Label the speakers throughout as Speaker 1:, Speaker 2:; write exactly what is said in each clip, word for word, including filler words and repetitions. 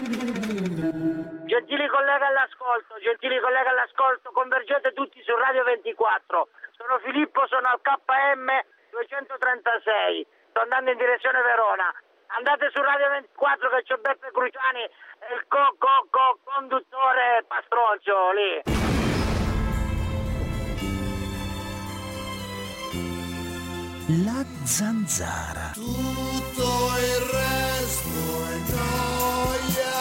Speaker 1: Gentili colleghi all'ascolto, gentili colleghi all'ascolto, convergete tutti su Radio ventiquattro. Sono Filippo, sono al K M duecentotrentasei, sto andando in direzione Verona. Andate su Radio ventiquattro che c'è Beppe Cruciani e il co, co, co conduttore Pastroncio lì.
Speaker 2: La zanzara.
Speaker 3: Tutto il resto è gioia.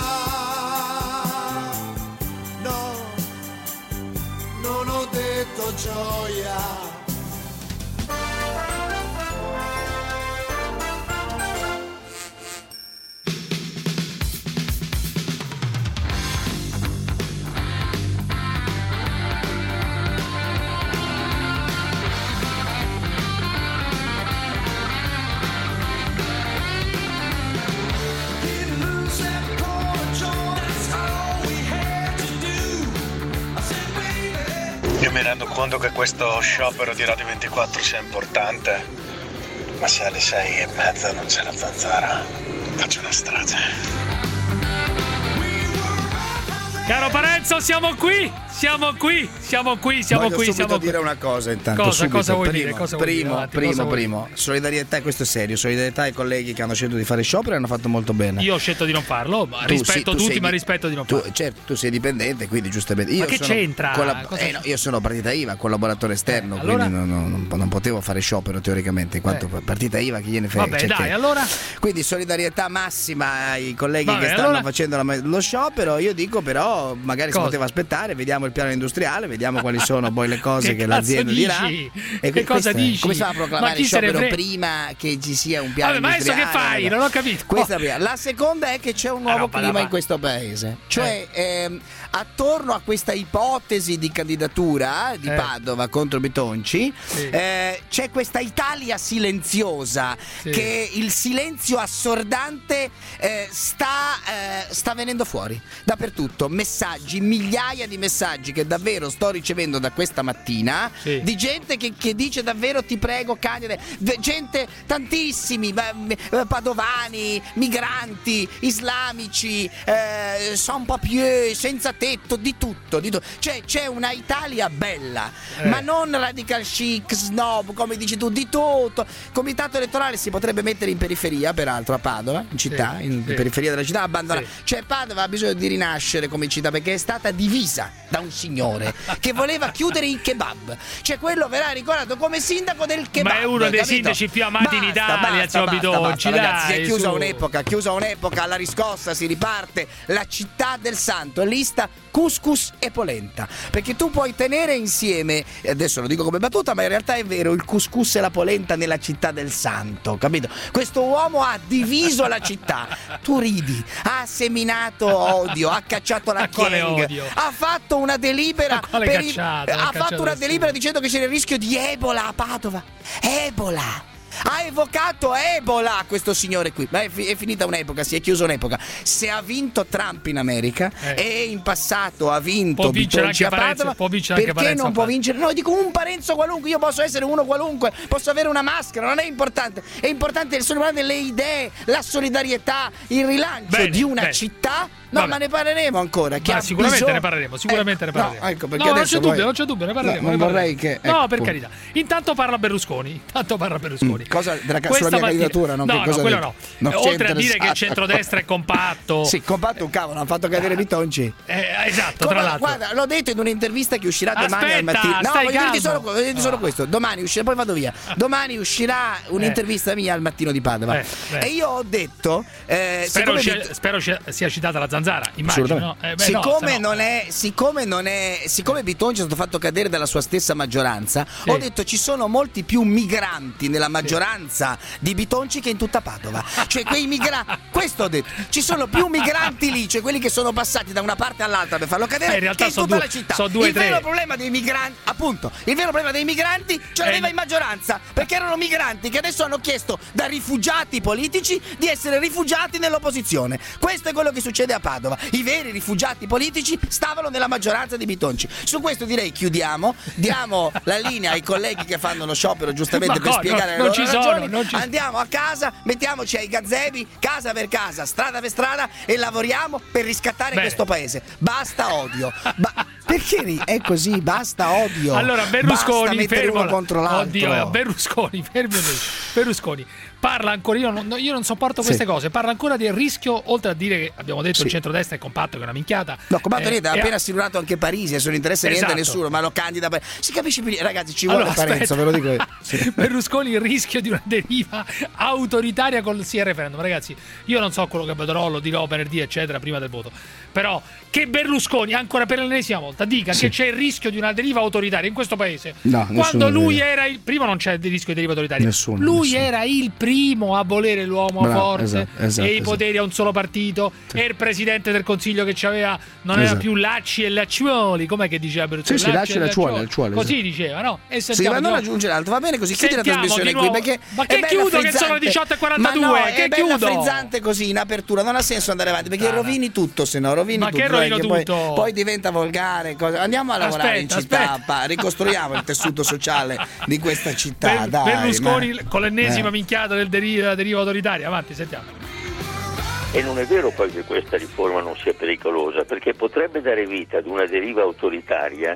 Speaker 3: No, non ho detto gioia.
Speaker 4: Io mi rendo conto che questo sciopero di Radio ventiquattro sia importante, ma se alle sei e mezza non c'è la zanzara, faccio una strage.
Speaker 5: Caro Parenzo, siamo qui, siamo qui, siamo qui, siamo
Speaker 2: Voglio
Speaker 5: qui,
Speaker 2: subito
Speaker 5: siamo
Speaker 2: dire
Speaker 5: qui.
Speaker 2: una cosa intanto.
Speaker 5: Cosa,
Speaker 2: subito.
Speaker 5: cosa vuoi
Speaker 2: primo,
Speaker 5: dire? Cosa vuoi
Speaker 2: primo,
Speaker 5: dire? Avanti,
Speaker 2: primo,
Speaker 5: cosa vuoi
Speaker 2: primo. Solidarietà, questo è serio. Solidarietà ai colleghi che hanno scelto di fare sciopero e hanno fatto molto bene.
Speaker 5: Io ho scelto di non farlo, ma
Speaker 2: Tu
Speaker 5: rispetto
Speaker 2: sì, tu
Speaker 5: tutti,
Speaker 2: sei
Speaker 5: ma
Speaker 2: di-
Speaker 5: rispetto di non
Speaker 2: tu,
Speaker 5: farlo.
Speaker 2: certo, tu sei dipendente, quindi giustamente. Io
Speaker 5: Ma che
Speaker 2: sono
Speaker 5: c'entra?
Speaker 2: collab-
Speaker 5: Cosa-
Speaker 2: eh, no, io sono partita I V A, collaboratore esterno,
Speaker 5: Eh, allora?
Speaker 2: quindi non, non- non potevo fare sciopero teoricamente, in quanto
Speaker 5: Eh.
Speaker 2: partita I V A chi gliene frega.
Speaker 5: Vabbè,
Speaker 2: cioè
Speaker 5: dai,
Speaker 2: che-
Speaker 5: allora.
Speaker 2: Quindi solidarietà massima ai colleghi
Speaker 5: Vabbè,
Speaker 2: che stanno
Speaker 5: allora-
Speaker 2: facendo la- lo sciopero. Io dico però magari
Speaker 5: Cosa?
Speaker 2: si poteva aspettare, vediamo il piano industriale, vediamo quali sono poi le cose
Speaker 5: Che
Speaker 2: che,
Speaker 5: cazzo
Speaker 2: l'azienda
Speaker 5: dici?
Speaker 2: dirà.
Speaker 5: Che
Speaker 2: que-
Speaker 5: cosa
Speaker 2: questo è-
Speaker 5: dici?
Speaker 2: Come si fa a
Speaker 5: Ma
Speaker 2: proclamare
Speaker 5: chi
Speaker 2: il
Speaker 5: se ne
Speaker 2: sciopero
Speaker 5: frega?
Speaker 2: prima che ci sia un piano
Speaker 5: Vabbè, ma adesso
Speaker 2: industriale?
Speaker 5: che fai? Non ho capito.
Speaker 2: Questa è la prima. La seconda è che c'è un nuovo
Speaker 5: roba da
Speaker 2: clima
Speaker 5: fa-
Speaker 2: in questo paese. Cioè, ehm, attorno a questa ipotesi di candidatura di
Speaker 5: Eh.
Speaker 2: Padova contro Bitonci,
Speaker 5: Sì.
Speaker 2: eh, c'è questa Italia silenziosa
Speaker 5: Sì.
Speaker 2: che il silenzio assordante eh, sta, eh, sta venendo fuori dappertutto. Messaggi, migliaia di messaggi che davvero sto ricevendo da questa mattina,
Speaker 5: Sì.
Speaker 2: di gente che, che dice davvero ti prego candida, v- gente tantissimi, ma- m- eh, padovani, migranti, islamici, eh, sans papier, senza tetto, di tutto, di tutto. Cioè c'è una Italia bella,
Speaker 5: Eh.
Speaker 2: ma non radical chic, snob, come dici tu, di tutto. Comitato elettorale si potrebbe mettere in periferia, peraltro a Padova, in città,
Speaker 5: Sì,
Speaker 2: in
Speaker 5: sì.
Speaker 2: periferia della città, abbandonata.
Speaker 5: Sì.
Speaker 2: Cioè Padova ha bisogno di rinascere come città perché è stata divisa da un signore che voleva chiudere i kebab. Cioè quello verrà ricordato come sindaco del kebab.
Speaker 5: Ma è uno dei
Speaker 2: capito?
Speaker 5: sindaci più amati in
Speaker 2: Basta,
Speaker 5: Italia,
Speaker 2: basta,
Speaker 5: zio
Speaker 2: basta,
Speaker 5: Bitonci,
Speaker 2: basta, ragazzi,
Speaker 5: dai,
Speaker 2: si è chiusa
Speaker 5: su.
Speaker 2: un'epoca, chiusa un'epoca, alla riscossa si riparte, la città del santo, lista couscous e polenta, perché tu puoi tenere insieme, e adesso lo dico come battuta, ma in realtà è vero, il couscous e la polenta nella città del santo, capito? Questo uomo ha diviso la città, tu ridi, ha seminato odio, ha cacciato la
Speaker 5: Ma quale
Speaker 2: gang,
Speaker 5: odio?
Speaker 2: ha fatto una delibera
Speaker 5: Ma quale
Speaker 2: per i-
Speaker 5: cacciato? Ha
Speaker 2: ha
Speaker 5: cacciato
Speaker 2: fatto una
Speaker 5: nessuno.
Speaker 2: delibera dicendo che c'era il rischio di Ebola a Padova. Ebola! Ha evocato Ebola questo signore qui. Ma è, fi- è finita un'epoca, si è chiusa un'epoca. Se ha vinto Trump in America
Speaker 5: Eh.
Speaker 2: e in passato ha vinto
Speaker 5: Può vincere
Speaker 2: Bitonci a
Speaker 5: anche Parenzo,
Speaker 2: Padova,
Speaker 5: può vincere anche
Speaker 2: perché
Speaker 5: Parenzo
Speaker 2: non
Speaker 5: a
Speaker 2: può
Speaker 5: Padova.
Speaker 2: vincere? No, dico un Parenzo qualunque, io posso essere uno qualunque, posso avere una maschera, non è importante. È importante sono importanti le idee, la solidarietà, il rilancio
Speaker 5: Bene,
Speaker 2: di una
Speaker 5: bene.
Speaker 2: città. No,
Speaker 5: Vabbè.
Speaker 2: ma ne parleremo ancora. Che
Speaker 5: Ma
Speaker 2: ha
Speaker 5: sicuramente
Speaker 2: bisogno-
Speaker 5: ne parleremo, sicuramente
Speaker 2: Ecco,
Speaker 5: ne parleremo.
Speaker 2: No, ecco, perché
Speaker 5: no, non
Speaker 2: adesso
Speaker 5: c'è dubbio,
Speaker 2: poi-
Speaker 5: non c'è dubbio, ne parleremo.
Speaker 2: No,
Speaker 5: ne
Speaker 2: non vorrei
Speaker 5: parleremo.
Speaker 2: che-
Speaker 5: No,
Speaker 2: ecco,
Speaker 5: per
Speaker 2: appunto.
Speaker 5: carità. Intanto parla Berlusconi. Intanto parla Berlusconi.
Speaker 2: Mm, cosa della ca-
Speaker 5: Questa
Speaker 2: sulla mia
Speaker 5: mattina-
Speaker 2: candidatura, no?
Speaker 5: No,
Speaker 2: Che
Speaker 5: no,
Speaker 2: cosa
Speaker 5: quello
Speaker 2: ha
Speaker 5: no.
Speaker 2: detto? Non
Speaker 5: Eh,
Speaker 2: c'è
Speaker 5: Oltre a dire che il
Speaker 2: interessato.
Speaker 5: centrodestra è compatto.
Speaker 2: Sì, compatto un cavolo, hanno fatto cadere Bitonci.
Speaker 5: Eh, esatto,
Speaker 2: Come-
Speaker 5: tra l'altro.
Speaker 2: Guarda, l'ho detto in un'intervista che uscirà domani
Speaker 5: Aspetta,
Speaker 2: al mattino. No,
Speaker 5: stai
Speaker 2: voglio dirti
Speaker 5: calmo.
Speaker 2: solo, voglio dirti solo
Speaker 5: Ah.
Speaker 2: questo. Domani uscirà, poi vado via. Domani uscirà un'intervista mia al mattino di Padova.
Speaker 5: Eh, beh.
Speaker 2: e io ho detto. Eh,
Speaker 5: Spero,
Speaker 2: siccome
Speaker 5: sia,
Speaker 2: Bit-
Speaker 5: spero sia, sia citata la zanzara, immagino. No? Eh, beh, no,
Speaker 2: siccome,
Speaker 5: se no-
Speaker 2: non è, siccome non è siccome Bitonci è stato fatto cadere dalla sua stessa maggioranza,
Speaker 5: Sì.
Speaker 2: ho detto ci sono molti più migranti nella maggioranza di Bitonci che in tutta Padova. Cioè quei migranti, questo ho detto, ci sono più migranti lì, cioè quelli che sono passati da una parte all'altra per farlo cadere,
Speaker 5: Eh, in realtà
Speaker 2: che in
Speaker 5: sono
Speaker 2: tutta
Speaker 5: due-
Speaker 2: la città.
Speaker 5: sono due,
Speaker 2: il
Speaker 5: tre.
Speaker 2: vero problema dei migranti, appunto, il vero problema dei migranti ce l'aveva
Speaker 5: Eh,
Speaker 2: in maggioranza, perché erano migranti che adesso hanno chiesto da rifugiati politici di essere rifugiati nell'opposizione. Questo è quello che succede a Padova. I veri rifugiati politici stavano nella maggioranza di Bitonci. Su questo direi chiudiamo, diamo la linea ai colleghi che fanno lo sciopero giustamente
Speaker 5: Ma
Speaker 2: per
Speaker 5: no,
Speaker 2: spiegare
Speaker 5: no,
Speaker 2: le
Speaker 5: non
Speaker 2: loro
Speaker 5: ci ci sono,
Speaker 2: ragioni,
Speaker 5: non ci...
Speaker 2: andiamo a casa, mettiamoci ai gazebi, casa per casa, strada per strada e lavoriamo per riscattare
Speaker 5: Bene.
Speaker 2: questo paese. Basta odio. Ba- perché è così? Basta odio.
Speaker 5: Allora Berlusconi,
Speaker 2: basta mettere uno
Speaker 5: fermola.
Speaker 2: contro l'altro.
Speaker 5: Oddio, Berlusconi, fermi Berlusconi. Parla ancora, io non, io non sopporto queste
Speaker 2: sì.
Speaker 5: cose, parla ancora del rischio, oltre a dire che abbiamo detto
Speaker 2: sì.
Speaker 5: il centrodestra è compatto, che è una minchiata.
Speaker 2: No, compatto
Speaker 5: eh,
Speaker 2: niente, ha
Speaker 5: e
Speaker 2: appena
Speaker 5: ha-
Speaker 2: assicurato anche Parisi, e non interessa
Speaker 5: Esatto.
Speaker 2: niente a nessuno, ma lo candida. Per... Si capisce più, ragazzi, ci vuole
Speaker 5: Allora,
Speaker 2: Parenzo,
Speaker 5: aspetta.
Speaker 2: ve lo dico io. Sì.
Speaker 5: Berlusconi, il rischio di una deriva autoritaria col sì al referendum. Ragazzi, io non so quello che vedrò, lo dirò venerdì, eccetera, prima del voto. Però che Berlusconi, ancora per l'ennesima volta, dica
Speaker 2: Sì.
Speaker 5: che c'è il rischio di una deriva autoritaria in questo paese.
Speaker 2: No,
Speaker 5: quando
Speaker 2: nessuno
Speaker 5: lui
Speaker 2: vede.
Speaker 5: era il primo, non c'è il rischio di deriva autoritaria.
Speaker 2: Nessuno,
Speaker 5: lui
Speaker 2: nessuno.
Speaker 5: era il primo a volere l'uomo
Speaker 2: Bravo,
Speaker 5: forte
Speaker 2: esatto, esatto,
Speaker 5: e i
Speaker 2: esatto.
Speaker 5: poteri a un solo partito.
Speaker 2: Sì.
Speaker 5: E il presidente del consiglio che c'aveva non era
Speaker 2: Esatto.
Speaker 5: più Lacci e Lacciuoli. Com'è che diceva Berlusconi?
Speaker 2: Sì, sì, Lacci e Lacciuoli, Lacciuoli,
Speaker 5: Così diceva, no? E
Speaker 2: Sì,
Speaker 5: sentiamo
Speaker 2: ma
Speaker 5: di
Speaker 2: non
Speaker 5: nuovo.
Speaker 2: aggiungere altro, va bene così, chiudi la
Speaker 5: Sentiamo
Speaker 2: trasmissione
Speaker 5: di
Speaker 2: qui
Speaker 5: nuovo.
Speaker 2: perché
Speaker 5: Ma
Speaker 2: è
Speaker 5: che
Speaker 2: bella
Speaker 5: chiudo che
Speaker 2: frizzante.
Speaker 5: sono le diciotto e quarantadue?
Speaker 2: Ma no,
Speaker 5: Che
Speaker 2: è bella
Speaker 5: chiudo?
Speaker 2: frizzante così in apertura, non ha senso andare avanti perché
Speaker 5: Ah, no.
Speaker 2: rovini tutto, se no rovini
Speaker 5: Ma
Speaker 2: tutto.
Speaker 5: che rovino
Speaker 2: perché poi-
Speaker 5: tutto?
Speaker 2: Poi, diventa volgare, cosa- andiamo a lavorare
Speaker 5: Aspetta,
Speaker 2: in città,
Speaker 5: aspetta.
Speaker 2: pa- ricostruiamo il tessuto sociale di questa città,
Speaker 5: Per-
Speaker 2: dai.
Speaker 5: Berlusconi
Speaker 2: ma-
Speaker 5: con l'ennesima
Speaker 2: eh.
Speaker 5: minchiata del deri- della deriva autoritaria. Avanti, sentiamo.
Speaker 6: E non è vero poi che questa riforma non sia pericolosa, perché potrebbe dare vita ad una deriva autoritaria,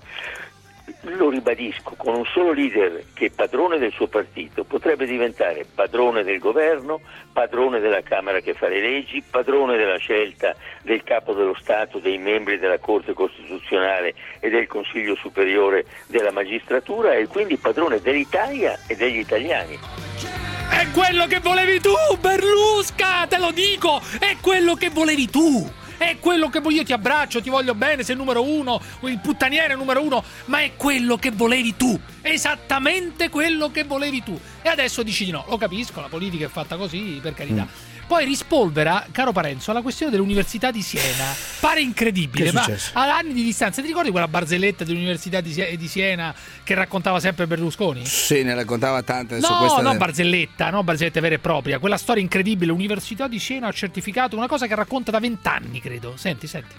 Speaker 6: lo ribadisco, con un solo leader che è padrone del suo partito, potrebbe diventare padrone del governo, padrone della Camera che fa le leggi, padrone della scelta del capo dello Stato, dei membri della Corte Costituzionale e del Consiglio Superiore della Magistratura e quindi padrone dell'Italia e degli italiani.
Speaker 5: È quello che volevi tu, Berlusca, te lo dico, è quello che volevi tu. È quello che voglio, io ti abbraccio, ti voglio bene, sei il numero uno, il puttaniere numero uno, ma è quello che volevi tu, esattamente quello che volevi tu. E adesso dici di no, lo capisco, la politica è fatta così, per carità.
Speaker 2: Mm.
Speaker 5: Poi rispolvera, caro Parenzo, la questione dell'Università di Siena. Pare incredibile,
Speaker 2: Che è
Speaker 5: ma
Speaker 2: successo?
Speaker 5: a anni di distanza, ti ricordi quella barzelletta dell'Università di Sie- di Siena che raccontava sempre Berlusconi?
Speaker 2: Sì, ne raccontava tante su
Speaker 5: No,
Speaker 2: questa.
Speaker 5: non barzelletta, no barzelletta vera e propria. Quella storia incredibile, l'Università di Siena ha certificato una cosa che racconta da vent'anni, credo. Senti, senti.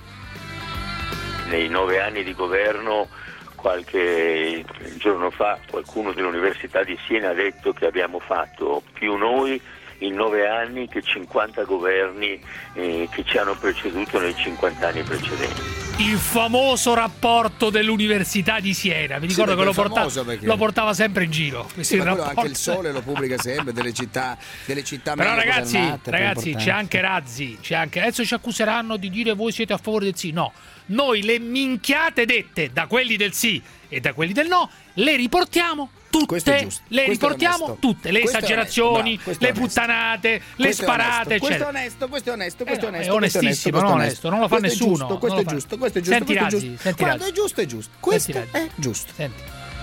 Speaker 6: Nei nove anni di governo, qualche giorno fa, qualcuno dell'Università di Siena ha detto che abbiamo fatto più noi in nove anni che cinquanta governi eh, che ci hanno preceduto nei cinquanta anni precedenti.
Speaker 5: Il famoso rapporto dell'Università di Siena. Mi
Speaker 2: Sì,
Speaker 5: ricordo che lo,
Speaker 2: perché è
Speaker 5: porta-
Speaker 2: famoso perché-
Speaker 5: lo portava sempre in giro.
Speaker 2: Sì, ma quello
Speaker 5: rapporto.
Speaker 2: anche il Sole lo pubblica sempre delle città, delle città
Speaker 5: Però
Speaker 2: meglio
Speaker 5: ragazzi,
Speaker 2: governate, più
Speaker 5: ragazzi c'è
Speaker 2: importanti.
Speaker 5: anche Razzi, c'è anche adesso ci accuseranno di dire voi siete a favore del sì. No, noi le minchiate dette da quelli del sì e da quelli del no le riportiamo tutte,
Speaker 2: Questo è giusto,
Speaker 5: le
Speaker 2: questo è
Speaker 5: riportiamo
Speaker 2: onesto.
Speaker 5: tutte, le
Speaker 2: Questo è
Speaker 5: esagerazioni,
Speaker 2: onesto, bravo, questo è
Speaker 5: le
Speaker 2: onesto.
Speaker 5: puttanate, le
Speaker 2: Questo è
Speaker 5: sparate,
Speaker 2: onesto, questo è
Speaker 5: eccetera.
Speaker 2: onesto, questo è onesto, questo è
Speaker 5: Eh no,
Speaker 2: onesto,
Speaker 5: è
Speaker 2: questo è
Speaker 5: onestissimo,
Speaker 2: questo è
Speaker 5: non onesto, non lo fa
Speaker 2: Questo è
Speaker 5: nessuno,
Speaker 2: giusto,
Speaker 5: non
Speaker 2: questo
Speaker 5: lo
Speaker 2: è
Speaker 5: fa.
Speaker 2: giusto, questo è giusto,
Speaker 5: Senti
Speaker 2: questo è
Speaker 5: Razzi,
Speaker 2: giusto.
Speaker 5: senti
Speaker 2: Quando
Speaker 5: Razzi.
Speaker 2: è giusto è giusto. Questo
Speaker 5: Senti
Speaker 2: è giusto.
Speaker 5: Senti.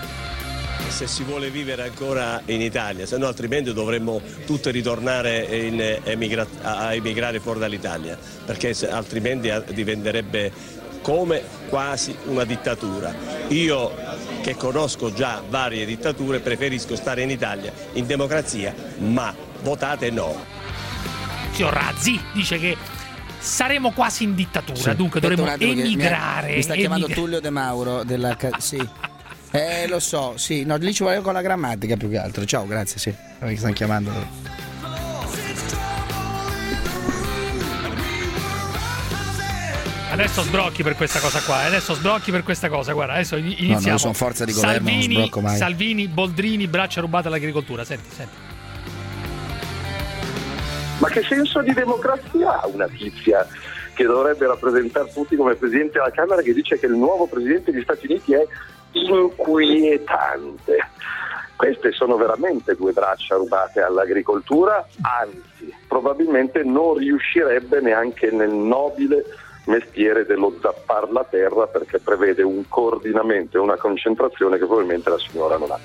Speaker 7: Se si vuole vivere ancora in Italia, se no altrimenti dovremmo tutti ritornare in emigra- a emigrare fuori dall'Italia, perché se- altrimenti a- diventerebbe come quasi una dittatura. Io che conosco già varie dittature preferisco stare in Italia in democrazia, ma votate no.
Speaker 5: Signor Razzi dice che saremo quasi in dittatura,
Speaker 2: Sì.
Speaker 5: dunque
Speaker 2: Aspetta un
Speaker 5: dovremmo
Speaker 2: attimo che mi-
Speaker 5: emigrare.
Speaker 2: Mi sta chiamando
Speaker 5: emigra-
Speaker 2: Tullio De Mauro della ca- sì. Eh, lo so, sì, no, lì ci vuole con la grammatica più che altro. Ciao, grazie, sì. Mi stanno chiamando.
Speaker 5: Adesso sbrocchi per questa cosa qua, eh. adesso sbrocchi per questa cosa, guarda, adesso in- iniziamo.
Speaker 2: No, no, sono forza di governo, non
Speaker 5: Salvini,
Speaker 2: sbrocco mai.
Speaker 5: Salvini, Boldrini, braccia rubate all'agricoltura, senti, senti.
Speaker 8: Ma che senso di democrazia ha una tizia che dovrebbe rappresentare tutti come Presidente della Camera che dice che il nuovo Presidente degli Stati Uniti è inquietante? Queste sono veramente due braccia rubate all'agricoltura, anzi, probabilmente non riuscirebbe neanche nel nobile mestiere dello zappar la terra, perché prevede un coordinamento e una concentrazione che probabilmente la signora non ha.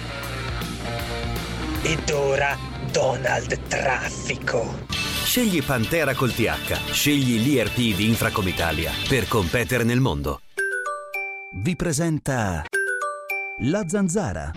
Speaker 9: Ed ora Donald Traffico.
Speaker 10: Scegli Pantera col T H, scegli l'I R P di Infracom Italia per competere nel mondo. Vi presenta La Zanzara.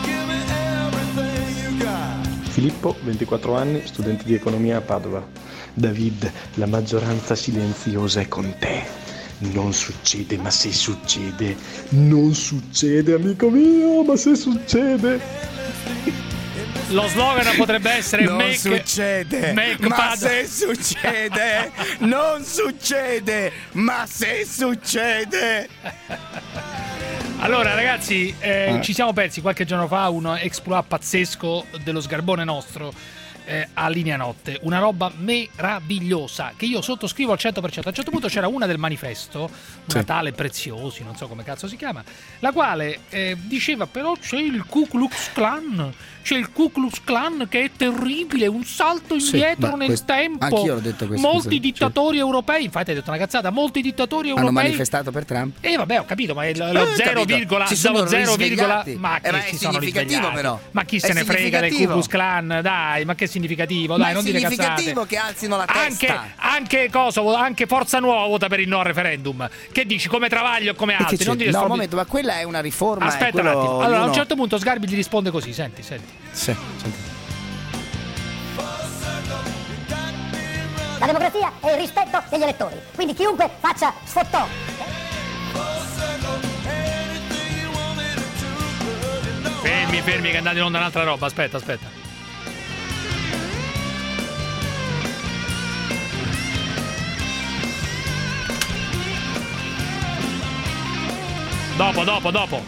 Speaker 11: Filippo, ventiquattro anni, studente di economia a Padova. David, la maggioranza silenziosa è con te. Non succede, ma se succede, non succede, amico mio, ma se succede.
Speaker 5: Lo slogan potrebbe essere
Speaker 2: non
Speaker 5: make,
Speaker 2: succede,
Speaker 5: make
Speaker 2: ma
Speaker 5: pad-
Speaker 2: se succede, non succede, ma se succede.
Speaker 5: Allora ragazzi, eh,
Speaker 2: eh.
Speaker 5: ci siamo persi qualche giorno fa un exploit pazzesco dello sgarbone nostro eh, a Linea Notte, una roba meravigliosa che io sottoscrivo al cento per cento. A un certo punto c'era una del manifesto, una
Speaker 2: sì.
Speaker 5: tale Preziosi, non so come cazzo si chiama, la quale eh, diceva però c'è il Ku Klux Klan, c'è il Ku Klux Klan che è terribile, un salto indietro
Speaker 2: sì,
Speaker 5: nel
Speaker 2: questo,
Speaker 5: tempo.
Speaker 2: Anch'io l'ho detto questo.
Speaker 5: Molti
Speaker 2: sì.
Speaker 5: dittatori europei, infatti hai detto una cazzata, molti dittatori
Speaker 2: hanno
Speaker 5: europei
Speaker 2: manifestato per Trump.
Speaker 5: E eh, vabbè, ho capito, ma è lo, lo
Speaker 2: eh,
Speaker 5: zero virgola zero virgola ma che
Speaker 2: eh, ma
Speaker 5: si
Speaker 2: è
Speaker 5: sono
Speaker 2: significativo
Speaker 5: risvegliati.
Speaker 2: però.
Speaker 5: Ma chi
Speaker 2: è
Speaker 5: se ne frega del Ku Klux Klan, dai, ma che significativo, dai,
Speaker 2: ma
Speaker 5: non
Speaker 2: è
Speaker 5: dire cazzate.
Speaker 2: significativo che alzino la testa.
Speaker 5: Anche anche cosa, anche Forza Nuova vota per il no referendum. Che dici, come Travaglio o come altri, non dire
Speaker 2: no, un
Speaker 5: stro...
Speaker 2: momento, ma quella è una riforma.
Speaker 5: Aspetta un attimo. Allora, ognuno... a un certo punto Sgarbi gli risponde così, senti, senti.
Speaker 2: Sì, senti.
Speaker 12: La democrazia è il rispetto degli elettori, quindi chiunque faccia sfottò.
Speaker 5: Fermi, fermi, che andate in onda un'altra roba, aspetta, aspetta. Dopo, dopo, dopo.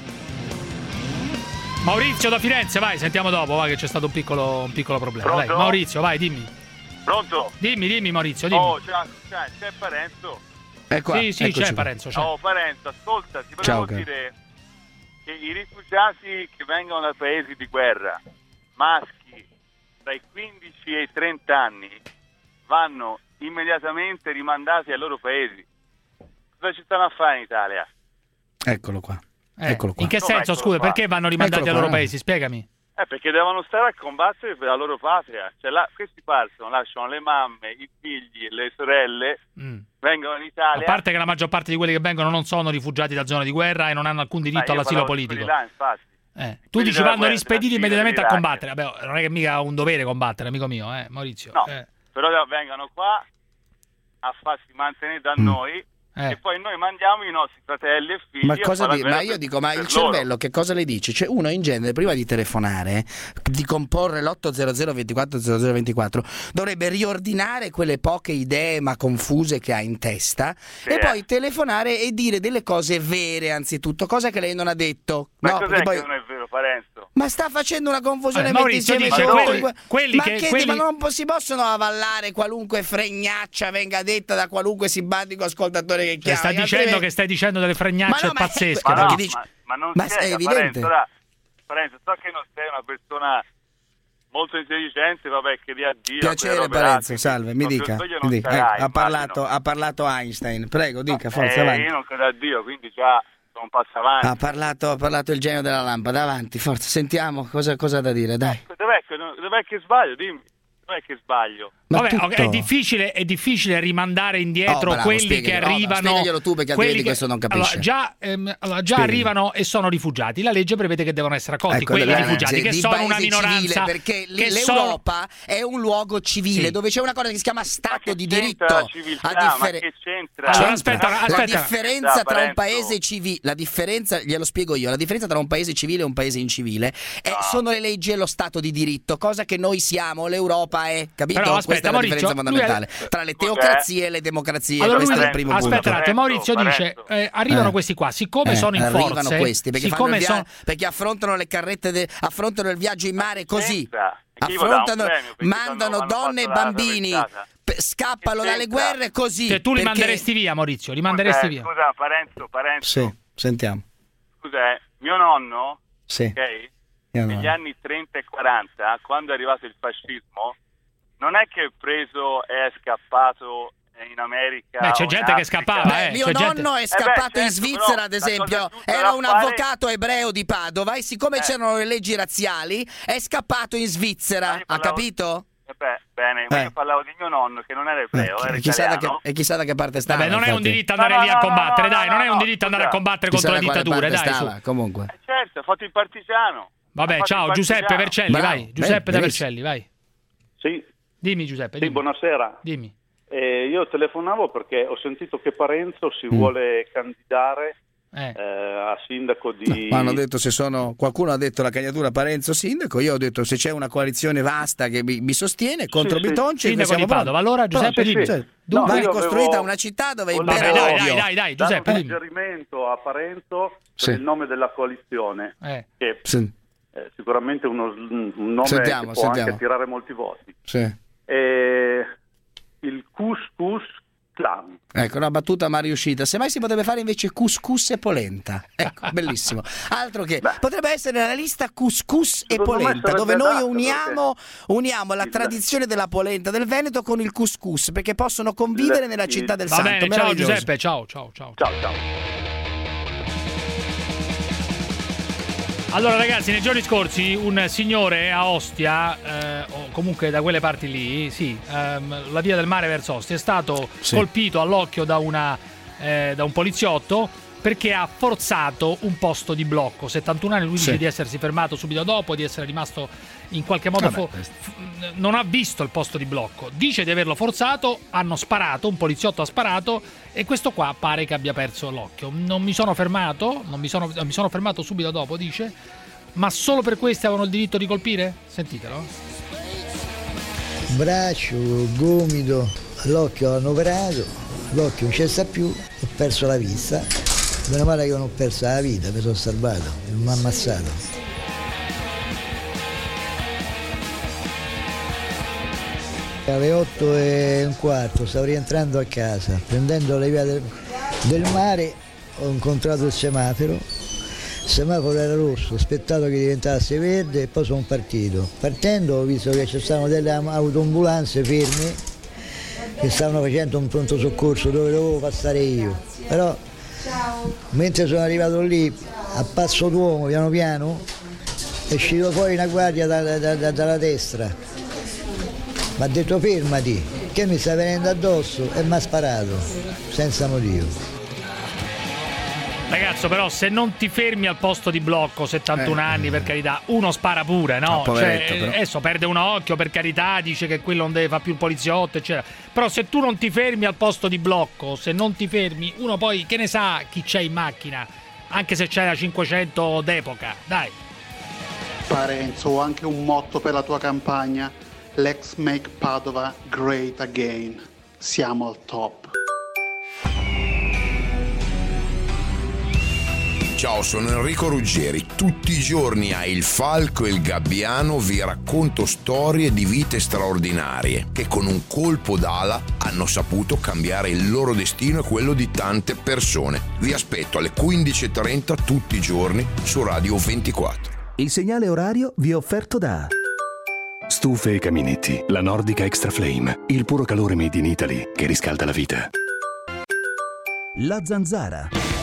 Speaker 5: Maurizio da Firenze, vai, sentiamo dopo, vai, che c'è stato un piccolo, un piccolo problema. Vai, Maurizio, vai, dimmi.
Speaker 13: Pronto?
Speaker 5: Dimmi, dimmi Maurizio, dimmi.
Speaker 13: Oh, c'è, c'è, c'è Parenzo?
Speaker 2: Ecco,
Speaker 5: sì, sì, c'è Parenzo. C'è.
Speaker 13: Oh, Parenzo, ascolta, ti volevo
Speaker 2: Ciao,
Speaker 13: dire che i rifugiati che vengono da paesi di guerra, maschi dai quindici ai trenta anni, vanno immediatamente rimandati ai loro paesi. Cosa ci stanno a fare in Italia?
Speaker 2: Eccolo qua.
Speaker 5: Eh,
Speaker 2: Eccolo qua.
Speaker 5: In che senso, scusa, qua. Perché vanno rimandati ai loro eh. paesi? Spiegami.
Speaker 13: Eh, perché devono stare a combattere per la loro patria. Cioè, là, questi partono, lasciano le mamme, i figli, le sorelle, mm. vengono in Italia.
Speaker 5: A parte che la maggior parte di quelli che vengono non sono rifugiati da zone di guerra e non hanno alcun diritto all'asilo politico.
Speaker 13: Là, infatti.
Speaker 5: Eh. Tu dici vanno guerra, rispediti immediatamente a combattere. Vabbè, non è che mica un dovere combattere, amico mio, eh, Maurizio.
Speaker 13: No,
Speaker 5: eh.
Speaker 13: però vengono qua a farsi mantenere da mm. noi. Eh. E poi noi mandiamo i nostri fratelli e figli.
Speaker 2: Ma cosa
Speaker 13: di...
Speaker 2: Ma io dico, ma il cervello loro. Che cosa le dice? Cioè, uno in genere prima di telefonare, di comporre l'otto zero zero ventiquattro zero zero ventiquattro, dovrebbe riordinare quelle poche idee ma confuse che ha in testa sì, e eh. poi telefonare e dire delle cose vere, anzitutto, cosa che lei non ha detto.
Speaker 13: Ma
Speaker 2: no,
Speaker 13: cos'è
Speaker 2: poi...
Speaker 13: che non è vero, Parenzo?
Speaker 2: Ma sta facendo una confusione.
Speaker 5: Eh, Maurizio dice
Speaker 2: ma
Speaker 5: quelli,
Speaker 2: quelli,
Speaker 5: quelli
Speaker 2: ma
Speaker 5: che,
Speaker 2: che
Speaker 5: quelli...
Speaker 2: ma non si possono avallare qualunque fregnaccia venga detta da qualunque simpatico ascoltatore che chiama.
Speaker 5: Sta dicendo che stai dicendo delle fregnacce
Speaker 2: no,
Speaker 5: pazzesche.
Speaker 13: Ma, no,
Speaker 2: dici...
Speaker 13: ma, ma non
Speaker 2: ma
Speaker 13: spiega,
Speaker 2: è evidente.
Speaker 13: Parenzo, Parenzo, so che non sei una persona molto intelligente, vabbè, che dia Dio.
Speaker 2: Piacere Parenzo, salve, mi dica. Mi dica.
Speaker 13: Sarai,
Speaker 2: eh, ha, parlato, ha parlato Einstein, prego, dica, forza,
Speaker 13: eh,
Speaker 2: avanti.
Speaker 13: Io non credo a Dio, quindi già sono un passo avanti.
Speaker 2: Ha parlato, ha parlato il genio della lampada, avanti, forza, sentiamo cosa, cosa ha da dire, dai.
Speaker 13: Dov'è che, dov'è che sbaglio, dimmi, dov'è che sbaglio?
Speaker 5: Vabbè, okay, è difficile, è difficile rimandare indietro oh, bravo, quelli
Speaker 2: spieghi,
Speaker 5: che arrivano.
Speaker 2: Oh, no, tu perché quelli che questo non capisce.
Speaker 5: Allora, già, ehm, allora, già arrivano e sono rifugiati. La legge prevede che devono essere accolti
Speaker 2: ecco,
Speaker 5: quelli
Speaker 2: la,
Speaker 5: rifugiati che sono una minoranza.
Speaker 2: Perché
Speaker 5: che
Speaker 2: l'Europa
Speaker 5: sono...
Speaker 2: è un luogo civile sì. dove c'è una cosa che si chiama Stato di diritto.
Speaker 13: La civiltà, a differ...
Speaker 2: che
Speaker 13: c'entra?
Speaker 5: Allora, aspetta, aspetta.
Speaker 2: La differenza tra un paese civile, la differenza, glielo spiego io, la differenza tra un paese civile e un paese incivile è, no. sono le leggi e lo Stato di diritto, cosa che noi siamo, l'Europa è, capito?
Speaker 5: Però, aspetta,
Speaker 2: Questa è la differenza fondamentale. Tra le teocrazie e le democrazie,
Speaker 5: allora,
Speaker 2: questo
Speaker 5: lui,
Speaker 2: è il primo
Speaker 5: aspetta
Speaker 2: punto.
Speaker 5: un attimo, Maurizio dice eh, arrivano
Speaker 2: eh.
Speaker 5: questi qua, siccome
Speaker 2: eh,
Speaker 5: sono in
Speaker 2: arrivano
Speaker 5: forze,
Speaker 2: questi perché,
Speaker 5: siccome
Speaker 2: via-
Speaker 5: sono...
Speaker 2: perché affrontano le carrette de- affrontano il viaggio in mare così,
Speaker 13: Senza.
Speaker 2: affrontano, mandano donne e bambini, p- scappano dalle guerre così.
Speaker 5: Cioè, tu li
Speaker 2: perché...
Speaker 5: manderesti via, Maurizio, li manderesti
Speaker 13: scusa,
Speaker 5: via.
Speaker 13: Scusa, Parenzo, Parenzo.
Speaker 2: Sì, sentiamo.
Speaker 13: Scusa, eh, mio nonno,
Speaker 2: sì.
Speaker 13: ok?
Speaker 2: Io
Speaker 13: negli
Speaker 2: no.
Speaker 13: anni trenta e quaranta, quando è arrivato il fascismo, non è che è preso e è scappato in America.
Speaker 5: Beh, c'è gente che scappava.
Speaker 2: Beh,
Speaker 5: eh,
Speaker 2: mio
Speaker 5: c'è
Speaker 2: nonno
Speaker 5: gente...
Speaker 2: è scappato
Speaker 13: eh beh, certo,
Speaker 2: in Svizzera,
Speaker 13: però,
Speaker 2: ad esempio. Era un fare... avvocato ebreo di Padova e siccome eh. c'erano le leggi razziali, è scappato in Svizzera.
Speaker 13: Parlavo...
Speaker 2: Ha capito?
Speaker 13: Eh beh, bene, ma
Speaker 2: eh.
Speaker 13: io parlavo di mio nonno che non era ebreo,
Speaker 2: eh,
Speaker 13: era
Speaker 2: chissà da
Speaker 13: italiano.
Speaker 2: che, e chissà da che parte stava.
Speaker 5: Vabbè, non
Speaker 2: infatti.
Speaker 5: è un diritto andare
Speaker 13: no,
Speaker 5: lì
Speaker 13: no,
Speaker 5: a combattere,
Speaker 13: no, no,
Speaker 5: dai,
Speaker 13: no,
Speaker 5: non è un
Speaker 13: no,
Speaker 5: diritto
Speaker 13: scusa.
Speaker 5: andare a combattere
Speaker 2: Chissà
Speaker 5: contro le dittature, dai,
Speaker 2: stava,
Speaker 5: su.
Speaker 2: Comunque.
Speaker 13: Eh, certo, ha fatto il partigiano.
Speaker 5: Vabbè,
Speaker 13: fatto
Speaker 5: ciao,
Speaker 13: il
Speaker 5: Giuseppe
Speaker 13: partigiano.
Speaker 5: Vercelli,
Speaker 2: Bravo,
Speaker 5: vai. Giuseppe
Speaker 2: bene,
Speaker 5: da Vercelli, vai.
Speaker 14: Sì,
Speaker 5: Dimmi Giuseppe.
Speaker 14: Sì,
Speaker 5: Dimmi.
Speaker 14: buonasera.
Speaker 5: Dimmi.
Speaker 14: Eh, io telefonavo perché ho sentito che Parenzo si mm. vuole candidare
Speaker 5: eh.
Speaker 14: Eh, a sindaco di...
Speaker 2: No, hanno detto se sono... Qualcuno ha detto la candidatura Parenzo sindaco, io ho detto se c'è una coalizione vasta che mi, mi sostiene contro
Speaker 14: sì,
Speaker 2: Bitonci...
Speaker 5: Sindaco di Padova, allora Giuseppe
Speaker 2: sì,
Speaker 5: dimmi.
Speaker 2: Sì.
Speaker 14: No,
Speaker 2: va
Speaker 14: io
Speaker 2: ricostruita
Speaker 14: avevo...
Speaker 2: una città dove
Speaker 14: Volevo...
Speaker 2: impera
Speaker 5: dai,
Speaker 2: l'odio.
Speaker 5: dai, dai, dai, Giuseppe,
Speaker 14: un
Speaker 5: dimmi.
Speaker 14: suggerimento a Parenzo per
Speaker 2: Sì.
Speaker 14: il nome della coalizione,
Speaker 5: Eh.
Speaker 14: che
Speaker 2: Sì.
Speaker 14: è sicuramente uno, un nome
Speaker 2: Sentiamo,
Speaker 14: che può
Speaker 2: sentiamo.
Speaker 14: anche tirare molti voti.
Speaker 2: Sì.
Speaker 14: Eh, il Couscous Clan.
Speaker 2: Ecco, una battuta ma riuscita. Semmai si potrebbe fare invece couscous e polenta. Ecco, bellissimo. Altro che Beh, potrebbe essere la lista couscous e polenta, dove noi uniamo, uniamo la il... tradizione della polenta del Veneto con il couscous, perché possono convivere il... nella città del
Speaker 5: Va
Speaker 2: Santo.
Speaker 5: bene, ciao Giuseppe, ciao, ciao, ciao.
Speaker 14: Ciao, ciao.
Speaker 5: Allora ragazzi, nei giorni scorsi un signore a Ostia, eh, o comunque da quelle parti lì, sì, ehm, la via del mare verso Ostia, è stato sì. colpito all'occhio da, una, eh, da un poliziotto perché ha forzato un posto di blocco. settantuno anni, lui sì. dice di essersi fermato subito dopo, di essere rimasto in qualche modo... Fo- f- non ha visto il posto di blocco, dice di averlo forzato, hanno sparato, un poliziotto ha sparato e questo qua pare che abbia perso l'occhio. Non mi sono fermato, non mi sono, mi sono fermato subito dopo, dice, ma solo per questi avevano il diritto di colpire? Sentitelo.
Speaker 15: Braccio, gomito, l'occhio l'hanno operato, l'occhio non c'è sta più, ho perso la vista. Meno male che non ho perso la vita, mi sono salvato, non mi ha ammazzato. Alle otto e un quarto stavo rientrando a casa, prendendo le vie del, del mare ho incontrato il semaforo, il semaforo era rosso, ho aspettato che diventasse verde e poi sono partito. Partendo ho visto che ci stavano delle autoambulanze ferme che stavano facendo un pronto soccorso dove dovevo passare io, però mentre sono arrivato lì a passo d'uomo piano piano è uscito fuori una guardia da, da, da, dalla destra, mi ha detto fermati, che mi sta venendo addosso e mi ha sparato senza motivo.
Speaker 5: Ragazzo, però se non ti fermi al posto di blocco, settantuno eh. anni, per carità, uno spara pure, no?
Speaker 2: no poveretto,
Speaker 5: cioè,
Speaker 2: però.
Speaker 5: adesso perde un occhio, per carità, dice che quello non deve fare più il poliziotto, eccetera. Però se tu non ti fermi al posto di blocco, se non ti fermi, uno poi che ne sa chi c'è in macchina, anche se c'è la cinquecento d'epoca, dai.
Speaker 16: Parenzo, ho anche un motto per la tua campagna: Let's make Padova great again. Siamo al top.
Speaker 17: Ciao, sono Enrico Ruggeri. Tutti i giorni a Il Falco e il Gabbiano vi racconto storie di vite straordinarie che con un colpo d'ala hanno saputo cambiare il loro destino e quello di tante persone. Vi aspetto alle quindici e trenta tutti i giorni su Radio ventiquattro.
Speaker 10: Il segnale orario vi è offerto da
Speaker 18: Stufe e caminetti, la Nordica Extra Flame, il puro calore made in Italy che riscalda la vita.
Speaker 10: La Zanzara.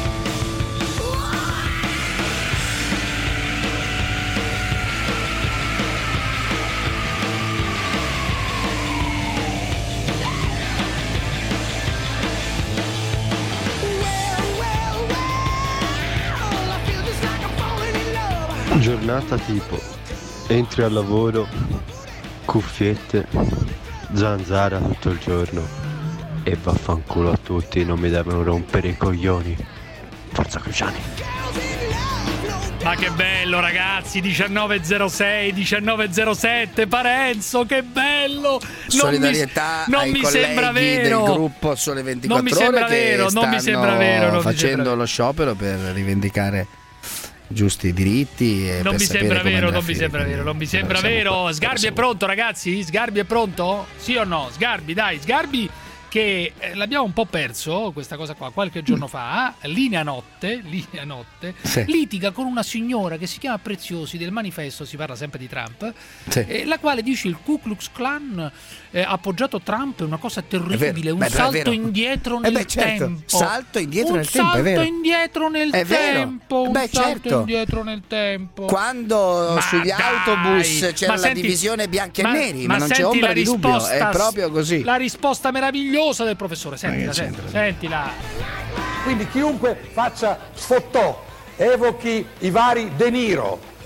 Speaker 19: Giornata tipo, entri al lavoro, cuffiette, zanzara tutto il giorno e vaffanculo a tutti, non mi devono rompere i coglioni. Forza Cruciani.
Speaker 5: Ma che bello ragazzi, diciannove e zero sei, diciannove e zero sette, Parenzo, che bello! Non
Speaker 2: Solidarietà
Speaker 5: mi, non
Speaker 2: ai
Speaker 5: mi
Speaker 2: colleghi
Speaker 5: sembra vero.
Speaker 2: del gruppo Sole ventiquattro
Speaker 5: non mi sembra
Speaker 2: Ore
Speaker 5: vero,
Speaker 2: che
Speaker 5: non mi sembra vero, non
Speaker 2: facendo
Speaker 5: mi sembra
Speaker 2: lo sciopero per rivendicare giusti diritti e
Speaker 5: non
Speaker 2: per
Speaker 5: mi sembra vero, non mi
Speaker 2: fine,
Speaker 5: sembra vero, non mi sembra vero.
Speaker 2: Qua,
Speaker 5: Sgarbi è pronto ragazzi? Sgarbi è pronto? Sì o no? Sgarbi, dai, Sgarbi che eh, l'abbiamo un po' perso questa cosa qua qualche giorno fa, linea notte, linea notte
Speaker 2: sì.
Speaker 5: litiga con una signora che si chiama Preziosi del Manifesto, si parla sempre di Trump,
Speaker 2: sì.
Speaker 5: eh, la quale dice il Ku Klux Klan eh, ha appoggiato Trump, è una cosa terribile, un
Speaker 2: beh,
Speaker 5: salto indietro nel
Speaker 2: eh beh, certo.
Speaker 5: tempo
Speaker 2: salto indietro
Speaker 5: un
Speaker 2: nel tempo, è vero.
Speaker 5: salto indietro nel
Speaker 2: è
Speaker 5: tempo
Speaker 2: vero.
Speaker 5: un
Speaker 2: beh,
Speaker 5: salto
Speaker 2: certo.
Speaker 5: indietro nel tempo
Speaker 2: quando
Speaker 5: ma
Speaker 2: sugli
Speaker 5: dai,
Speaker 2: autobus c'era la
Speaker 5: senti,
Speaker 2: divisione bianchi
Speaker 5: ma,
Speaker 2: e neri,
Speaker 5: ma,
Speaker 2: ma non c'è ombra di dubbio, è proprio così.
Speaker 5: La risposta meravigliosa del professore, sentila, sentila, sentila.
Speaker 20: Quindi chiunque faccia sfottò, evochi i vari De Niro,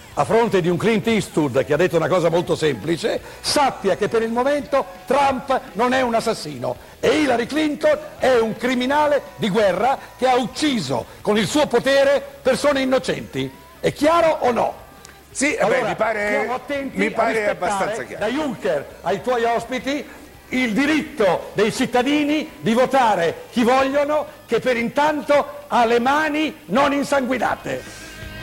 Speaker 20: a fronte di un Clint Eastwood che ha detto una cosa molto semplice, sappia che per il momento Trump non è un assassino e Hillary Clinton è un criminale di guerra che ha ucciso con il suo potere persone innocenti. È chiaro o no?
Speaker 21: Sì,
Speaker 20: allora,
Speaker 21: beh, mi pare,
Speaker 20: stiamo attenti
Speaker 21: mi
Speaker 20: a
Speaker 21: pare
Speaker 20: rispettare,
Speaker 21: abbastanza chiaro.
Speaker 20: Da Juncker ai tuoi ospiti, il diritto dei cittadini di votare chi vogliono, che per intanto ha le mani non insanguinate.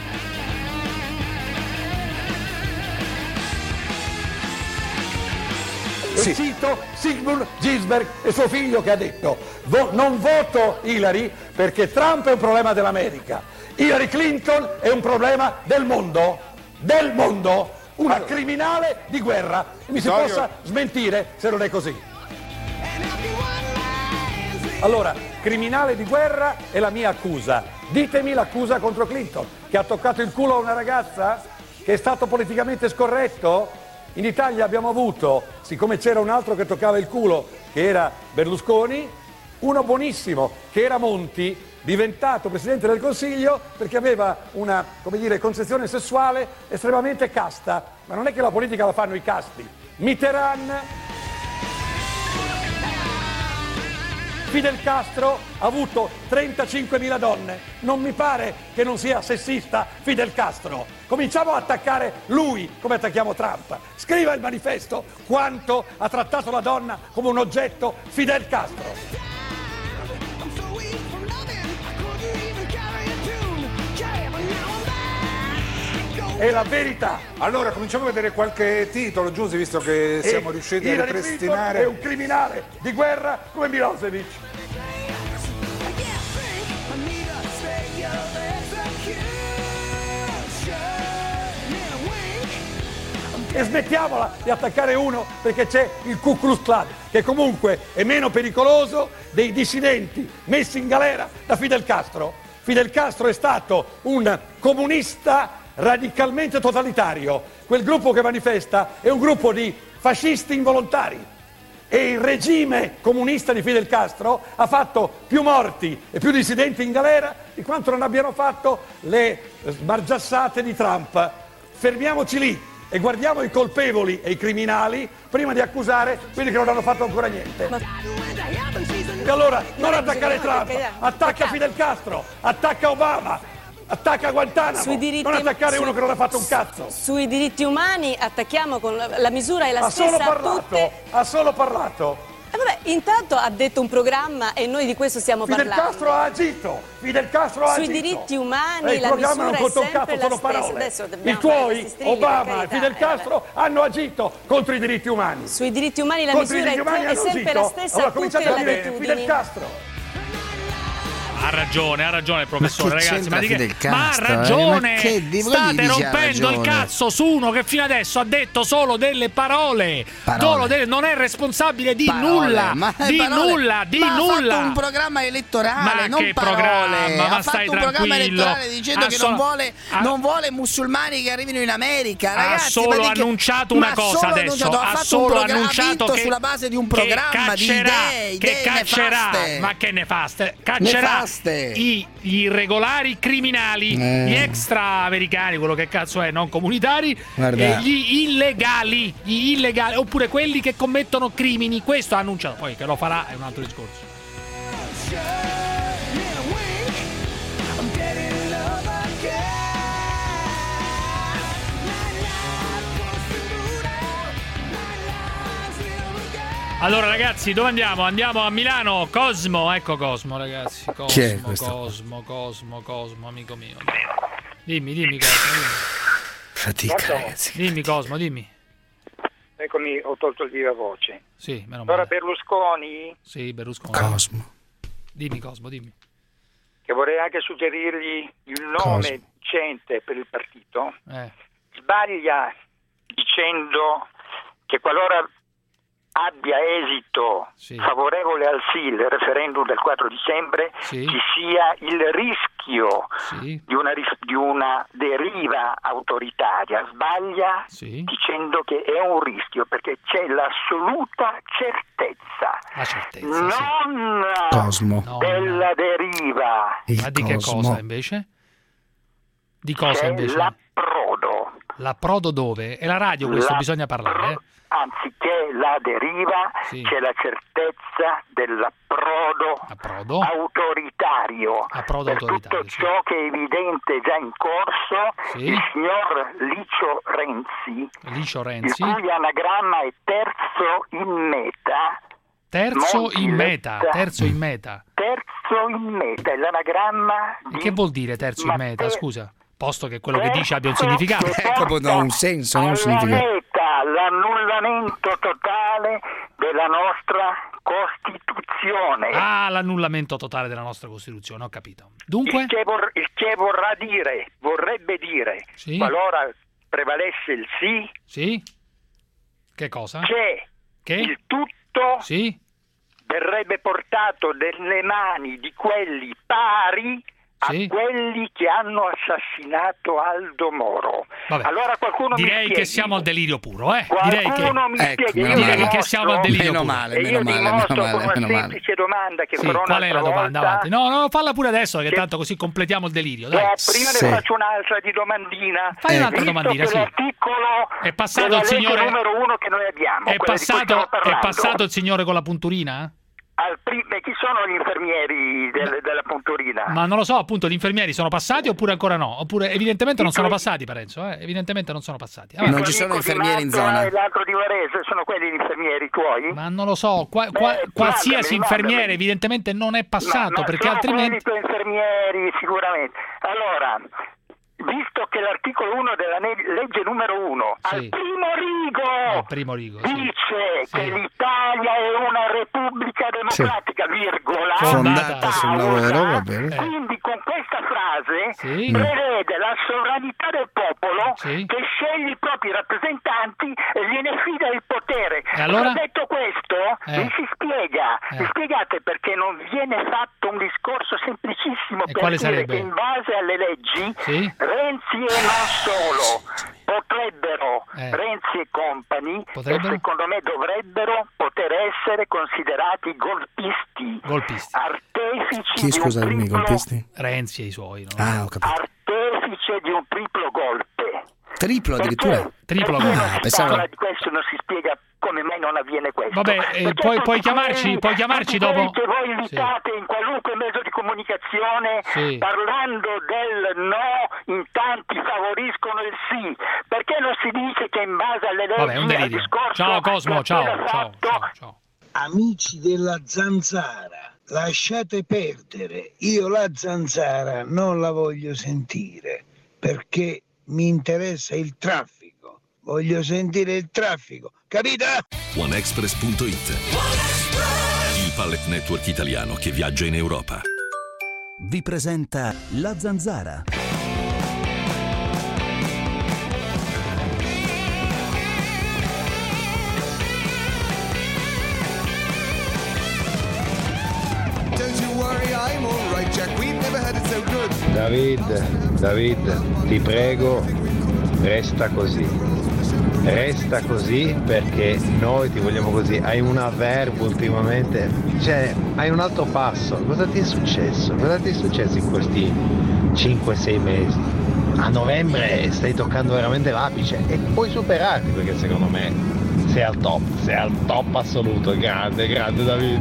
Speaker 21: Sì.
Speaker 20: E cito Sigmund Gisberg e suo figlio che ha detto: "Vo- non voto Hillary perché Trump è un problema dell'America, Hillary Clinton è un problema del mondo, del mondo, una
Speaker 21: allora,
Speaker 20: criminale di guerra". Mi si
Speaker 21: Vittorio...
Speaker 20: possa smentire se non è così. Allora, criminale di guerra è la mia accusa. Ditemi l'accusa contro Clinton, che ha toccato il culo a una ragazza, che è stato politicamente scorretto. In Italia abbiamo avuto, siccome c'era un altro che toccava il culo, che era Berlusconi, uno buonissimo, che era Monti, diventato Presidente del Consiglio perché aveva una, come dire, concezione sessuale estremamente casta. Ma non è che la politica la fanno i casti. Mitterrand, Fidel Castro ha avuto trentacinquemila donne. Non mi pare che non sia sessista Fidel Castro. Cominciamo a attaccare lui come attacchiamo Trump. Scriva il manifesto quanto ha trattato la donna come un oggetto Fidel Castro. È la verità.
Speaker 21: Allora cominciamo a vedere qualche titolo, Giusy, visto che siamo
Speaker 20: e
Speaker 21: riusciti
Speaker 20: Hillary
Speaker 21: a ripristinare.
Speaker 20: Clinton è un criminale di guerra come Milosevic. E smettiamola di attaccare uno perché c'è il Ku Klux Klan, che comunque è meno pericoloso dei dissidenti messi in galera da Fidel Castro. Fidel Castro è stato un comunista radicalmente totalitario. Quel gruppo che manifesta è un gruppo di fascisti involontari e il regime comunista di Fidel Castro ha fatto più morti e più dissidenti in galera di quanto non abbiano fatto le smargiassate di Trump. Fermiamoci lì e guardiamo i colpevoli e i criminali prima di accusare quelli che non hanno fatto ancora niente. Ma... E allora non attaccare Trump, attacca Fidel Castro, attacca Obama, attacca Guantanamo,
Speaker 22: sui diritti,
Speaker 20: non attaccare
Speaker 22: su,
Speaker 20: uno che non ha fatto un cazzo.
Speaker 22: Sui diritti umani attacchiamo con la, la misura è la
Speaker 20: ha
Speaker 22: stessa
Speaker 20: solo parlato,
Speaker 22: a tutte.
Speaker 20: Ha solo parlato.
Speaker 22: E vabbè, intanto ha detto un programma e noi di questo stiamo
Speaker 20: Fidel
Speaker 22: parlando.
Speaker 20: Fidel Castro ha agito, Fidel Castro ha
Speaker 22: Sui
Speaker 20: agito.
Speaker 22: diritti umani
Speaker 20: eh,
Speaker 22: la misura
Speaker 20: non
Speaker 22: è
Speaker 20: conta un
Speaker 22: sempre
Speaker 20: cazzo,
Speaker 22: la
Speaker 20: sono
Speaker 22: stessa.
Speaker 20: parole.
Speaker 22: Adesso
Speaker 20: I tuoi,
Speaker 22: strilli,
Speaker 20: Obama e
Speaker 22: carità,
Speaker 20: Fidel
Speaker 22: eh,
Speaker 20: Castro hanno agito contro i diritti umani.
Speaker 22: Sui diritti umani la
Speaker 20: contro
Speaker 22: misura
Speaker 20: i diritti umani
Speaker 22: è, è sempre
Speaker 20: agito.
Speaker 22: la stessa
Speaker 20: allora,
Speaker 22: a tutte
Speaker 20: cominciate
Speaker 22: le
Speaker 20: a dire
Speaker 22: latitudini.
Speaker 20: Fidel Castro.
Speaker 5: Ha ragione, ha ragione il professore,
Speaker 2: ma
Speaker 5: ragazzi. Ma, di che...
Speaker 2: Castro,
Speaker 5: ma ha
Speaker 2: eh?
Speaker 5: ragione!
Speaker 2: Ma che di...
Speaker 5: State rompendo
Speaker 2: ragione.
Speaker 5: il cazzo su uno che fino adesso ha detto solo delle parole.
Speaker 2: parole.
Speaker 5: Solo delle... Non è responsabile di
Speaker 2: parole.
Speaker 5: nulla.
Speaker 2: Ma
Speaker 5: di
Speaker 2: parole.
Speaker 5: nulla, di
Speaker 2: ma
Speaker 5: nulla.
Speaker 2: Ha fatto un programma elettorale,
Speaker 5: ma
Speaker 2: non
Speaker 5: che
Speaker 2: parole.
Speaker 5: programma?
Speaker 2: Ha
Speaker 5: Ma
Speaker 2: fatto
Speaker 5: stai
Speaker 2: un programma
Speaker 5: tranquillo.
Speaker 2: elettorale dicendo
Speaker 5: ha
Speaker 2: che
Speaker 5: solo...
Speaker 2: non, vuole,
Speaker 5: ha...
Speaker 2: non vuole musulmani che arrivino in America. Ragazzi,
Speaker 5: ha solo
Speaker 2: che...
Speaker 5: annunciato una
Speaker 2: ma
Speaker 5: cosa
Speaker 2: solo
Speaker 5: adesso.
Speaker 2: Annunciato.
Speaker 5: Ha,
Speaker 2: ha fatto
Speaker 5: solo
Speaker 2: un progra...
Speaker 5: annunciato
Speaker 2: ha
Speaker 5: che
Speaker 2: sulla base di un programma di idee,
Speaker 5: che
Speaker 2: idee
Speaker 5: caccerà.
Speaker 2: nefaste.
Speaker 5: Ma che nefaste? Caccerà
Speaker 2: nefaste.
Speaker 5: I, gli irregolari criminali,
Speaker 2: eh.
Speaker 5: gli extraamericani, quello che cazzo è, non comunitari,
Speaker 2: Guarda.
Speaker 5: e gli illegali, gli illegali, oppure quelli che commettono crimini. Questo ha annunciato, poi che lo farà è un altro discorso. Allora ragazzi, dove andiamo? Andiamo a Milano, Cosmo, ecco Cosmo ragazzi, Cosmo,
Speaker 2: Chi è questo?
Speaker 5: Cosmo, Cosmo, Cosmo, amico mio. Dimmi, dimmi Cosmo, dimmi.
Speaker 2: Fatica ragazzi.
Speaker 5: Dimmi Cosmo, dimmi.
Speaker 23: Eccomi, ho tolto il viva voce.
Speaker 5: Sì, meno
Speaker 23: Allora
Speaker 5: male.
Speaker 23: Berlusconi,
Speaker 5: Sì, Berlusconi.
Speaker 2: Cosmo.
Speaker 5: Dimmi Cosmo, dimmi.
Speaker 23: che vorrei anche suggerirgli il nome
Speaker 2: Cosmo.
Speaker 23: decente per il partito,
Speaker 5: Eh.
Speaker 23: sbaglia dicendo che qualora abbia esito
Speaker 5: Sì.
Speaker 23: favorevole al sì, il referendum del quattro dicembre,
Speaker 5: Sì.
Speaker 23: ci sia il rischio
Speaker 5: Sì.
Speaker 23: di una, ris- di una deriva autoritaria. Sbaglia
Speaker 5: Sì.
Speaker 23: dicendo che è un rischio perché c'è l'assoluta certezza,
Speaker 5: La certezza, sì.
Speaker 23: non
Speaker 2: Cosmo.
Speaker 5: No,
Speaker 23: della deriva,
Speaker 2: Il
Speaker 5: Ma di che
Speaker 2: Cosmo.
Speaker 5: cosa invece? Di cosa
Speaker 23: c'è
Speaker 5: invece?
Speaker 23: l'approdo.
Speaker 5: L'approdo dove? È la radio questo,
Speaker 23: La-
Speaker 5: bisogna parlare. Eh?
Speaker 23: Anziché la deriva,
Speaker 5: Sì.
Speaker 23: c'è la certezza dell'approdo
Speaker 5: Approdo.
Speaker 23: autoritario.
Speaker 5: Approdo
Speaker 23: per
Speaker 5: autoritario,
Speaker 23: tutto ciò che è evidente già in corso,
Speaker 5: Sì.
Speaker 23: il signor Licio Renzi,
Speaker 5: Licio
Speaker 23: il
Speaker 5: Renzi.
Speaker 23: cui anagramma è terzo in meta,
Speaker 5: Terzo
Speaker 23: Monti
Speaker 5: in meta.
Speaker 23: Letta.
Speaker 5: Terzo in meta.
Speaker 23: terzo in meta, è l'anagramma
Speaker 5: E
Speaker 23: di
Speaker 5: che vuol dire terzo in
Speaker 23: Matteo-
Speaker 5: meta? Scusa. Posto che quello che dice abbia un
Speaker 23: Terzo
Speaker 5: significato.
Speaker 23: che
Speaker 2: Ecco,
Speaker 23: porta
Speaker 2: non ha un senso, non ha un
Speaker 23: alla
Speaker 2: significato.
Speaker 23: meta, l'annullamento totale della nostra Costituzione.
Speaker 5: Ah, l'annullamento totale della nostra Costituzione, ho capito. Dunque?
Speaker 23: Il che, vor- il che vorrà dire, vorrebbe dire,
Speaker 5: Sì.
Speaker 23: qualora prevalesse il sì,
Speaker 5: Sì? Che cosa?
Speaker 23: che,
Speaker 5: Che?
Speaker 23: il tutto
Speaker 5: Sì?
Speaker 23: verrebbe portato nelle mani di quelli pari a
Speaker 5: Sì.
Speaker 23: quelli che hanno assassinato Aldo Moro.
Speaker 5: Vabbè.
Speaker 23: Allora qualcuno mi
Speaker 5: Direi
Speaker 23: spieghi.
Speaker 5: che siamo al delirio puro, eh?
Speaker 23: Qualcuno
Speaker 5: Direi che...
Speaker 23: mi
Speaker 2: Ecco,
Speaker 23: spieghi,
Speaker 2: meno
Speaker 23: io
Speaker 2: male.
Speaker 23: dimostro-
Speaker 5: che siamo al delirio
Speaker 2: Meno
Speaker 5: puro.
Speaker 2: male,
Speaker 23: e
Speaker 2: meno
Speaker 23: io
Speaker 2: male,
Speaker 23: dimostro
Speaker 2: meno male,
Speaker 23: con una
Speaker 2: meno male.
Speaker 23: semplice domanda che
Speaker 5: Sì,
Speaker 23: farò
Speaker 5: qual è la
Speaker 23: un'altra
Speaker 5: domanda?
Speaker 23: volta.
Speaker 5: Avanti. No, no, falla pure adesso, che
Speaker 23: Che-
Speaker 5: tanto così completiamo il delirio.
Speaker 23: Eh,
Speaker 5: Dai.
Speaker 23: prima
Speaker 2: Sì.
Speaker 23: ne faccio un'altra di domandina.
Speaker 5: Fai un'altra
Speaker 23: Visto
Speaker 5: domandina,
Speaker 23: che
Speaker 5: sì.
Speaker 23: l'articolo
Speaker 5: È passato
Speaker 23: della
Speaker 5: il
Speaker 23: legge
Speaker 5: signore-
Speaker 23: numero uno che noi abbiamo,
Speaker 5: È
Speaker 23: quella di cui stiamo
Speaker 5: passato, è
Speaker 23: parlando.
Speaker 5: passato il signore con la punturina?
Speaker 23: Al pri- beh, chi sono gli infermieri del- della punturina?
Speaker 5: Ma non lo so, appunto, gli infermieri sono passati oppure ancora no? Oppure evidentemente non
Speaker 23: I
Speaker 5: sono
Speaker 23: tuoi-
Speaker 5: passati, Parenzo, eh? Evidentemente non sono passati. Ah,
Speaker 2: Non
Speaker 23: Il
Speaker 2: ci
Speaker 23: tuo
Speaker 2: sono
Speaker 23: amico
Speaker 2: infermieri in
Speaker 23: di Mazza
Speaker 2: zona.
Speaker 23: E l'altro di Varese, sono quelli gli infermieri tuoi?
Speaker 5: Ma non lo so, qua-
Speaker 23: Beh,
Speaker 5: qua-
Speaker 23: mandami,
Speaker 5: qualsiasi
Speaker 23: mandami.
Speaker 5: infermiere evidentemente non è passato,
Speaker 23: Ma- ma
Speaker 5: perché
Speaker 23: sono
Speaker 5: altrimenti...
Speaker 23: quelli tuoi infermieri sicuramente. Allora, visto che l'articolo uno della ne- legge numero uno
Speaker 5: Sì.
Speaker 23: al primo rigo
Speaker 5: Al primo rigo, sì.
Speaker 23: dice
Speaker 5: Sì.
Speaker 23: che l'Italia è una repubblica democratica, virgola,
Speaker 2: Fondata sul
Speaker 23: causa.
Speaker 2: lavoro, va bene.
Speaker 23: Quindi con questa frase
Speaker 5: Sì.
Speaker 23: prevede la sovranità del popolo
Speaker 5: Sì.
Speaker 23: che sceglie i propri rappresentanti e gliene fida il potere.
Speaker 5: E allora?
Speaker 23: Ma detto questo,
Speaker 5: Eh.
Speaker 23: mi si spiega,
Speaker 5: Eh.
Speaker 23: mi spiegate perché non viene fatto un discorso semplicissimo
Speaker 5: E
Speaker 23: per
Speaker 5: quale
Speaker 23: dire
Speaker 5: sarebbe?
Speaker 23: che in base alle leggi
Speaker 5: Sì.
Speaker 23: Renzi e non solo potrebbero,
Speaker 5: Eh.
Speaker 23: Renzi e compagni,
Speaker 5: Potrebbero?
Speaker 23: e secondo me dovrebbero poter essere considerati golpisti,
Speaker 5: Golpisti.
Speaker 23: artefici
Speaker 2: Chi,
Speaker 23: di
Speaker 2: scusa,
Speaker 23: un
Speaker 2: i
Speaker 23: triplo,
Speaker 2: golpisti?
Speaker 5: Renzi e i suoi, no?
Speaker 2: Ah, ho capito.
Speaker 23: artefice di un triplo golpe.
Speaker 2: Triplo addirittura.
Speaker 23: Perché?
Speaker 5: Triplo
Speaker 23: Perché
Speaker 5: golpe.
Speaker 23: non si
Speaker 2: Pensavo-
Speaker 23: parla di questo, non si spiega come mai non avviene questo.
Speaker 5: Vabbè, eh,
Speaker 23: Perché
Speaker 5: puoi-
Speaker 23: tutti
Speaker 5: puoi chiamarci-
Speaker 23: quelli-
Speaker 5: puoi chiamarci
Speaker 23: tutti quelli
Speaker 5: dopo?
Speaker 23: che voi invitate in qualunque mezzo di comunicazione
Speaker 5: Sì.
Speaker 23: parlando del no, in tanti favoriscono il sì. Perché non si dice che in base alle leggi
Speaker 5: Vabbè, è un
Speaker 23: al
Speaker 5: delirio.
Speaker 23: discorso
Speaker 5: Ciao Cosmo,
Speaker 23: che ho
Speaker 5: ciao,
Speaker 23: appena
Speaker 5: ciao,
Speaker 23: fatto,
Speaker 5: ciao, ciao.
Speaker 1: Amici della zanzara, lasciate perdere. Io la zanzara non la voglio sentire perché mi interessa il traffico. Voglio sentire il traffico, capito?
Speaker 3: OneExpress punto it, il pallet network italiano che viaggia in Europa.
Speaker 10: Vi presenta La Zanzara.
Speaker 4: Don't you worry, I'm all right, Jack. We've never had it so good.
Speaker 24: David, David, ti prego, resta così. Resta così perché noi ti vogliamo così. Hai una verba ultimamente, cioè hai un alto passo. Cosa ti è successo? Cosa ti è successo in questi cinque sei mesi? A novembre stai toccando veramente l'apice e puoi superarti perché secondo me sei al top, sei al top assoluto. Grande, grande David.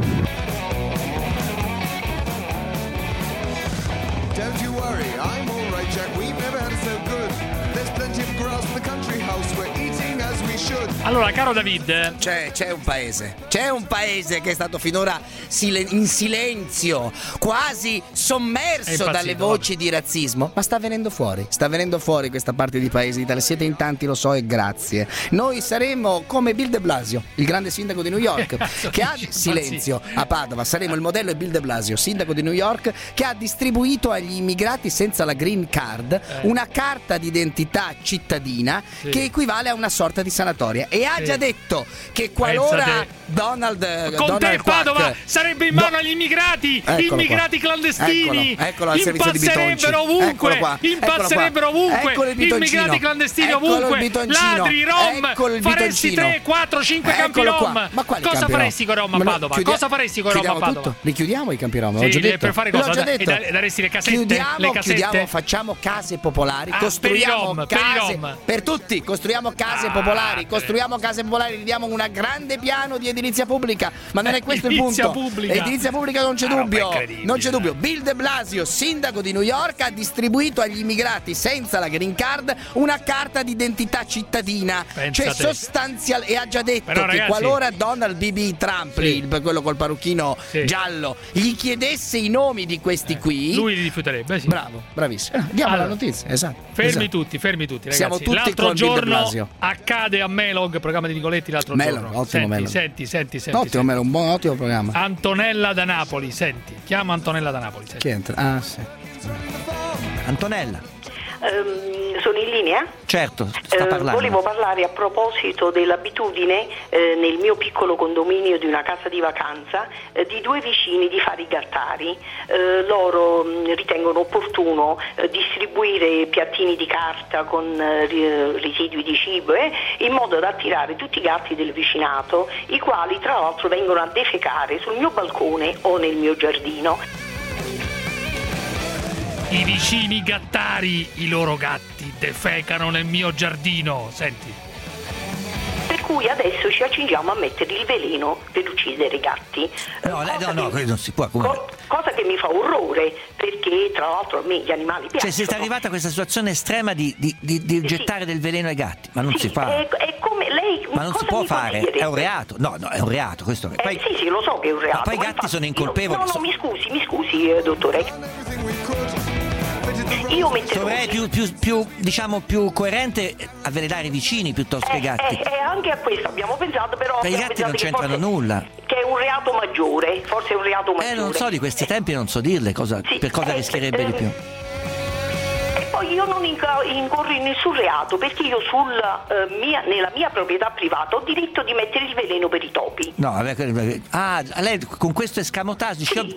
Speaker 4: Don't you worry, I'm all right, Jack. We've never had it so good. There's plenty of grass in the country house. We're eating as we should.
Speaker 5: Allora, caro David,
Speaker 2: C'è, c'è un paese, c'è un paese che è stato finora sile- in silenzio, quasi
Speaker 5: È
Speaker 2: sommerso
Speaker 5: impazzito,
Speaker 2: dalle voci di razzismo, ma sta venendo fuori, sta venendo fuori questa parte di paese d'Italia. Siete in tanti, lo so, e grazie. Noi saremo come Bill de Blasio, il grande sindaco di New York, che ha silenzio a Padova. Saremo il modello è Bill de Blasio, sindaco di New York, che ha distribuito agli immigrati senza la green card una carta d'identità cittadina
Speaker 5: Sì.
Speaker 2: che equivale a una sorta di sanatoria. E ha
Speaker 5: Sì.
Speaker 2: già detto che qualora
Speaker 5: Pensate.
Speaker 2: Donald
Speaker 5: con
Speaker 2: Donald
Speaker 5: te Padova
Speaker 2: Quack-
Speaker 5: sarebbe in mano
Speaker 2: Do-
Speaker 5: agli immigrati,
Speaker 2: Eccolo
Speaker 5: immigrati
Speaker 2: qua.
Speaker 5: clandestini,
Speaker 2: Eccolo, eccolo al servizio di
Speaker 5: impazzerebbero
Speaker 2: Bitonci. Eccolo
Speaker 5: ovunque,
Speaker 2: qua,
Speaker 5: impazzerebbero
Speaker 2: eccolo qua.
Speaker 5: ovunque,
Speaker 2: Eccolo il bitoncino.
Speaker 5: immigrati clandestini
Speaker 2: Eccolo il
Speaker 5: ovunque,
Speaker 2: bitoncino.
Speaker 5: ladri, rom,
Speaker 2: Eccolo il
Speaker 5: faresti
Speaker 2: bitoncino.
Speaker 5: tre, quattro, cinque campi
Speaker 2: Eccolo qua.
Speaker 5: rom.
Speaker 2: Ma quali
Speaker 5: Cosa
Speaker 2: campi
Speaker 5: faresti con Rom a
Speaker 2: Ma no,
Speaker 5: Padova?
Speaker 2: chiudia-
Speaker 5: Cosa faresti con Rom a
Speaker 2: chiudiamo
Speaker 5: Padova?
Speaker 2: tutto? Li chiudiamo i campi rom?
Speaker 5: Sì,
Speaker 2: Ho già
Speaker 5: le-
Speaker 2: detto.
Speaker 5: per fare
Speaker 2: L'ho
Speaker 5: cosa?
Speaker 2: già
Speaker 5: Da-
Speaker 2: detto.
Speaker 5: e da- daresti le casette?
Speaker 2: Chiudiamo,
Speaker 5: Le casette?
Speaker 2: chiudiamo, facciamo case popolari,
Speaker 5: Ah,
Speaker 2: costruiamo
Speaker 5: per i rom, per i di
Speaker 2: case
Speaker 5: Rom.
Speaker 2: per tutti, costruiamo case popolari, costruiamo case popolari, diamo un grande piano di edilizia pubblica, ma non è questo il
Speaker 5: Edilizia
Speaker 2: punto.
Speaker 5: pubblica.
Speaker 2: Edilizia pubblica non c'è
Speaker 5: Una roba
Speaker 2: dubbio,
Speaker 5: incredibile.
Speaker 2: non c'è dubbio. Bill de Blasio, sindaco di New York, ha distribuito agli immigrati senza la green card una carta d'identità cittadina,
Speaker 5: Pensate.
Speaker 2: cioè sostanzial e ha già detto
Speaker 5: Però,
Speaker 2: che
Speaker 5: ragazzi-
Speaker 2: qualora Donald B B Trump,
Speaker 5: Sì.
Speaker 2: il- quello col parrucchino
Speaker 5: Sì.
Speaker 2: giallo, gli chiedesse i nomi di questi qui,
Speaker 5: Lui li rifiuterebbe, sì.
Speaker 2: bravo, bravissimo. Eh, diamo
Speaker 5: Allora,
Speaker 2: la notizia, esatto.
Speaker 5: Fermi
Speaker 2: esatto.
Speaker 5: tutti, fermi tutti, ragazzi.
Speaker 2: Siamo tutti
Speaker 5: l'altro
Speaker 2: con Bill de
Speaker 5: giorno
Speaker 2: Blasio.
Speaker 5: accade a Melog, programma di Nicoletti l'altro
Speaker 2: Melog,
Speaker 5: giorno.
Speaker 2: ottimo
Speaker 5: senti,
Speaker 2: Melog.
Speaker 5: senti, senti, senti,
Speaker 2: Ottimo,
Speaker 5: senti.
Speaker 2: Melo, un buon ottimo programma.
Speaker 5: Antonella da Napoli, senti. Chiama Antonella da Napoli, senti.
Speaker 2: Chi entra? Ah, sì.
Speaker 6: Antonella.
Speaker 7: Ehm, sono in linea?
Speaker 6: Certo, sta
Speaker 7: Eh,
Speaker 6: parlando.
Speaker 7: volevo parlare a proposito dell'abitudine eh, nel mio piccolo condominio di una casa di vacanza eh, di due vicini di fare i gattari. Eh, loro mh, ritengono opportuno eh, distribuire piattini di carta con eh, ri- residui di cibo eh, in modo da attirare tutti i gatti del vicinato, i quali tra l'altro vengono a defecare sul mio balcone o nel mio giardino.
Speaker 5: I vicini gattari, i loro gatti defecano nel mio giardino, senti.
Speaker 7: Per cui adesso ci accingiamo a mettere il veleno per uccidere i gatti.
Speaker 6: No, lei, no, no, non si può. Come...
Speaker 7: Co- cosa che mi fa orrore, perché tra l'altro a me gli animali piacciono.
Speaker 6: Cioè, siete arrivata a questa situazione estrema di, di, di, di gettare del veleno ai gatti, ma non si fa.
Speaker 7: È, è come lei.
Speaker 6: Ma non
Speaker 7: cosa
Speaker 6: si può
Speaker 7: mi
Speaker 6: fare,
Speaker 7: consiglierebbe?
Speaker 6: è un reato. No, no, è un reato questo.
Speaker 7: Eh,
Speaker 6: Poi,
Speaker 7: sì, sì, lo so che è un reato.
Speaker 6: ma poi i
Speaker 7: ma
Speaker 6: gatti
Speaker 7: infatti
Speaker 6: sono incolpevoli.
Speaker 7: io- no, no, mi scusi, mi scusi, eh, dottore. Io metterò.
Speaker 6: Dovrei più, più, più, diciamo, più coerente avvelenare i vicini piuttosto che i gatti.
Speaker 7: Eh, eh, anche a questo abbiamo pensato, però.
Speaker 6: Per i
Speaker 7: abbiamo
Speaker 6: gatti non
Speaker 7: pensato che
Speaker 6: c'entrano
Speaker 7: forse-
Speaker 6: nulla.
Speaker 7: Che è un reato maggiore, forse è un reato maggiore.
Speaker 6: Eh, non so di questi tempi, non so dirle cosa, per cosa
Speaker 7: eh,
Speaker 6: rischierebbe
Speaker 7: eh,
Speaker 6: di più.
Speaker 7: E poi io non inca- incorro in nessun reato, perché io sul, eh, mia, nella mia proprietà privata ho diritto di mettere il veleno per i topi.
Speaker 6: No, vabbè, que- ah, lei con questo escamotage dice,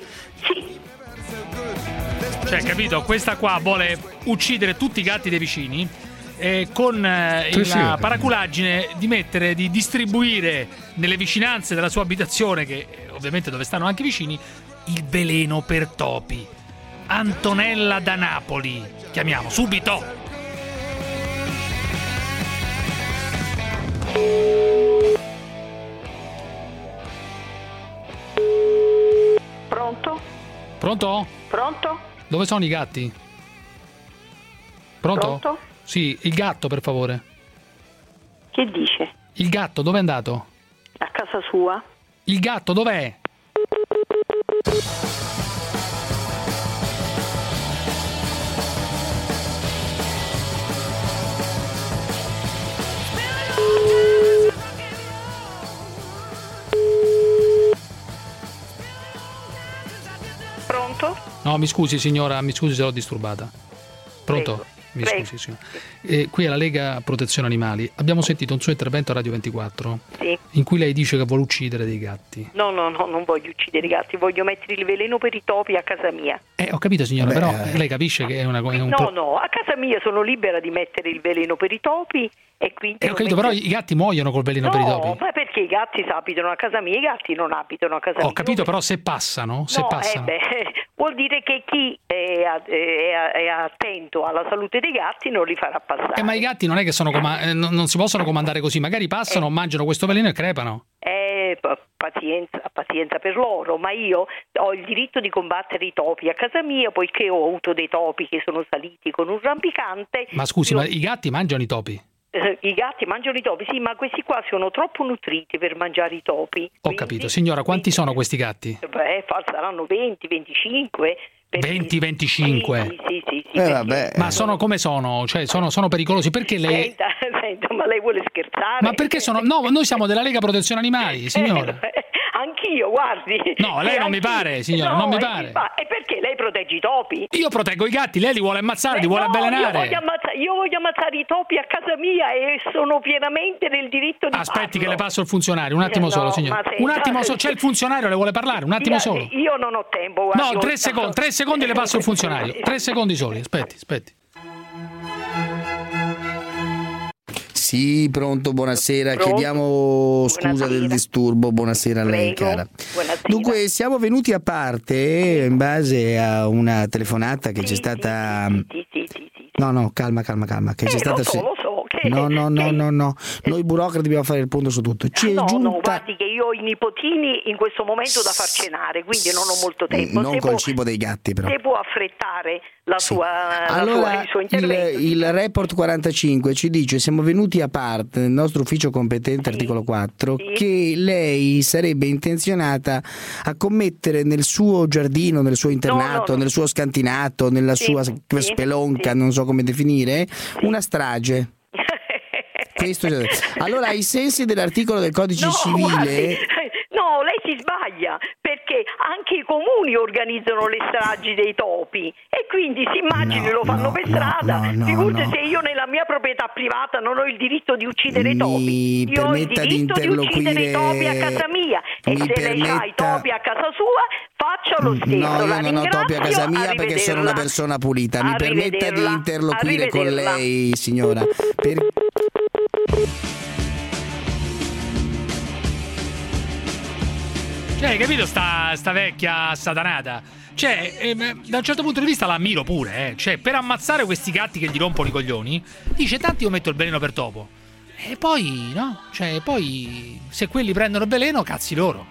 Speaker 5: Cioè, capito? Questa qua vuole uccidere tutti i gatti dei vicini eh, con eh,
Speaker 6: Sì,
Speaker 5: la
Speaker 6: sì.
Speaker 5: paraculaggine di mettere, di distribuire nelle vicinanze della sua abitazione, che eh, ovviamente dove stanno anche i vicini, il veleno per topi. Antonella da Napoli. Chiamiamo subito.
Speaker 7: Pronto?
Speaker 5: Pronto?
Speaker 7: Pronto?
Speaker 5: Dove sono i gatti? Pronto?
Speaker 7: Pronto?
Speaker 5: Sì, il gatto per favore.
Speaker 7: Che dice?
Speaker 5: Il gatto dove è andato?
Speaker 7: A casa sua?
Speaker 5: Il gatto dov'è?
Speaker 7: Pronto?
Speaker 5: No, mi scusi signora, mi scusi se l'ho disturbata. Pronto?
Speaker 7: Prego.
Speaker 5: Mi
Speaker 7: Prego.
Speaker 5: scusi signora. Eh, qui è la Lega Protezione Animali. Abbiamo sentito un suo intervento a Radio ventiquattro
Speaker 7: Sì.
Speaker 5: in cui lei dice che vuole uccidere dei gatti.
Speaker 7: No, no, no, non voglio uccidere i gatti, voglio mettere il veleno per i topi a casa mia.
Speaker 5: Eh, ho capito signora,
Speaker 2: Vabbè,
Speaker 5: però
Speaker 2: eh.
Speaker 5: lei capisce che è, una, è un
Speaker 7: No,
Speaker 5: pro-
Speaker 7: no, a casa mia sono libera di mettere il veleno per i topi e quindi...
Speaker 5: Eh, ho
Speaker 7: non
Speaker 5: capito,
Speaker 7: metto-
Speaker 5: però i gatti muoiono col veleno
Speaker 7: no,
Speaker 5: per i topi.
Speaker 7: ma perché i gatti abitano a casa mia, i gatti non abitano a casa mia.
Speaker 5: Ho capito, però se passano, se
Speaker 7: no,
Speaker 5: passano.
Speaker 7: eh beh, vuol dire che chi è, a- è a- è attento alla salute dei gatti non li farà passare.
Speaker 5: Eh, ma i gatti non è che sono coma- eh, non non si possono comandare così, magari passano, mangiano questo veleno e crepano.
Speaker 7: Eh, pa- pazienza, pazienza per loro, ma io ho il diritto di combattere i topi a casa mia, poiché ho avuto dei topi che sono saliti con un rampicante.
Speaker 5: Ma scusi,
Speaker 7: Io-
Speaker 5: ma i gatti mangiano i topi?
Speaker 7: eh, I gatti mangiano i topi, sì, ma questi qua sono troppo nutriti per mangiare i topi.
Speaker 5: Ho capito. Signora, quanti sono questi gatti?
Speaker 7: Beh, fa- saranno venti, venticinque.
Speaker 5: venti venticinque?
Speaker 7: Sì, sì, sì. sì,
Speaker 2: Eh,
Speaker 7: perché-
Speaker 2: vabbè.
Speaker 5: Ma sono come sono? Cioè, sono, sono pericolosi? Perché lei...
Speaker 7: Senta, senta, ma lei vuole scherzare?
Speaker 5: Ma perché sono... No, noi siamo della Lega Protezione Animali, signora.
Speaker 7: Eh, anch'io, guardi.
Speaker 5: No, lei
Speaker 7: Eh,
Speaker 5: non mi
Speaker 7: anch'io.
Speaker 5: pare, signora,
Speaker 7: No,
Speaker 5: non mi
Speaker 7: eh,
Speaker 5: pare.
Speaker 7: fa- E perché lei protegge i topi?
Speaker 5: Io proteggo i gatti, lei li vuole ammazzare, li
Speaker 7: Eh,
Speaker 5: vuole
Speaker 7: no, Io
Speaker 5: avvelenare.
Speaker 7: voglio, ammazza- io voglio ammazzare i topi a casa mia e sono pienamente nel diritto di
Speaker 5: Aspetti
Speaker 7: farlo.
Speaker 5: che le passo il funzionario, un attimo
Speaker 7: Eh,
Speaker 5: solo,
Speaker 7: no,
Speaker 5: signora.
Speaker 7: ma senta-
Speaker 5: Un attimo solo, c'è il funzionario, le vuole parlare? Un attimo
Speaker 7: Io-
Speaker 5: solo.
Speaker 7: Io non ho tempo, guardi.
Speaker 5: No, tre secondi, tre secondi le passo il funzionario. Tre secondi soli, aspetti, aspetti.
Speaker 2: Sì, pronto, buonasera.
Speaker 7: Pronto?
Speaker 2: Chiediamo scusa
Speaker 7: Buonasera.
Speaker 2: del disturbo. Buonasera a lei,
Speaker 7: Prego.
Speaker 2: cara.
Speaker 7: Buonasera.
Speaker 2: Dunque, siamo venuti a parte in base a una telefonata che c'è stata
Speaker 7: Sì, sì, sì, sì.
Speaker 2: No, no, calma, calma, calma. Che
Speaker 23: Eh,
Speaker 2: c'è stata
Speaker 23: lo so,
Speaker 2: se-
Speaker 23: lo so. Che,
Speaker 2: No, no, no,
Speaker 23: che-
Speaker 2: no, no. Noi burocrati dobbiamo fare il punto su tutto. Ci è
Speaker 23: No, no,
Speaker 2: giunta
Speaker 23: guardi che io ho i nipotini in questo momento da far cenare, quindi non ho molto tempo.
Speaker 2: non
Speaker 23: Se
Speaker 2: col
Speaker 23: può-
Speaker 2: cibo dei gatti, però.
Speaker 23: Se può affrettare la sua, la sua-
Speaker 2: Allora,
Speaker 23: il suo
Speaker 2: il,
Speaker 23: intervento.
Speaker 2: il report quarantacinque ci dice: siamo venuti a parte nel nostro ufficio competente, articolo quattro, che lei sarebbe intenzionata a commettere nel suo giardino, nel suo internato,
Speaker 23: no, no.
Speaker 2: nel suo scantinato, nella
Speaker 23: Sì,
Speaker 2: sua
Speaker 23: sì,
Speaker 2: spelonca, non so come definire, una strage. Questo è- allora, ai sensi dell'articolo del codice
Speaker 23: No,
Speaker 2: civile.
Speaker 23: guardi, no, lei si sbaglia, perché anche i comuni organizzano le stragi dei topi e quindi si immagini
Speaker 2: No,
Speaker 23: lo fanno
Speaker 2: no,
Speaker 23: per
Speaker 2: no,
Speaker 23: strada.
Speaker 2: no, no,
Speaker 23: Figurati
Speaker 2: no.
Speaker 23: se io nella mia proprietà privata non ho il diritto di uccidere i topi.
Speaker 2: Mi
Speaker 23: Io ho il
Speaker 2: permetta di
Speaker 23: diritto di uccidere i topi a casa mia e
Speaker 2: mi
Speaker 23: se lei ha i
Speaker 2: permetta-
Speaker 23: topi a casa sua faccia lo stesso.
Speaker 2: No,
Speaker 23: La
Speaker 2: io non ho topi a casa
Speaker 23: ringrazio,
Speaker 2: mia perché sono una
Speaker 23: arrivederla.
Speaker 2: persona pulita. Mi permetta di
Speaker 23: Arrivederla,
Speaker 2: interloquire con
Speaker 23: arrivederla.
Speaker 2: lei, signora. Per-
Speaker 5: Cioè, hai capito sta, sta vecchia satanata? Cioè, ehm, da un certo punto di vista la ammiro pure, eh. Cioè, per ammazzare questi gatti che gli rompono i coglioni, dice: tanti io metto il veleno per topo. E poi, no? Cioè, poi, se quelli prendono il veleno, cazzi loro.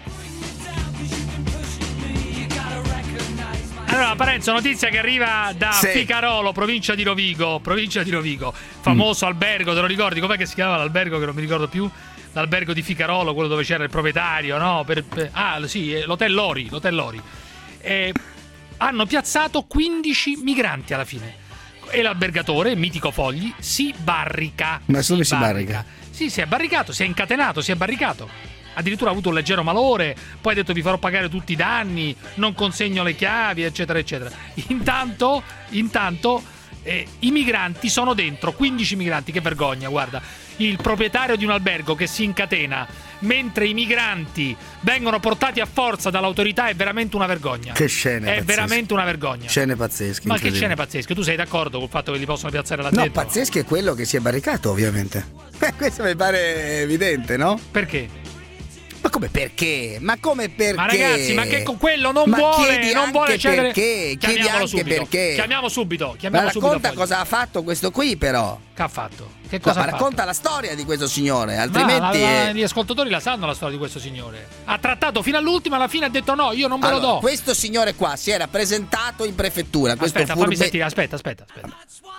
Speaker 5: Allora, Parenzo, notizia che arriva da
Speaker 2: Sì.
Speaker 5: Ficarolo, provincia di Rovigo. Provincia di Rovigo, famoso albergo, te lo ricordi? Com'è che si chiamava l'albergo che non mi ricordo più? L'albergo di Ficarolo, quello dove c'era il proprietario, no? Per, per- ah, sì, eh, l'hotel Lori, l'hotel Lori. Eh, hanno piazzato quindici migranti alla fine. E l'albergatore, mitico Fogli, si barrica.
Speaker 2: Ma dove si barrica?
Speaker 5: Sì, si è barricato, si è incatenato, si è barricato. Addirittura ha avuto un leggero malore, poi ha detto: vi farò pagare tutti i danni, non consegno le chiavi, eccetera, eccetera. Intanto, intanto eh, i migranti sono dentro, quindici migranti, che vergogna, guarda. Il proprietario di un albergo che si incatena mentre i migranti vengono portati a forza dall'autorità è veramente una vergogna.
Speaker 2: Che scene
Speaker 5: È
Speaker 2: pazzesche.
Speaker 5: veramente una vergogna.
Speaker 2: Scene pazzesche.
Speaker 5: Ma che
Speaker 2: incredibili.
Speaker 5: scene pazzesche? Tu sei d'accordo col fatto che li possono piazzare là
Speaker 2: No,
Speaker 5: dentro?
Speaker 2: pazzesco è quello che si è barricato, ovviamente. Eh, questo mi pare evidente, no?
Speaker 5: Perché?
Speaker 2: Ma come perché? Ma come perché?
Speaker 5: Ma ragazzi, ma che con quello non
Speaker 2: Ma
Speaker 5: vuole,
Speaker 2: chiedi
Speaker 5: non vuole
Speaker 2: anche
Speaker 5: cedere.
Speaker 2: perché, chiedi
Speaker 5: Chiamiamolo
Speaker 2: anche
Speaker 5: subito.
Speaker 2: perché.
Speaker 5: Chiamiamo subito,
Speaker 2: Ma
Speaker 5: chiamiamo subito.
Speaker 2: racconta
Speaker 5: Fogli.
Speaker 2: cosa ha fatto questo qui, però.
Speaker 5: Che ha fatto? Che
Speaker 2: No,
Speaker 5: cosa
Speaker 2: ma
Speaker 5: ha fatto?
Speaker 2: racconta la storia di questo signore,
Speaker 5: Ma
Speaker 2: altrimenti.
Speaker 5: la- la-
Speaker 2: eh,
Speaker 5: gli ascoltatori la sanno la storia di questo signore. Ha trattato fino all'ultimo, alla fine ha detto no, io non ve
Speaker 2: Allora,
Speaker 5: lo do.
Speaker 2: questo signore qua si era presentato in prefettura. Questo
Speaker 5: Aspetta, fammi
Speaker 2: furbe-
Speaker 5: sentire, aspetta, aspetta, aspetta.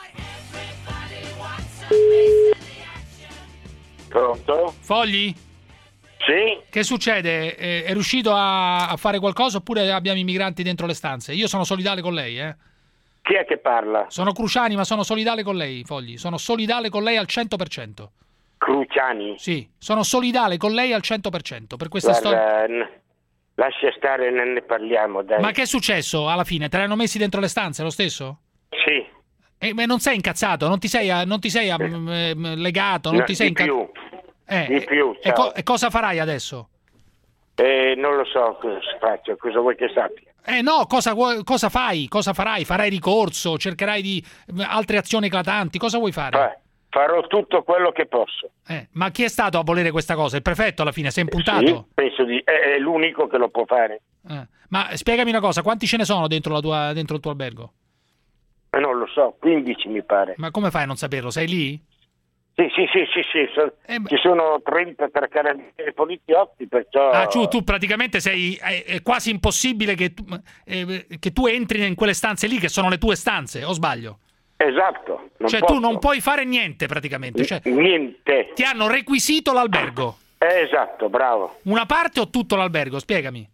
Speaker 8: Pronto?
Speaker 5: Fogli?
Speaker 8: Sì?
Speaker 5: Che succede? Eh, È riuscito a, a fare qualcosa oppure abbiamo i migranti dentro le stanze? Io sono solidale con lei, eh?
Speaker 8: Chi è che parla?
Speaker 5: Sono Cruciani, ma sono solidale con lei, Fogli. Sono solidale con lei al cento per cento.
Speaker 8: Cruciani?
Speaker 5: Sì, sono solidale con lei al cento per cento per questa storia.
Speaker 8: Guarda, n- lascia stare, non ne parliamo, dai.
Speaker 5: Ma che è successo alla fine? Te l'hanno messi dentro le stanze lo stesso?
Speaker 8: Sì.
Speaker 5: E ma non sei incazzato, non ti sei, non ti sei mm, mm, legato, non
Speaker 8: No,
Speaker 5: ti sei
Speaker 8: di
Speaker 5: incazzato.
Speaker 8: più.
Speaker 5: Eh,
Speaker 8: Di più,
Speaker 5: e,
Speaker 8: ciao.
Speaker 5: co- e cosa farai adesso?
Speaker 8: Eh, non lo so cosa faccio, cosa vuoi che sappia?
Speaker 5: Eh no, cosa, vuoi- cosa fai? Cosa farai? Farai ricorso? Cercherai di mm, altre azioni eclatanti? Cosa vuoi fare?
Speaker 8: Fa- farò tutto quello che posso.
Speaker 5: Eh, ma chi è stato a volere questa cosa? Il prefetto alla fine? Si è
Speaker 8: Sì,
Speaker 5: impuntato?
Speaker 8: penso di... È, è l'unico che lo può fare.
Speaker 5: Eh, Ma spiegami una cosa, quanti ce ne sono dentro, la tua, dentro il tuo albergo?
Speaker 8: Eh, non lo so, quindici mi pare.
Speaker 5: Ma come fai a non saperlo? Sei lì?
Speaker 8: Sì, sì, sì, sì, sì. so- ci sono trentatré carabinieri poliziotti, perciò...
Speaker 5: Ah, tu, tu praticamente sei... È, è quasi impossibile che tu, eh, che tu entri in quelle stanze lì, che sono le tue stanze, o sbaglio?
Speaker 8: Esatto. Non
Speaker 5: Cioè
Speaker 8: posso.
Speaker 5: tu non puoi fare niente praticamente. Cioè,
Speaker 8: Niente.
Speaker 5: ti hanno requisito l'albergo.
Speaker 8: Eh, esatto, bravo.
Speaker 5: Una parte o tutto l'albergo? Spiegami.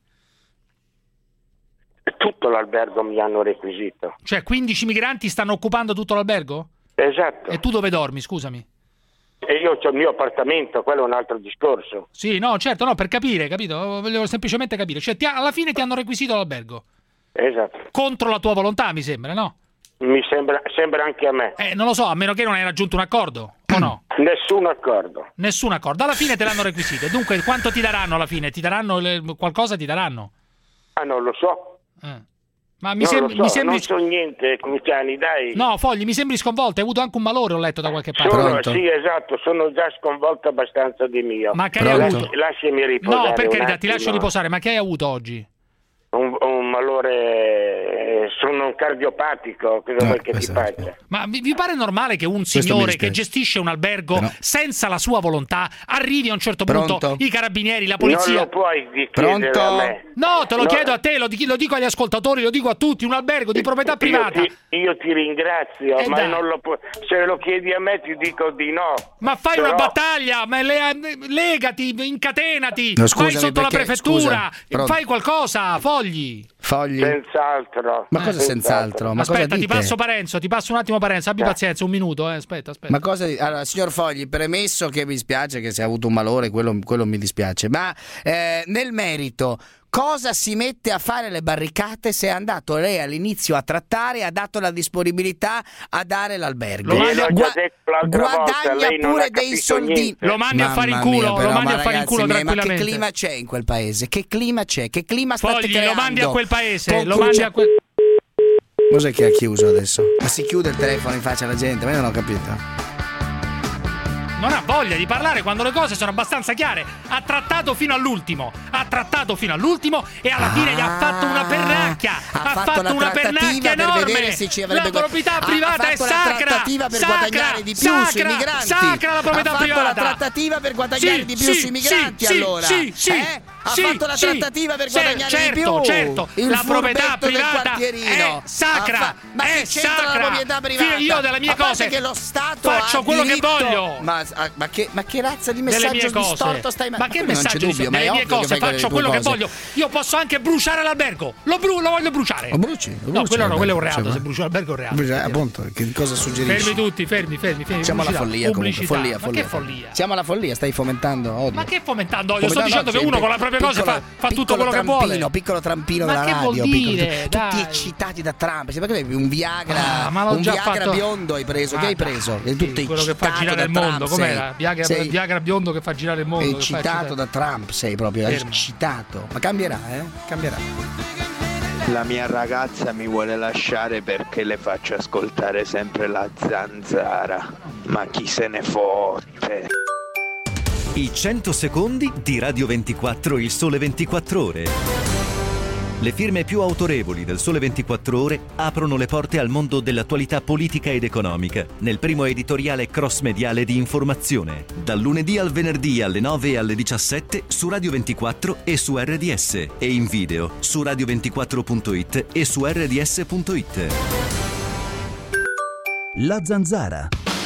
Speaker 8: Tutto l'albergo mi hanno requisito.
Speaker 5: Cioè quindici migranti stanno occupando tutto l'albergo?
Speaker 8: Esatto.
Speaker 5: E tu dove dormi, scusami?
Speaker 8: E io ho il mio appartamento, quello è un altro discorso.
Speaker 5: Sì, no, certo, no, per capire, capito? Volevo semplicemente capire. Cioè ti ha- alla fine ti hanno requisito l'albergo.
Speaker 8: Esatto.
Speaker 5: Contro la tua volontà, mi sembra, no?
Speaker 8: Mi sembra, sembra anche a me.
Speaker 5: Eh, non lo so, a meno che non hai raggiunto un accordo, o no?
Speaker 8: Nessun accordo.
Speaker 5: Nessun accordo. Alla fine te l'hanno requisito. E dunque, quanto ti daranno alla fine? Ti daranno le- qualcosa? Ti daranno?
Speaker 8: Ah, non lo so.
Speaker 5: Eh. Ma mi,
Speaker 8: non
Speaker 5: sem-
Speaker 8: lo so,
Speaker 5: mi sembri...
Speaker 8: non so niente, Cruciani, dai.
Speaker 5: No, Fogli, mi sembri sconvolto. Hai avuto anche un malore, ho letto da qualche parte.
Speaker 8: Sono, sì, esatto, sono già sconvolto abbastanza di mio.
Speaker 5: Ma che hai
Speaker 8: Lasci-
Speaker 5: avuto?
Speaker 8: Lasciami riposare.
Speaker 5: No, per
Speaker 8: un
Speaker 5: carità, ti lascio
Speaker 8: attimo.
Speaker 5: riposare. Ma che hai avuto oggi?
Speaker 8: Un, un malore eh, sono un cardiopatico, cosa vuoi che ti faccia?
Speaker 5: Ma vi, vi pare normale che un signore che gestisce un albergo Però... senza la sua volontà arrivi a un certo punto Pronto? I carabinieri, la polizia?
Speaker 8: Non lo puoi chiedere a me.
Speaker 5: No, te lo
Speaker 8: no.
Speaker 5: chiedo a te, lo, lo dico agli ascoltatori, lo dico a tutti, un albergo di proprietà privata.
Speaker 8: Io ti, io ti ringrazio, eh ma
Speaker 5: dai.
Speaker 8: non lo pu- se lo chiedi a me ti dico di no.
Speaker 5: Ma fai Però... una battaglia, ma le, legati, incatenati, no, scusami, vai sotto perché, la prefettura, scusa, fai qualcosa, Fogli.
Speaker 8: Fogli. Senz'altro.
Speaker 2: Ma cosa senz'altro? Ma
Speaker 5: aspetta,
Speaker 2: cosa
Speaker 5: ti passo Parenzo, ti passo un attimo Parenzo, abbi eh. pazienza, un minuto, eh. aspetta, aspetta.
Speaker 2: Ma cosa allora, signor Fogli, premesso che mi dispiace che sia avuto un malore, quello, quello mi dispiace, ma eh, nel merito cosa si mette a fare le barricate se è andato lei all'inizio a trattare e ha dato la disponibilità a dare l'albergo?
Speaker 8: Lo mandi, Gua-
Speaker 2: guadagna
Speaker 8: volta,
Speaker 2: pure dei soldini.
Speaker 5: Lo mandi a fare in culo,
Speaker 2: mia, però,
Speaker 5: lo mandi
Speaker 2: a
Speaker 5: fare in culo
Speaker 2: mia,
Speaker 5: tranquillamente.
Speaker 2: Ma che clima c'è in quel paese? Che clima c'è? Che clima state
Speaker 5: Fogli,
Speaker 2: creando?
Speaker 5: lo mandi a quel paese,
Speaker 2: Con
Speaker 5: lo mandi a quel...
Speaker 2: Cos'è che ha chiuso adesso? Ma si chiude il telefono in faccia alla gente? Ma io non ho capito.
Speaker 5: Non ha voglia di parlare quando le cose sono abbastanza chiare. Ha trattato fino all'ultimo. Ha trattato fino all'ultimo e alla fine ah, gli ha fatto una pernacchia.
Speaker 2: Ha,
Speaker 5: ha
Speaker 2: fatto,
Speaker 5: fatto una pernacchia
Speaker 2: per
Speaker 5: enorme.
Speaker 2: Vedere se ci avrebbe
Speaker 5: la proprietà
Speaker 2: gu-
Speaker 5: privata
Speaker 2: ha
Speaker 5: è
Speaker 2: fatto
Speaker 5: sacra.
Speaker 2: La trattativa per
Speaker 5: sacra,
Speaker 2: guadagnare di più
Speaker 5: sacra,
Speaker 2: sui migranti.
Speaker 5: Sacra la proprietà
Speaker 2: ha fatto
Speaker 5: privata.
Speaker 2: la trattativa per guadagnare
Speaker 5: sì,
Speaker 2: di più
Speaker 5: sì,
Speaker 2: sui migranti
Speaker 5: sì,
Speaker 2: allora.
Speaker 5: Sì, sì,
Speaker 2: eh? Ha
Speaker 5: sì,
Speaker 2: fatto la
Speaker 5: sì,
Speaker 2: trattativa per
Speaker 5: sì,
Speaker 2: guadagnare
Speaker 5: certo,
Speaker 2: di più.
Speaker 5: Certo,
Speaker 2: Il
Speaker 5: la proprietà privata
Speaker 2: è
Speaker 5: sacra.
Speaker 2: Fa- ma
Speaker 5: è
Speaker 2: che c'entra
Speaker 5: sacra.
Speaker 2: la proprietà privata?
Speaker 5: Io delle mie cose
Speaker 2: che lo Stato
Speaker 5: faccio
Speaker 2: ha
Speaker 5: quello
Speaker 2: diritto.
Speaker 5: che voglio.
Speaker 2: Ma, ma, che, ma che razza di
Speaker 5: Delle
Speaker 2: messaggio
Speaker 5: mie
Speaker 2: distorto stai
Speaker 5: ma,
Speaker 2: ma
Speaker 5: che
Speaker 2: non
Speaker 5: messaggio
Speaker 2: c'è dubbio,
Speaker 5: delle
Speaker 2: ma
Speaker 5: mie cose faccio quello che voglio. Io posso anche bruciare l'albergo. Lo, bru- lo voglio bruciare.
Speaker 2: Lo bruci? Lo
Speaker 5: no,
Speaker 2: bruci
Speaker 5: quello no, quello è un
Speaker 2: cioè,
Speaker 5: reato. Se brucio l'albergo è un reato.
Speaker 2: Brucia, appunto, che cosa suggerisci?
Speaker 5: Fermi tutti, fermi, fermi, fermi.
Speaker 2: Siamo alla follia comunque, follia,
Speaker 5: ma
Speaker 2: follia.
Speaker 5: che follia?
Speaker 2: Siamo alla follia, stai fomentando odio.
Speaker 5: Ma che fomentando odio? Sto
Speaker 2: Fomentando,
Speaker 5: dicendo che uno con le proprie cose fa, fa tutto quello che vuole.
Speaker 2: Piccolo trampino
Speaker 5: ma
Speaker 2: della
Speaker 5: che
Speaker 2: radio,
Speaker 5: vuol dire?
Speaker 2: Piccolo, tutti eccitati da Trump. Sembra che un Viagra,
Speaker 5: ah, ma
Speaker 2: un
Speaker 5: già
Speaker 2: Viagra
Speaker 5: fatto...
Speaker 2: biondo hai preso,
Speaker 5: ah,
Speaker 2: che hai preso? È tutto
Speaker 5: sì, quello che fa girare il mondo,
Speaker 2: Trump,
Speaker 5: com'era? Viagra,
Speaker 2: sei...
Speaker 5: Viagra biondo che fa girare il mondo.
Speaker 2: Eccitato da Trump, sei proprio
Speaker 5: Fermo.
Speaker 2: eccitato. Ma cambierà, eh? Cambierà.
Speaker 24: La mia ragazza mi vuole lasciare perché le faccio ascoltare sempre la Zanzara. Ma chi se ne fotte?
Speaker 10: I cento secondi di Radio ventiquattro, il Sole ventiquattro Ore. Le firme più autorevoli del Sole ventiquattro Ore aprono le porte al mondo dell'attualità politica ed economica nel primo editoriale cross-mediale di informazione, dal lunedì al venerdì alle nove e alle diciassette su Radio ventiquattro e su R D S e in video su radio ventiquattro punto it e su R D S punto it. La Zanzara.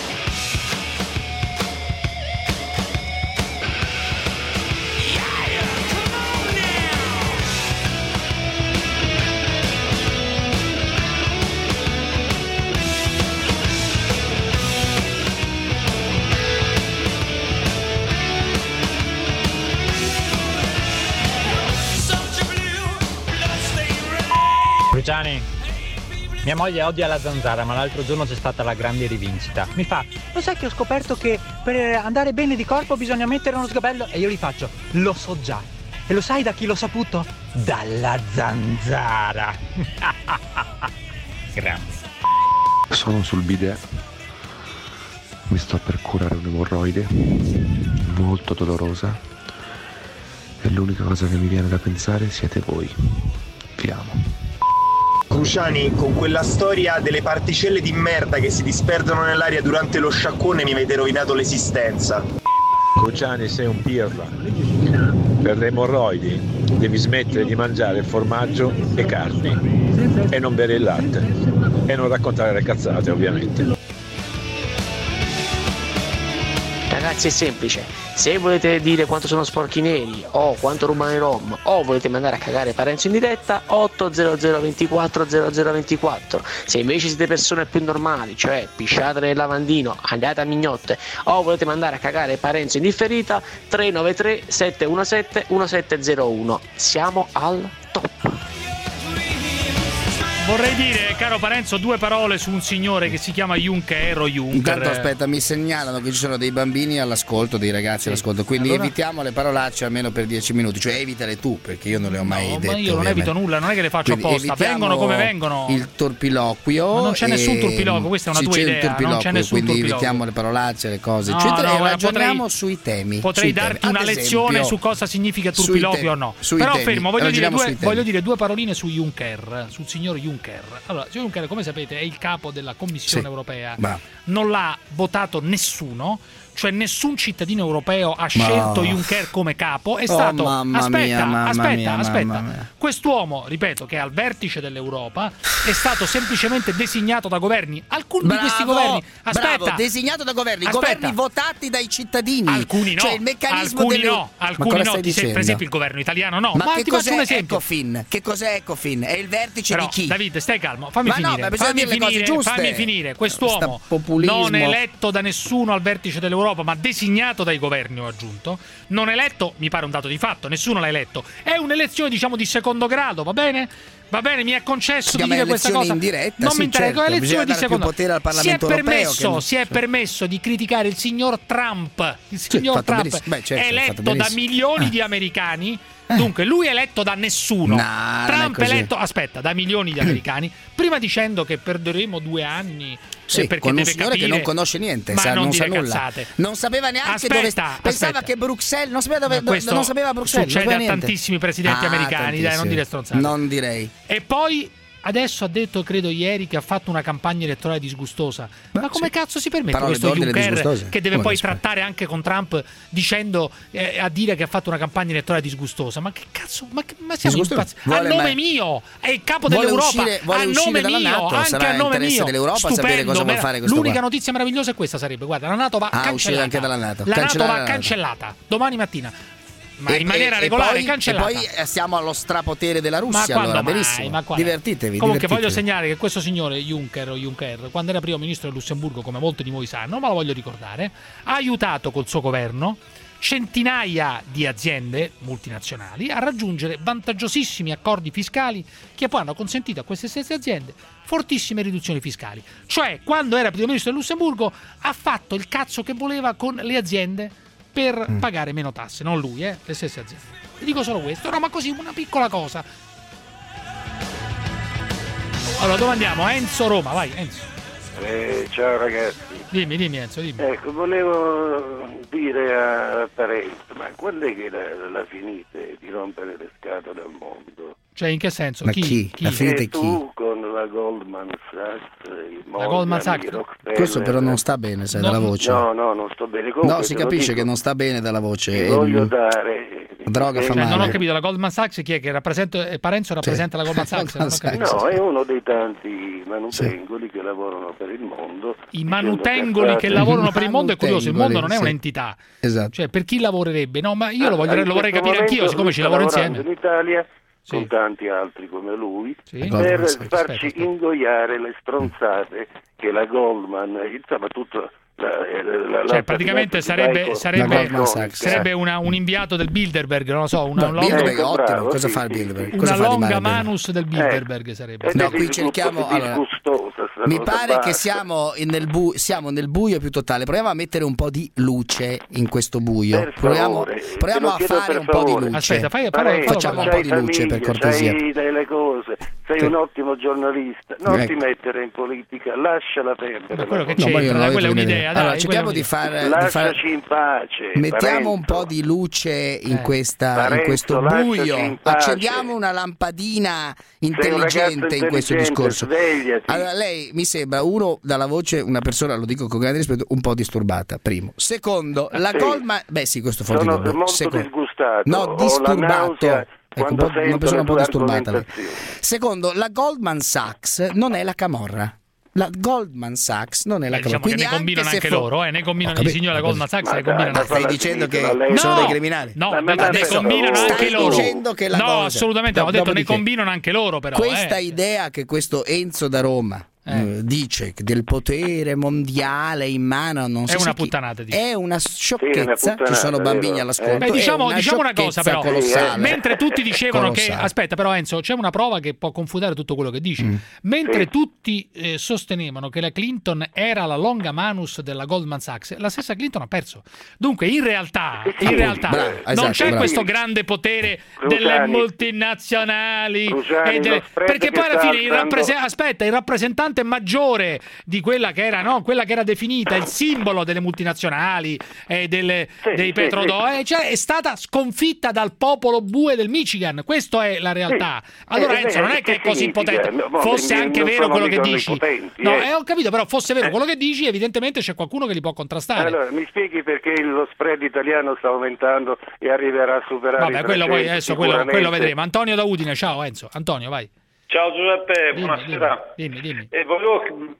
Speaker 9: Luciani, mia moglie odia la Zanzara, ma l'altro giorno c'è stata la grande rivincita. Mi fa, lo sai che ho scoperto che per andare bene di corpo bisogna mettere uno sgabello? E io gli faccio, lo so già. E lo sai da chi l'ho saputo? Dalla Zanzara. Grande.
Speaker 11: Sono sul bidet. Mi sto per curare un'emorroide molto dolorosa. E l'unica cosa che mi viene da pensare siete voi. Vi amo.
Speaker 12: Cruciani, con quella storia delle particelle di merda che si disperdono nell'aria durante lo sciacquone mi avete rovinato l'esistenza.
Speaker 24: Cruciani, sei un pirla. Per le emorroidi devi smettere di mangiare formaggio e carni e non bere il latte e non raccontare le cazzate, ovviamente.
Speaker 13: Ragazzi, è semplice. Se volete dire quanto sono sporchi neri o quanto rubano i rom o volete mandare a cagare Parenzo in diretta, otto zero zero ventiquattro zero zero ventiquattro. Se invece siete persone più normali, cioè pisciate nel lavandino, andate a mignotte o volete mandare a cagare Parenzo in differita, tre nove tre sette uno sette uno sette zero uno. Siamo al top.
Speaker 5: Vorrei dire, caro Parenzo, due parole su un signore che si chiama Juncker o Juncker.
Speaker 2: Intanto aspetta, mi segnalano che ci sono dei bambini all'ascolto, dei ragazzi sì. all'ascolto, quindi allora... evitiamo le parolacce almeno per dieci minuti, cioè evitale tu, perché io non le ho mai no, dette.
Speaker 5: Ma io non
Speaker 2: ovviamente.
Speaker 5: evito nulla, non è che le faccio quindi apposta, vengono come vengono.
Speaker 2: Il turpiloquio.
Speaker 5: Ma non c'è e... nessun turpiloquio, questa è una
Speaker 2: sì,
Speaker 5: tua
Speaker 2: c'è
Speaker 5: idea, non c'è nessun
Speaker 2: quindi
Speaker 5: turpiloquio.
Speaker 2: evitiamo le parolacce, le cose.
Speaker 5: No,
Speaker 2: cioè,
Speaker 5: no,
Speaker 2: ragioniamo
Speaker 5: potrei,
Speaker 2: sui temi.
Speaker 5: Potrei
Speaker 2: sui
Speaker 5: darti
Speaker 2: temi.
Speaker 5: una
Speaker 2: Ad
Speaker 5: lezione
Speaker 2: esempio,
Speaker 5: su cosa significa turpiloquio o no. Però
Speaker 2: temi.
Speaker 5: fermo, voglio dire, due,
Speaker 2: temi.
Speaker 5: voglio dire due paroline su Juncker, sul signor Juncker. Juncker. Allora, signor Juncker, come sapete, è il capo della Commissione
Speaker 2: Sì.
Speaker 5: europea.
Speaker 2: Ma-
Speaker 5: Non l'ha votato nessuno. Cioè nessun cittadino europeo ha scelto
Speaker 2: Ma-
Speaker 5: Juncker come capo, è
Speaker 2: Oh,
Speaker 5: stato
Speaker 2: mamma
Speaker 5: aspetta,
Speaker 2: mia, mamma
Speaker 5: aspetta,
Speaker 2: mia,
Speaker 5: aspetta.
Speaker 2: mamma mia.
Speaker 5: Quest'uomo, ripeto, che è al vertice dell'Europa, è stato semplicemente designato da governi. Alcuni
Speaker 2: Bravo,
Speaker 5: di questi governi, aspetta,
Speaker 2: bravo, designato da governi,
Speaker 5: Aspetta.
Speaker 2: governi votati dai cittadini.
Speaker 5: alcuni no,
Speaker 2: Cioè il meccanismo
Speaker 5: alcuni
Speaker 2: delle...
Speaker 5: no,
Speaker 2: Ma
Speaker 5: alcuni
Speaker 2: cosa
Speaker 5: no,
Speaker 2: stai
Speaker 5: ti sei- per
Speaker 2: dicendo?
Speaker 5: esempio il governo italiano no,
Speaker 2: Ma,
Speaker 5: ma,
Speaker 2: che
Speaker 5: ti faccio un
Speaker 2: cos'è
Speaker 5: esempio.
Speaker 2: Ecofin? Che cos'è Ecofin? È il vertice
Speaker 5: Però,
Speaker 2: di chi?
Speaker 5: Davide, stai calmo, fammi
Speaker 2: Ma no,
Speaker 5: finire.
Speaker 2: ma bisogna
Speaker 5: fammi,
Speaker 2: dire le cose
Speaker 5: finire
Speaker 2: giuste.
Speaker 5: fammi finire. Quest'uomo
Speaker 2: Sta populismo.
Speaker 5: non eletto da nessuno al vertice dell'Europa, ma designato dai governi, ho aggiunto. Non eletto, mi pare un dato di fatto, nessuno l'ha eletto. È un'elezione, diciamo, di secondo grado, va bene? Va bene, mi è concesso
Speaker 2: Si
Speaker 5: di
Speaker 2: chiama
Speaker 5: dire questa
Speaker 2: elezione
Speaker 5: cosa.
Speaker 2: indiretta,
Speaker 5: non
Speaker 2: sì,
Speaker 5: mi interessa,
Speaker 2: certo,
Speaker 5: è elezione
Speaker 2: bisogna
Speaker 5: di
Speaker 2: dare più
Speaker 5: secondo
Speaker 2: potere al Parlamento
Speaker 5: si è
Speaker 2: europeo
Speaker 5: permesso,
Speaker 2: che-
Speaker 5: si è permesso di criticare il signor Trump. Il signor
Speaker 2: fatto
Speaker 5: Trump
Speaker 2: benissimo. Beh, certo,
Speaker 5: è
Speaker 2: ha fatto
Speaker 5: eletto da
Speaker 2: benissimo.
Speaker 5: milioni
Speaker 2: Eh.
Speaker 5: di americani. Dunque, lui è eletto da nessuno.
Speaker 2: No, non è
Speaker 5: Trump è
Speaker 2: così.
Speaker 5: eletto, aspetta, da milioni di americani. Prima dicendo che perderemo due anni.
Speaker 2: Sì,
Speaker 5: eh, perché
Speaker 2: con un
Speaker 5: deve
Speaker 2: signore
Speaker 5: capire...
Speaker 2: che non conosce niente,
Speaker 5: Ma
Speaker 2: sa,
Speaker 5: non,
Speaker 2: non sa
Speaker 5: dire
Speaker 2: nulla.
Speaker 5: cazzate.
Speaker 2: Non sapeva neanche
Speaker 5: Aspetta,
Speaker 2: dove sta- pensava
Speaker 5: aspetta.
Speaker 2: che Bruxelles, non sapeva dove
Speaker 5: Ma questo
Speaker 2: non sapeva Bruxelles,
Speaker 5: succede
Speaker 2: non sapeva
Speaker 5: a
Speaker 2: niente.
Speaker 5: tantissimi presidenti
Speaker 2: Ah,
Speaker 5: americani, dai, non
Speaker 2: tantissimi.
Speaker 5: dire stronzate.
Speaker 2: Non direi.
Speaker 5: E poi adesso ha detto, credo ieri, che ha fatto una campagna elettorale disgustosa. Ma come
Speaker 2: sì.
Speaker 5: cazzo si permette
Speaker 2: Parole
Speaker 5: questo
Speaker 2: d'ordine
Speaker 5: Juncker
Speaker 2: disgustose.
Speaker 5: che deve
Speaker 2: Come
Speaker 5: poi
Speaker 2: si fa?
Speaker 5: trattare anche con Trump dicendo eh, a dire che ha fatto una campagna elettorale disgustosa? Ma che cazzo? Ma, che- ma siamo
Speaker 2: Disgustoso?
Speaker 5: impazziti? A
Speaker 2: Vuole
Speaker 5: nome
Speaker 2: mai-
Speaker 5: mio, è il capo
Speaker 2: Vuole
Speaker 5: dell'Europa.
Speaker 2: uscire- vuole
Speaker 5: a
Speaker 2: uscire
Speaker 5: nome
Speaker 2: dalla
Speaker 5: mio,
Speaker 2: NATO,
Speaker 5: anche
Speaker 2: sarà
Speaker 5: a nome
Speaker 2: interesse
Speaker 5: mio.
Speaker 2: dell'Europa sapere
Speaker 5: Stupendo,
Speaker 2: cosa vuole
Speaker 5: mer-
Speaker 2: fare questo
Speaker 5: L'unica
Speaker 2: qua.
Speaker 5: notizia meravigliosa è questa sarebbe, guarda, la NATO va
Speaker 2: Ah,
Speaker 5: cancellata.
Speaker 2: uscire anche dalla NATO.
Speaker 5: La NATO
Speaker 2: Cancellare
Speaker 5: va
Speaker 2: la NATO.
Speaker 5: cancellata domani mattina. Ma
Speaker 2: E-
Speaker 5: in maniera
Speaker 2: e-
Speaker 5: regolare
Speaker 2: e poi,
Speaker 5: cancellata.
Speaker 2: E poi eh, siamo allo strapotere della
Speaker 5: Ma
Speaker 2: Russia,
Speaker 5: quando
Speaker 2: allora
Speaker 5: mai?
Speaker 2: benissimo.
Speaker 5: Ma quando?
Speaker 2: Divertitevi,
Speaker 5: Comunque
Speaker 2: divertitevi.
Speaker 5: voglio segnalare che questo signore Juncker o Juncker, quando era primo ministro del Lussemburgo, come molti di voi sanno, ma lo voglio ricordare, ha aiutato col suo governo centinaia di aziende multinazionali a raggiungere vantaggiosissimi accordi fiscali che poi hanno consentito a queste stesse aziende fortissime riduzioni fiscali. Cioè, quando era primo ministro del Lussemburgo, ha fatto il cazzo che voleva con le aziende per
Speaker 2: Mm.
Speaker 5: pagare meno tasse, non lui, eh, le stesse aziende. Vi dico solo questo, no, ma così una piccola cosa. Allora, dove andiamo? Enzo Roma, vai Enzo.
Speaker 14: Eh, ciao ragazzi.
Speaker 5: Dimmi, dimmi Enzo, dimmi.
Speaker 14: Ecco, volevo dire a Parenzo, ma quando è che la, la finite di rompere le scatole al mondo?
Speaker 5: Cioè, in che senso?
Speaker 2: Ma chi? La finite
Speaker 14: E
Speaker 2: chi?
Speaker 14: tu con la Goldman Sachs, i
Speaker 5: La Goldman Sachs.
Speaker 14: Rockefeller.
Speaker 2: Questo però non sta bene, sai,
Speaker 14: No,
Speaker 2: dalla voce.
Speaker 14: No, no, non sto bene. Comunque,
Speaker 2: No, si
Speaker 14: te lo
Speaker 2: capisce
Speaker 14: dico,
Speaker 2: che non sta bene dalla voce.
Speaker 14: ti
Speaker 2: e-
Speaker 14: voglio dare...
Speaker 2: Droga fa
Speaker 14: Cioè,
Speaker 5: Cioè, non ho
Speaker 2: male.
Speaker 5: capito, la Goldman Sachs chi è che rappresenta? eh, Parenzo rappresenta la Goldman Sachs? Non ho capito.
Speaker 14: No, è uno dei tanti manutengoli che lavorano per il mondo.
Speaker 5: I manutengoli che lavorano per il mondo è curioso, il mondo non è
Speaker 2: sì.
Speaker 5: un'entità.
Speaker 2: Esatto.
Speaker 5: Cioè, per chi lavorerebbe? No, ma io lo, voglio,
Speaker 14: In
Speaker 5: lo vorrei
Speaker 14: questo
Speaker 5: capire anch'io,
Speaker 14: momento
Speaker 5: siccome ci
Speaker 14: sta
Speaker 5: lavoro
Speaker 14: lavorando
Speaker 5: insieme.
Speaker 14: in Italia con tanti altri come lui
Speaker 5: Sì.
Speaker 14: per
Speaker 2: Goldman Sachs,
Speaker 14: farci
Speaker 5: aspetta.
Speaker 14: ingoiare le stronzate che la Goldman, insomma tutto la, la, la,
Speaker 5: Cioè, praticamente sarebbe, sarebbe, sarebbe una- un inviato del Bilderberg, non lo so, una,
Speaker 2: No,
Speaker 5: un
Speaker 2: Bilderberg è
Speaker 5: longa,
Speaker 2: ottimo,
Speaker 14: bravo,
Speaker 2: cosa
Speaker 14: sì,
Speaker 2: fa il
Speaker 14: sì,
Speaker 2: Bilderberg?
Speaker 14: sì.
Speaker 2: Cosa
Speaker 5: una
Speaker 2: fa di male
Speaker 5: longa
Speaker 2: Bilderberg?
Speaker 5: manus del Bilderberg sarebbe.
Speaker 14: Ed
Speaker 2: No,
Speaker 14: è
Speaker 2: qui
Speaker 14: disgusto-
Speaker 2: cerchiamo- allora,
Speaker 14: disgustosa sta
Speaker 2: Mi
Speaker 14: cosa,
Speaker 2: pare
Speaker 14: basta.
Speaker 2: che siamo nel, bu- siamo nel buio più totale. Proviamo a mettere un po' di luce in questo buio.
Speaker 14: Per
Speaker 2: Proviamo,
Speaker 14: favore,
Speaker 2: proviamo
Speaker 14: te lo
Speaker 2: a
Speaker 14: chiedo
Speaker 2: fare
Speaker 14: per
Speaker 2: un po' di
Speaker 14: favore.
Speaker 2: luce.
Speaker 5: Aspetta, fai- fallo-
Speaker 14: Parenzo,
Speaker 2: Facciamo un
Speaker 14: c'hai
Speaker 2: po' di luce,
Speaker 14: famiglia,
Speaker 2: per cortesia.
Speaker 14: C'hai delle cose, sei
Speaker 2: Sì.
Speaker 14: un ottimo giornalista, non
Speaker 2: Ecco.
Speaker 14: ti mettere in politica, lasciala perdere.
Speaker 5: Ma quello
Speaker 14: la
Speaker 5: che
Speaker 14: politica.
Speaker 2: No, ma io
Speaker 5: c'entra,
Speaker 2: non ho
Speaker 5: quella è
Speaker 2: detto di
Speaker 5: un'idea,
Speaker 2: vedere.
Speaker 5: dai,
Speaker 2: Allora, cerchiamo
Speaker 5: quella è
Speaker 2: di far, di
Speaker 14: Lasciaci
Speaker 2: far-
Speaker 14: in pace.
Speaker 2: Mettiamo
Speaker 14: Parenzo.
Speaker 2: un po' di luce in,
Speaker 5: Eh.
Speaker 2: questa, in
Speaker 14: Parenzo,
Speaker 2: questo
Speaker 14: lasciaci
Speaker 2: buio.
Speaker 14: in pace.
Speaker 2: Accendiamo una lampadina
Speaker 14: Sei un ragazzo
Speaker 2: intelligente in questo
Speaker 14: intelligente,
Speaker 2: discorso.
Speaker 14: svegliati.
Speaker 2: Allora, lei mi sembra uno dalla voce, una persona, lo dico con grande rispetto, un po' disturbata. Primo. Secondo, la
Speaker 14: Sì.
Speaker 2: Goldman. Beh, sì, questo forte
Speaker 14: Sono
Speaker 2: dubbio.
Speaker 14: molto
Speaker 2: Secondo-
Speaker 14: disgustato.
Speaker 2: No,
Speaker 14: Ho la
Speaker 2: disturbato.
Speaker 14: nausea
Speaker 2: Ecco, un
Speaker 14: quando
Speaker 2: po', una
Speaker 14: sento
Speaker 2: persona un
Speaker 14: le
Speaker 2: po'
Speaker 14: tue
Speaker 2: disturbata. lei.
Speaker 14: argomentazioni.
Speaker 2: Secondo, la Goldman Sachs non è la camorra. La Goldman Sachs non è la
Speaker 5: Beh,
Speaker 2: camorra.
Speaker 5: diciamo che
Speaker 2: Quindi
Speaker 5: ne combinano
Speaker 2: se
Speaker 5: anche
Speaker 2: fo-
Speaker 5: loro, eh, ne combinano
Speaker 2: Ho
Speaker 5: i
Speaker 2: capito,
Speaker 5: signori della Goldman Sachs,
Speaker 14: Ma
Speaker 5: ne
Speaker 14: dai,
Speaker 5: combinano
Speaker 14: ma
Speaker 5: anche
Speaker 2: stai
Speaker 14: falla
Speaker 2: dicendo che
Speaker 14: finita, lei-
Speaker 2: sono
Speaker 5: No!
Speaker 2: dei criminali?
Speaker 5: No,
Speaker 14: Ma- ma-
Speaker 5: ne
Speaker 14: ma-
Speaker 5: combinano
Speaker 14: stai
Speaker 5: anche loro.
Speaker 2: dicendo che la
Speaker 5: no,
Speaker 2: cosa-
Speaker 5: assolutamente,
Speaker 2: No,
Speaker 5: ho detto ne
Speaker 2: dopodiché-
Speaker 5: combinano anche loro però.
Speaker 2: Questa
Speaker 5: eh.
Speaker 2: idea che questo Enzo da Roma
Speaker 5: Eh.
Speaker 2: eh, dice che del potere mondiale in mano non si
Speaker 5: È
Speaker 2: sa
Speaker 5: una
Speaker 2: chi-
Speaker 5: puttanata, dice.
Speaker 2: è una
Speaker 14: Sì,
Speaker 2: sciocchezza.
Speaker 14: una puttanata,
Speaker 2: Ci sono bambini
Speaker 14: vero?
Speaker 2: all'ascolto.
Speaker 5: Beh,
Speaker 2: è
Speaker 5: diciamo,
Speaker 2: una
Speaker 5: diciamo una cosa
Speaker 2: sciocchezza
Speaker 5: però,
Speaker 2: colossale.
Speaker 5: mentre tutti dicevano che
Speaker 2: Colossale.
Speaker 5: aspetta però Enzo, c'è una prova che può confutare tutto quello che dici.
Speaker 2: Mm.
Speaker 5: Mentre tutti eh, sostenevano che la Clinton era la longa manus della Goldman Sachs, la stessa Clinton ha perso. Dunque in realtà, in
Speaker 14: Sì,
Speaker 5: realtà
Speaker 2: bravo,
Speaker 5: non
Speaker 2: esatto,
Speaker 5: c'è
Speaker 2: bravo.
Speaker 5: questo grande potere
Speaker 14: Cruciani.
Speaker 5: delle multinazionali
Speaker 14: Cruciani,
Speaker 5: e delle-
Speaker 14: lo spread
Speaker 5: perché
Speaker 14: che
Speaker 5: poi alla
Speaker 14: sta
Speaker 5: fine il
Speaker 14: alzando-
Speaker 5: rapprese- aspetta, il rappresentante quanto è maggiore di quella che era, no? Quella che era definita il simbolo delle multinazionali e delle,
Speaker 14: sì,
Speaker 5: dei
Speaker 14: sì,
Speaker 5: petrodolari,
Speaker 14: sì.
Speaker 5: cioè è stata sconfitta dal popolo bue del Michigan. Questa è la realtà.
Speaker 14: Sì.
Speaker 5: Allora
Speaker 14: Eh,
Speaker 5: Enzo, non è che è così potente. Fosse anche vero quello che dici. No,
Speaker 14: eh.
Speaker 5: eh, ho capito, però fosse vero quello che dici, evidentemente c'è qualcuno che li può contrastare.
Speaker 14: Allora, mi spieghi perché lo spread italiano sta aumentando e arriverà a superare
Speaker 5: Vabbè,
Speaker 14: i
Speaker 5: quello poi
Speaker 14: trecento,
Speaker 5: adesso quello,
Speaker 14: sicuramente.
Speaker 5: quello vedremo. Antonio da Udine, ciao Enzo. Antonio, vai.
Speaker 15: Ciao Giuseppe,
Speaker 5: Dimmi,
Speaker 15: buonasera.
Speaker 5: Dimmi, dimmi.
Speaker 15: E volevo...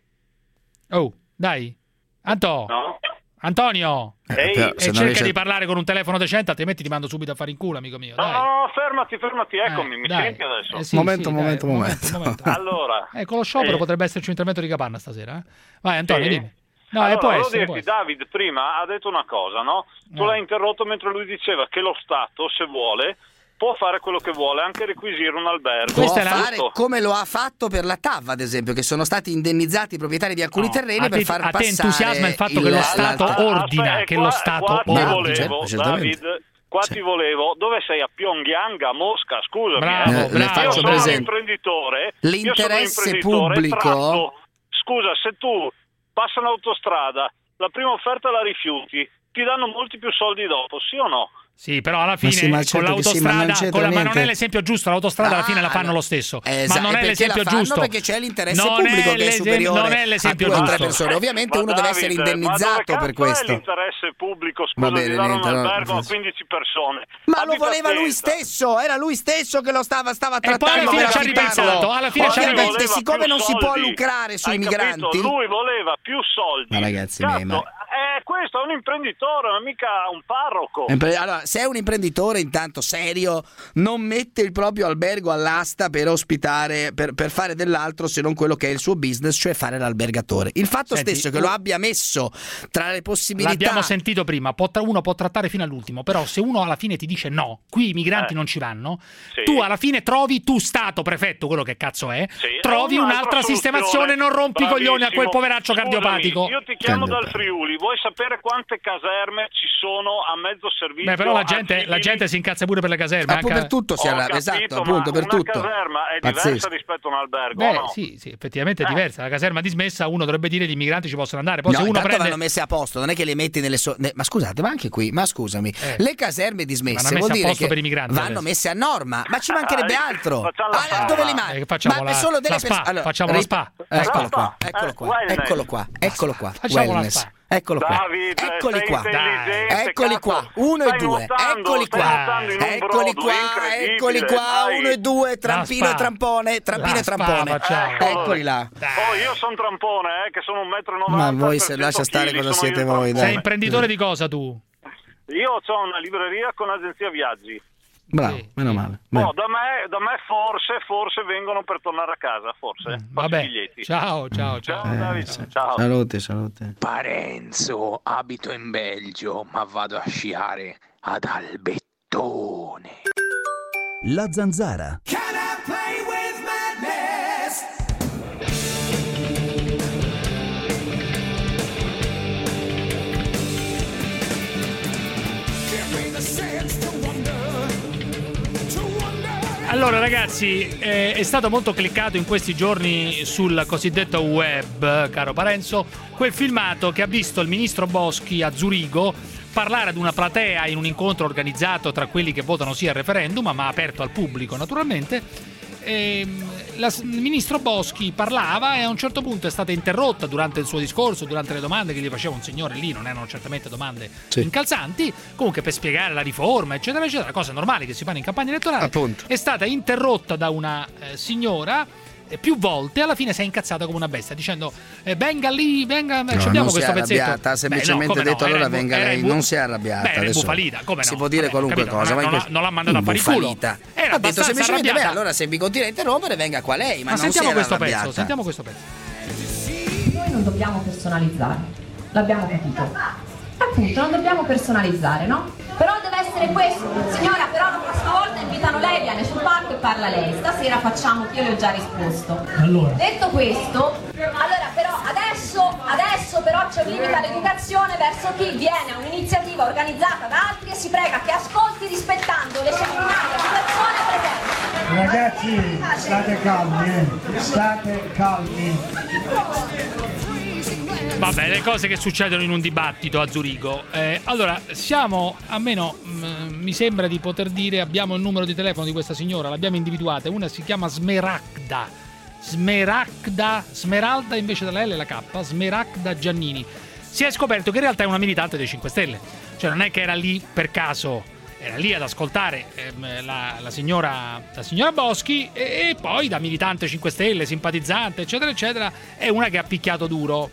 Speaker 5: Oh, dai. Anto.
Speaker 15: No?
Speaker 5: Antonio.
Speaker 15: Ehi.
Speaker 5: E
Speaker 15: Se non
Speaker 5: cerca
Speaker 15: riesce-
Speaker 5: di parlare con un telefono decente, altrimenti ti mando subito a fare in culo, amico mio.
Speaker 15: No,
Speaker 5: Dai.
Speaker 15: no, no, fermati, fermati, eccomi,
Speaker 5: Eh,
Speaker 15: mi
Speaker 5: dai.
Speaker 15: senti adesso?
Speaker 5: Eh, sì,
Speaker 2: momento,
Speaker 5: sì,
Speaker 2: momento,
Speaker 5: dai,
Speaker 2: momento,
Speaker 5: momento.
Speaker 15: Allora...
Speaker 5: Eh, con lo sciopero
Speaker 15: eh,
Speaker 5: potrebbe esserci un intervento di Capanna stasera. Eh? Vai Antonio,
Speaker 15: sì.
Speaker 5: dimmi. No,
Speaker 15: allora,
Speaker 5: eh, può
Speaker 15: volevo
Speaker 5: essere, può
Speaker 15: dirti,
Speaker 5: essere.
Speaker 15: David prima ha detto una cosa, no? Tu
Speaker 5: Eh.
Speaker 15: l'hai interrotto mentre lui diceva che lo Stato, se vuole, può fare quello che vuole, anche requisire un albergo.
Speaker 2: Può fare come lo ha fatto per la T A V, ad esempio, che sono stati indennizzati i proprietari di alcuni
Speaker 5: No,
Speaker 2: terreni
Speaker 5: a
Speaker 2: per
Speaker 5: te-
Speaker 2: far
Speaker 5: a te
Speaker 2: passare
Speaker 5: entusiasma il fatto che lo Stato
Speaker 2: l'altro-
Speaker 5: ordina,
Speaker 15: Aspetta,
Speaker 5: che
Speaker 15: qua-
Speaker 5: lo Stato
Speaker 15: qua ti
Speaker 5: ordina.
Speaker 15: volevo,
Speaker 2: certamente.
Speaker 15: David, qua ti volevo, dove sei a Pyongyang, a Mosca, scusami.
Speaker 5: Bravo,
Speaker 15: eh.
Speaker 2: bravo. Le faccio
Speaker 15: Io sono
Speaker 2: presente.
Speaker 15: un imprenditore,
Speaker 2: L'interesse
Speaker 15: io sono un imprenditore,
Speaker 2: pubblico-
Speaker 15: tratto- scusa, se tu passa un'autostrada, la prima offerta la rifiuti, ti danno molti più soldi dopo, sì o no?
Speaker 5: Sì, però alla fine
Speaker 2: sì, ma
Speaker 5: con
Speaker 2: certo che sì, ma non
Speaker 5: l'autostrada,
Speaker 2: c'entra
Speaker 5: con la- ma non
Speaker 2: niente.
Speaker 5: è l'esempio giusto, l'autostrada alla
Speaker 2: Ah,
Speaker 5: fine la fanno
Speaker 2: no.
Speaker 5: lo stesso.
Speaker 2: Esatto,
Speaker 5: ma non
Speaker 2: e
Speaker 5: è
Speaker 2: perché
Speaker 5: l'esempio
Speaker 2: la fanno?
Speaker 5: giusto.
Speaker 2: Perché c'è l'interesse
Speaker 5: Non
Speaker 2: pubblico che è
Speaker 5: l'esem-
Speaker 2: superiore
Speaker 5: non è l'esempio
Speaker 2: a due o tre
Speaker 5: giusto.
Speaker 2: persone. Ovviamente
Speaker 15: Ma
Speaker 2: uno deve essere
Speaker 15: Davide, ma
Speaker 2: indennizzato
Speaker 15: dove
Speaker 2: per
Speaker 15: cazzo
Speaker 2: questo.
Speaker 15: è l'interesse pubblico,
Speaker 2: Va
Speaker 15: scusa,
Speaker 2: bene,
Speaker 15: di dare un
Speaker 2: niente, allora-
Speaker 15: albergo a quindici persone?
Speaker 2: Ma
Speaker 15: Abbi
Speaker 2: lo voleva lui
Speaker 15: pazienza.
Speaker 2: stesso, era lui stesso che lo stava, stava
Speaker 5: E poi alla
Speaker 2: trattando
Speaker 5: fine
Speaker 2: per
Speaker 5: ci ha
Speaker 2: affittarlo.
Speaker 5: ripensato, alla fine ci ha
Speaker 2: Ovviamente,
Speaker 15: ripensato.
Speaker 2: siccome non si può
Speaker 15: Soldi.
Speaker 2: lucrare sui
Speaker 15: Hai
Speaker 2: migranti,
Speaker 15: capito? Lui voleva più soldi.
Speaker 2: Ma ragazzi
Speaker 15: Cazzo,
Speaker 2: miei, ma-
Speaker 15: eh, questo è un imprenditore, non è mica un parroco.
Speaker 2: Impre- Allora, se è un imprenditore intanto serio, non mette il proprio albergo all'asta per ospitare, per, per fare dell'altro se non quello che è il suo business, cioè fare l'albergatore. Il fatto
Speaker 5: Senti,
Speaker 2: stesso che lo abbia messo tra le possibilità.
Speaker 5: L'abbiamo sentito prima, pot- uno può trattare fino all'ultimo, però se uno alla fine ti dice no, qui i migranti
Speaker 15: Eh.
Speaker 5: non ci vanno,
Speaker 15: Sì.
Speaker 5: tu alla fine trovi, tu Stato, prefetto, quello che cazzo è,
Speaker 15: Sì,
Speaker 5: trovi
Speaker 15: è un'altra
Speaker 5: un'altra
Speaker 15: soluzione.
Speaker 5: sistemazione, non rompi i coglioni a quel
Speaker 15: Bravissimo.
Speaker 5: poveraccio
Speaker 15: Scusami,
Speaker 5: cardiopatico.
Speaker 15: Io ti chiamo dal Friuli, vuoi sapere quante caserme ci sono a mezzo servizio?
Speaker 5: Beh, però la
Speaker 15: a
Speaker 5: gente, la
Speaker 15: civili?
Speaker 5: gente si incazza pure per le caserme.
Speaker 2: Ah, poi
Speaker 5: anche-
Speaker 2: per tutto si
Speaker 15: Ho
Speaker 2: arrabbia,
Speaker 15: capito,
Speaker 2: esatto,
Speaker 15: ma
Speaker 2: appunto, per
Speaker 15: una
Speaker 2: tutto.
Speaker 15: caserma è diversa
Speaker 2: Pazzesco.
Speaker 15: rispetto a un albergo,
Speaker 5: Beh,
Speaker 15: no?
Speaker 5: sì, sì, effettivamente è
Speaker 15: Eh.
Speaker 5: diversa. La caserma dismessa, uno dovrebbe dire gli immigranti ci possono andare. Poi
Speaker 2: No,
Speaker 5: se uno
Speaker 2: intanto
Speaker 5: prende.
Speaker 2: vanno messe a posto, non è che le metti nelle so- ne- ma scusate, ma anche qui, ma scusami,
Speaker 5: Eh.
Speaker 2: le caserme dismesse
Speaker 5: Vanno messe
Speaker 2: vuol
Speaker 5: a
Speaker 2: dire
Speaker 5: posto
Speaker 2: che
Speaker 5: per i migranti
Speaker 2: vanno
Speaker 5: adesso.
Speaker 2: messe a norma, ma ci mancherebbe
Speaker 15: Ah,
Speaker 2: altro.
Speaker 15: facciamo la
Speaker 2: Ah,
Speaker 15: spa.
Speaker 2: dove li mandi?
Speaker 5: Eh, facciamo
Speaker 2: ma
Speaker 5: la-
Speaker 2: solo delle
Speaker 5: la spa,
Speaker 2: pers- allora,
Speaker 5: facciamo la
Speaker 2: ri-
Speaker 5: spa.
Speaker 2: Eccolo
Speaker 15: La
Speaker 2: qua,
Speaker 15: spa.
Speaker 2: eccolo
Speaker 15: Eh,
Speaker 2: qua,
Speaker 15: wellness.
Speaker 2: eccolo qua, eccolo qua.
Speaker 5: Facciamo la
Speaker 2: Wellness.
Speaker 5: spa.
Speaker 2: Eccolo qua.
Speaker 15: David,
Speaker 2: Eccoli
Speaker 15: sei
Speaker 2: qua.
Speaker 15: intelligente,
Speaker 2: Eccoli
Speaker 15: cazzo.
Speaker 2: qua. Uno e
Speaker 15: Stai
Speaker 2: due.
Speaker 15: nuotando,
Speaker 2: Eccoli
Speaker 15: stai
Speaker 2: qua.
Speaker 15: nuotando in un
Speaker 2: Eccoli
Speaker 15: brodo,
Speaker 2: qua.
Speaker 15: incredibile,
Speaker 2: Eccoli qua.
Speaker 15: dai.
Speaker 2: Uno e due. Trampino
Speaker 5: La
Speaker 2: e
Speaker 5: spa.
Speaker 2: trampone. Trampino
Speaker 5: La
Speaker 2: e
Speaker 5: spa
Speaker 2: trampone.
Speaker 5: facciamo.
Speaker 2: Eccoli là.
Speaker 15: Oh, io sono trampone, eh, che sono un metro e novanta.
Speaker 2: Ma voi
Speaker 15: per
Speaker 2: se
Speaker 15: cento
Speaker 2: lascia stare
Speaker 15: chili,
Speaker 2: cosa
Speaker 15: sono
Speaker 2: siete
Speaker 15: io
Speaker 2: voi,
Speaker 15: trampone.
Speaker 2: dai.
Speaker 5: Sei imprenditore di cosa tu?
Speaker 15: Io ho una libreria con agenzia viaggi.
Speaker 2: Bravo, meno male. Bene.
Speaker 15: Oh, da me, da me forse, forse vengono per tornare a casa, forse. Faccio i
Speaker 5: Vabbè.
Speaker 15: biglietti.
Speaker 5: Ciao, ciao, ciao.
Speaker 15: Ciao, Davide. Ciao.
Speaker 2: Salute, salute.
Speaker 16: Parenzo, abito in Belgio, ma vado a sciare ad Albettone.
Speaker 17: La Zanzara.
Speaker 5: Allora ragazzi, eh, è stato molto cliccato in questi giorni sul cosiddetto web, caro Parenzo, quel filmato che ha visto il ministro Boschi a Zurigo parlare ad una platea in un incontro organizzato tra quelli che votano sì al referendum, ma aperto al pubblico naturalmente. E, la, il ministro Boschi parlava e a un certo punto è stata interrotta durante il suo discorso, durante le domande che gli faceva un signore lì, non erano certamente domande
Speaker 2: Sì.
Speaker 5: incalzanti, comunque per spiegare la riforma eccetera eccetera, cose normali che si fanno in campagna elettorale.
Speaker 2: Appunto.
Speaker 5: È stata interrotta da una eh, signora eh, più volte, alla fine si è incazzata come una bestia dicendo eh, venga lì, venga,
Speaker 2: No,
Speaker 5: ci abbiamo
Speaker 2: non si è
Speaker 5: questo pezzetto.
Speaker 2: arrabbiata, ha
Speaker 5: Beh,
Speaker 2: semplicemente
Speaker 5: no, come
Speaker 2: detto
Speaker 5: no, era
Speaker 2: allora
Speaker 5: imbu-
Speaker 2: venga
Speaker 5: era
Speaker 2: lei,
Speaker 5: imbu-
Speaker 2: non si è arrabbiata.
Speaker 5: Beh, era
Speaker 2: adesso
Speaker 5: imbufalita, come no?
Speaker 2: si può dire
Speaker 5: Vabbè,
Speaker 2: qualunque
Speaker 5: capito,
Speaker 2: cosa,
Speaker 5: non,
Speaker 2: ma in
Speaker 5: non,
Speaker 2: questo-
Speaker 5: non l'ha mandata a fare in culo.
Speaker 2: Imbufalita.
Speaker 5: Era
Speaker 2: Ha detto
Speaker 5: abbastanza
Speaker 2: semplicemente beh,
Speaker 5: arrabbiata.
Speaker 2: allora se mi continua a interrompere venga qua lei, ma,
Speaker 5: Ma
Speaker 2: non si
Speaker 5: sentiamo
Speaker 2: era
Speaker 5: questo
Speaker 2: arrabbiata.
Speaker 5: pezzo, sentiamo questo pezzo.
Speaker 18: Noi non dobbiamo personalizzare, l'abbiamo capito. Appunto, non dobbiamo personalizzare, no? Però deve essere questo. Signora, però la prossima volta invitano lei, viene sul palco e parla lei. Stasera facciamo, io le ho già risposto.
Speaker 5: Allora.
Speaker 18: Detto questo, allora però adesso, adesso però c'è un limite all'educazione verso chi viene a un'iniziativa organizzata da altri e si prega che ascolti rispettando le seminarie, la situazione presente.
Speaker 1: Ragazzi, state calmi, eh. State calmi.
Speaker 5: Vabbè, le cose che succedono in un dibattito a Zurigo. Eh, allora, siamo, almeno mh, mi sembra di poter dire, abbiamo il numero di telefono di questa signora, l'abbiamo individuata. Una si chiama Smeragda. Smeragda, Smeralda invece della L e la K, Smeragda Giannini. Si è scoperto che in realtà è una militante dei cinque Stelle. Cioè non è che era lì per caso, era lì ad ascoltare ehm, la, la, signora, la signora Boschi e, e poi da militante cinque Stelle, simpatizzante, eccetera, eccetera, è una che ha picchiato duro.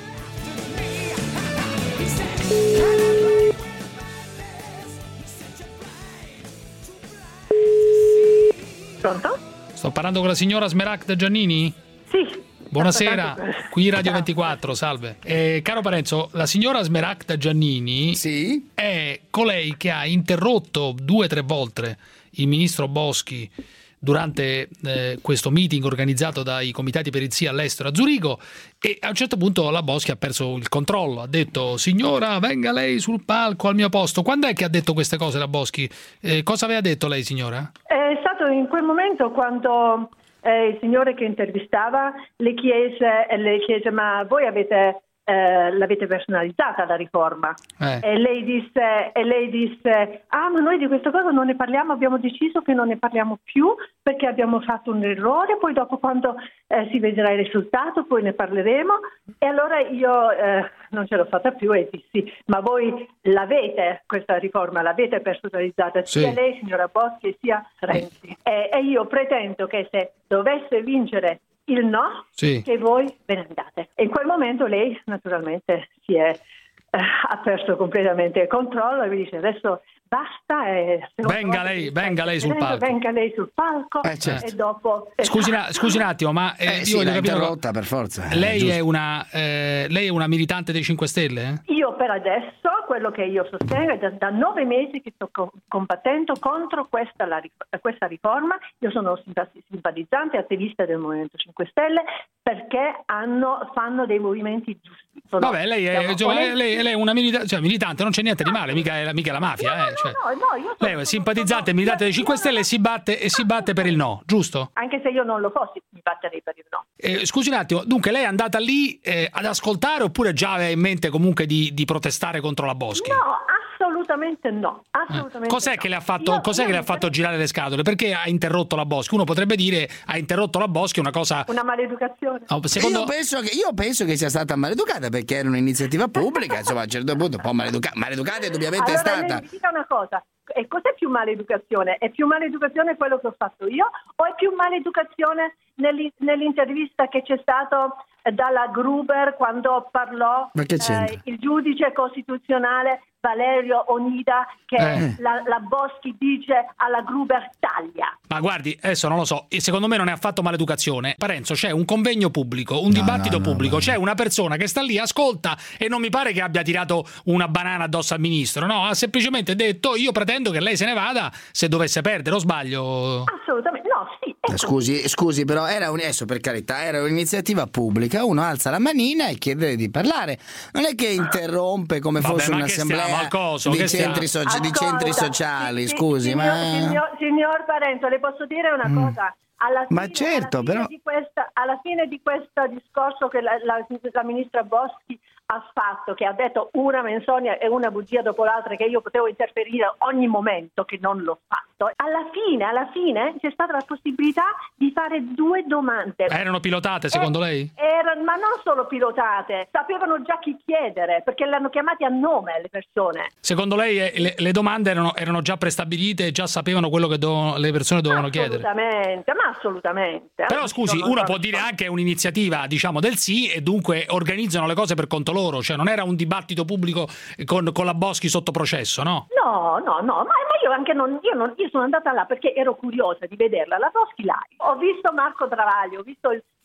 Speaker 23: Pronto?
Speaker 5: Sto parlando con la signora Smeragda Giannini?
Speaker 23: Sì.
Speaker 5: Buonasera, qui Radio ventiquattro, salve. Eh, caro Parenzo, la signora Smeragda Giannini
Speaker 2: sì?
Speaker 5: è colei che ha interrotto due o tre volte il ministro Boschi durante eh, questo meeting organizzato dai comitati perizia all'estero a Zurigo, e a un certo punto la Boschi ha perso il controllo, ha detto: signora, venga lei sul palco al mio posto. Quando è che ha detto queste cose la Boschi? Eh, cosa aveva detto lei, signora?
Speaker 23: È stato in quel momento quando eh, il signore che intervistava le chiese, le chiese ma voi avete Eh, l'avete personalizzata la riforma eh. e lei disse e lei disse ah ma noi di questa cosa non ne parliamo, abbiamo deciso che non ne parliamo più perché abbiamo fatto un errore, poi dopo quando eh, si vedrà il risultato poi ne parleremo. E allora io eh, non ce l'ho fatta più e dissi ma voi l'avete questa riforma, l'avete personalizzata sia sì. lei signora Boschi sia Renzi e, e io pretendo che se dovesse vincere il no, sì. che voi ve ne andate. E in quel momento lei naturalmente si è eh, ha perso completamente il controllo e mi dice adesso basta e
Speaker 5: venga lei, venga lei sul palco.
Speaker 23: Venga lei sul palco
Speaker 5: eh, certo.
Speaker 23: e dopo
Speaker 5: Scusi, na, scusi un attimo, ma eh,
Speaker 2: eh,
Speaker 5: io
Speaker 2: sì, l'ha
Speaker 5: capito,
Speaker 2: interrotta per forza.
Speaker 5: Lei è una eh, lei è una militante dei cinque Stelle? Eh?
Speaker 23: Io per adesso quello che io sostengo è da, da nove mesi che sto co- combattendo contro questa, la, questa riforma. Io sono simpatizzante, attivista del Movimento cinque Stelle perché hanno, fanno dei movimenti giusti. Sono,
Speaker 5: Vabbè, lei è, cioè, lei, lei, lei è una milita- cioè, militante, non c'è niente di male, mica è, mica è la mafia.
Speaker 23: No,
Speaker 5: eh, cioè.
Speaker 23: no, no, io sono,
Speaker 5: lei è simpatizzante e militante dei cinque Stelle e si batte, e si batte per il no, giusto?
Speaker 23: Anche se io non lo fossi, mi batterei per il no.
Speaker 5: Eh, scusi un attimo, dunque lei è andata lì eh, ad ascoltare oppure già aveva in mente comunque di, di protestare contro la Boschi?
Speaker 23: No, assolutamente no. Assolutamente
Speaker 5: eh. Cos'è
Speaker 23: no.
Speaker 5: che le ha fatto,
Speaker 23: io,
Speaker 5: cos'è
Speaker 23: io
Speaker 5: che le ha fatto girare le scatole? Perché ha interrotto la Boschi? Uno potrebbe dire ha interrotto la Boschi, una cosa...
Speaker 23: Una maleducazione.
Speaker 5: Oh, secondo...
Speaker 2: io, penso che, io penso che sia stata maleducata perché era un'iniziativa pubblica, insomma a un certo punto un po' maleducata, maleducata indubbiamente
Speaker 23: allora,
Speaker 2: è stata.
Speaker 23: Lei mi dica una cosa, e cos'è più maleducazione? È più maleducazione quello che ho fatto io o è più maleducazione nell'intervista che c'è stato dalla Gruber quando parlò eh, il giudice costituzionale Valerio Onida che eh. la, la Boschi dice alla Gruber taglia.
Speaker 5: Ma guardi, adesso non lo so, secondo me non è affatto maleducazione. Parenzo, c'è un convegno pubblico, un no, dibattito no, no, pubblico, no, no. C'è una persona che sta lì, ascolta e non mi pare che abbia tirato una banana addosso al ministro, no, ha semplicemente detto io pretendo che lei se ne vada se dovesse perdere, o sbaglio?
Speaker 23: Assolutamente, no, sì.
Speaker 2: Scusi, scusi, però era un, adesso per carità, era un'iniziativa pubblica, uno alza la manina e chiede di parlare, non è che interrompe come
Speaker 5: Vabbè,
Speaker 2: fosse un'assemblea
Speaker 5: Coso,
Speaker 2: di, centri soci- di centri sociali, scusi,
Speaker 23: signor,
Speaker 2: ma...
Speaker 23: Signor, signor Parenzo, le posso dire una mm. cosa? Alla fine,
Speaker 2: ma certo,
Speaker 23: alla fine
Speaker 2: però...
Speaker 23: Di questa, alla fine di questo discorso che la, la, la ministra Boschi ha fatto, che ha detto una menzogna e una bugia dopo l'altra, che io potevo interferire ogni momento, che non l'ho fatto, alla fine, alla fine c'è stata la possibilità di fare due domande.
Speaker 5: Erano pilotate secondo
Speaker 23: eh,
Speaker 5: lei?
Speaker 23: Erano, ma non solo pilotate, sapevano già chi chiedere, perché l'hanno chiamati a nome le persone.
Speaker 5: Secondo lei eh, le, le domande erano, erano già prestabilite e già sapevano quello che dovevano, le persone dovevano chiedere?
Speaker 23: Assolutamente, ma assolutamente.
Speaker 5: Però scusi, uno può dire anche un'iniziativa, diciamo, del sì, e dunque organizzano le cose per conto loro, cioè non era un dibattito pubblico con, con la Boschi sotto processo, no?
Speaker 23: No, no, no, ma, ma io anche non io, non io sono andata là perché ero curiosa di vederla, la Boschi live. Ho visto Marco Travaglio, ho visto il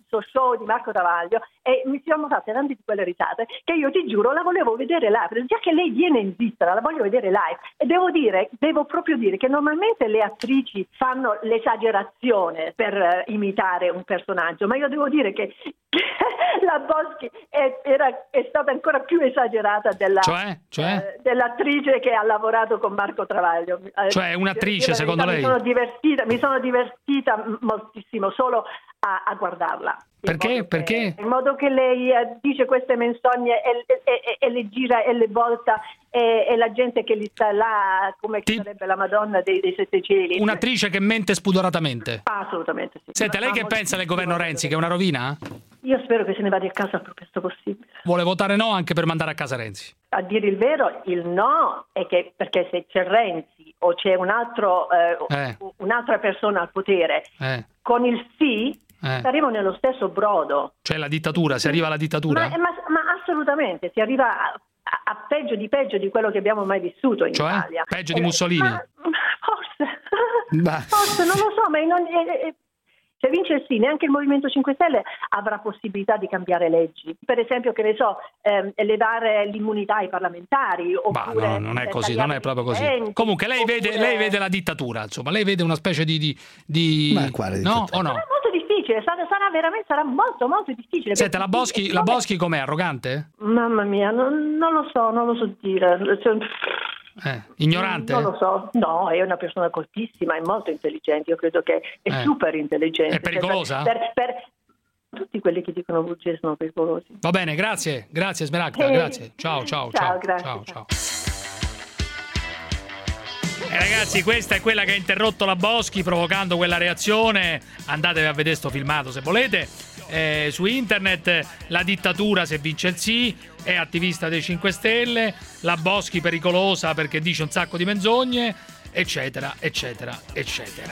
Speaker 23: questo show di Marco Travaglio e mi siamo fatte tante di quelle risate che io ti giuro la volevo vedere live, già che lei viene in Svizzera la voglio vedere live e devo dire, devo proprio dire che normalmente le attrici fanno l'esagerazione per uh, imitare un personaggio, ma io devo dire che la Boschi è, era, è stata ancora più esagerata della,
Speaker 5: cioè? Cioè?
Speaker 23: Eh, dell'attrice che ha lavorato con Marco Travaglio.
Speaker 5: Cioè un'attrice, secondo lei?
Speaker 23: Mi sono divertita, mi sono divertita moltissimo solo a, a guardarla.
Speaker 5: Perché? Perché?
Speaker 23: In modo che lei eh, dice queste menzogne e, e, e, e le gira e le volta e, e la gente che gli sta là come Ti... sarebbe la Madonna dei, dei sette cieli.
Speaker 5: Un'attrice che mente spudoratamente?
Speaker 23: Assolutamente sì.
Speaker 5: Senta, lei che pensa del governo Renzi, che è una rovina?
Speaker 23: Io spero che se ne vada a casa il più presto possibile.
Speaker 5: Vuole votare no anche per mandare a casa Renzi?
Speaker 23: A dire il vero, il no è che perché se c'è Renzi o c'è un altro, eh, eh. un'altra persona al potere, eh. con il sì eh. saremo nello stesso brodo.
Speaker 5: Cioè la dittatura, si arriva alla dittatura?
Speaker 23: Ma, ma, ma assolutamente, si arriva a, a, a peggio di peggio di quello che abbiamo mai vissuto in
Speaker 5: cioè?
Speaker 23: Italia.
Speaker 5: Peggio di Mussolini?
Speaker 23: Ma, forse, forse, non lo so, ma non, eh, se vince il sì, neanche il Movimento cinque Stelle avrà possibilità di cambiare leggi. Per esempio, che ne so, ehm, elevare l'immunità ai parlamentari. Oppure
Speaker 5: bah, no, non è così, non è proprio così. Comunque lei oppure... vede, lei vede la dittatura, insomma, lei vede una specie di... di, di...
Speaker 2: Ma quale
Speaker 23: no o no? Sarà molto difficile, sarà, sarà veramente, sarà molto molto difficile.
Speaker 5: Senta, la Boschi, la Boschi com'è? Arrogante?
Speaker 23: Mamma mia, non, non lo so, non lo so dire.
Speaker 5: Eh, ignorante?
Speaker 23: Non lo so, no, è una persona coltissima, è molto intelligente, io credo che è eh. super intelligente.
Speaker 5: È pericolosa?
Speaker 23: Per, per, per tutti quelli che dicono bugie sono pericolosi.
Speaker 5: Va bene, grazie, grazie Smeralda,
Speaker 23: eh.
Speaker 5: grazie. Ciao, ciao, ciao.
Speaker 23: Ciao, grazie.
Speaker 5: Ciao, ciao. E ragazzi, questa è quella che ha interrotto la Boschi provocando quella reazione. Andatevi a vedere sto filmato se volete. Eh, su internet, la dittatura se vince il sì, è attivista dei cinque Stelle, la Boschi pericolosa perché dice un sacco di menzogne, eccetera, eccetera, eccetera.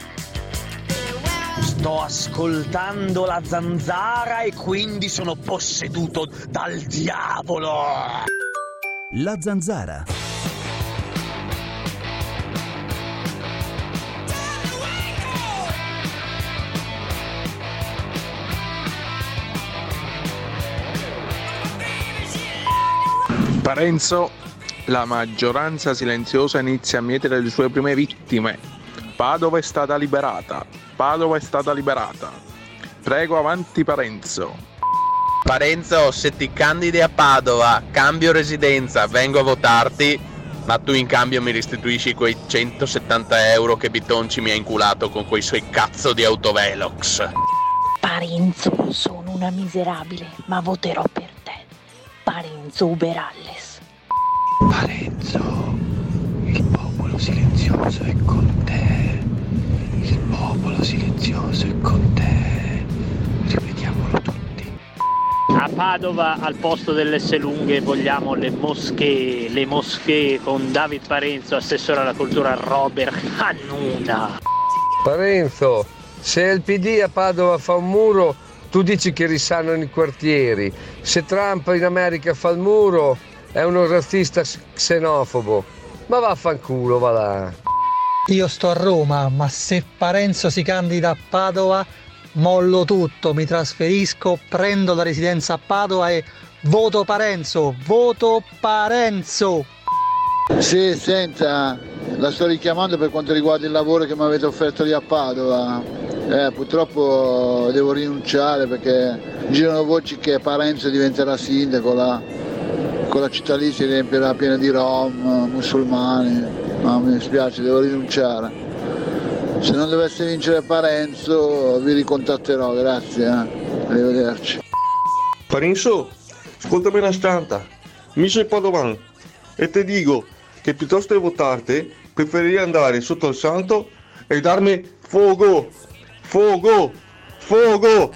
Speaker 19: Sto ascoltando la Zanzara e quindi sono posseduto dal diavolo.
Speaker 17: La Zanzara.
Speaker 11: Parenzo, la maggioranza silenziosa inizia a mietere le sue prime vittime. Padova è stata liberata. Padova è stata liberata. Prego, avanti Parenzo.
Speaker 20: Parenzo, se ti candidi a Padova, cambio residenza, vengo a votarti, ma tu in cambio mi restituisci quei centosettanta euro che Bitonci mi ha inculato con quei suoi cazzo di autovelox.
Speaker 21: Parenzo, sono una miserabile, ma voterò per te. Parenzo Uberalles.
Speaker 1: Parenzo, il popolo silenzioso è con te. Il popolo silenzioso è con te. Ripetiamolo tutti.
Speaker 9: A Padova, al posto delle Selunghe, vogliamo le moschee. Le moschee con David Parenzo, assessore alla cultura Robert Hannuna.
Speaker 22: Parenzo, se il P D a Padova fa un muro, tu dici che risanano i quartieri. Se Trump in America fa il muro, è uno razzista xenofobo. Ma vaffanculo, va là.
Speaker 25: Io sto a Roma, ma se Parenzo si candida a Padova, mollo tutto, mi trasferisco, prendo la residenza a Padova e voto Parenzo, voto Parenzo.
Speaker 26: Sì, senta, la sto richiamando per quanto riguarda il lavoro che mi avete offerto lì a Padova. Eh, purtroppo devo rinunciare perché girano voci che Parenzo diventerà sindaco, la, con la città lì si riempirà piena di rom, musulmani. No, mi dispiace, devo rinunciare. Se non dovesse vincere Parenzo vi ricontatterò, grazie, eh. Arrivederci.
Speaker 27: Parenzo, ascolta bene stanta, mi sei padovano e ti dico che piuttosto di votarti preferirei andare sotto il santo e darmi fuoco, fuoco, fuoco.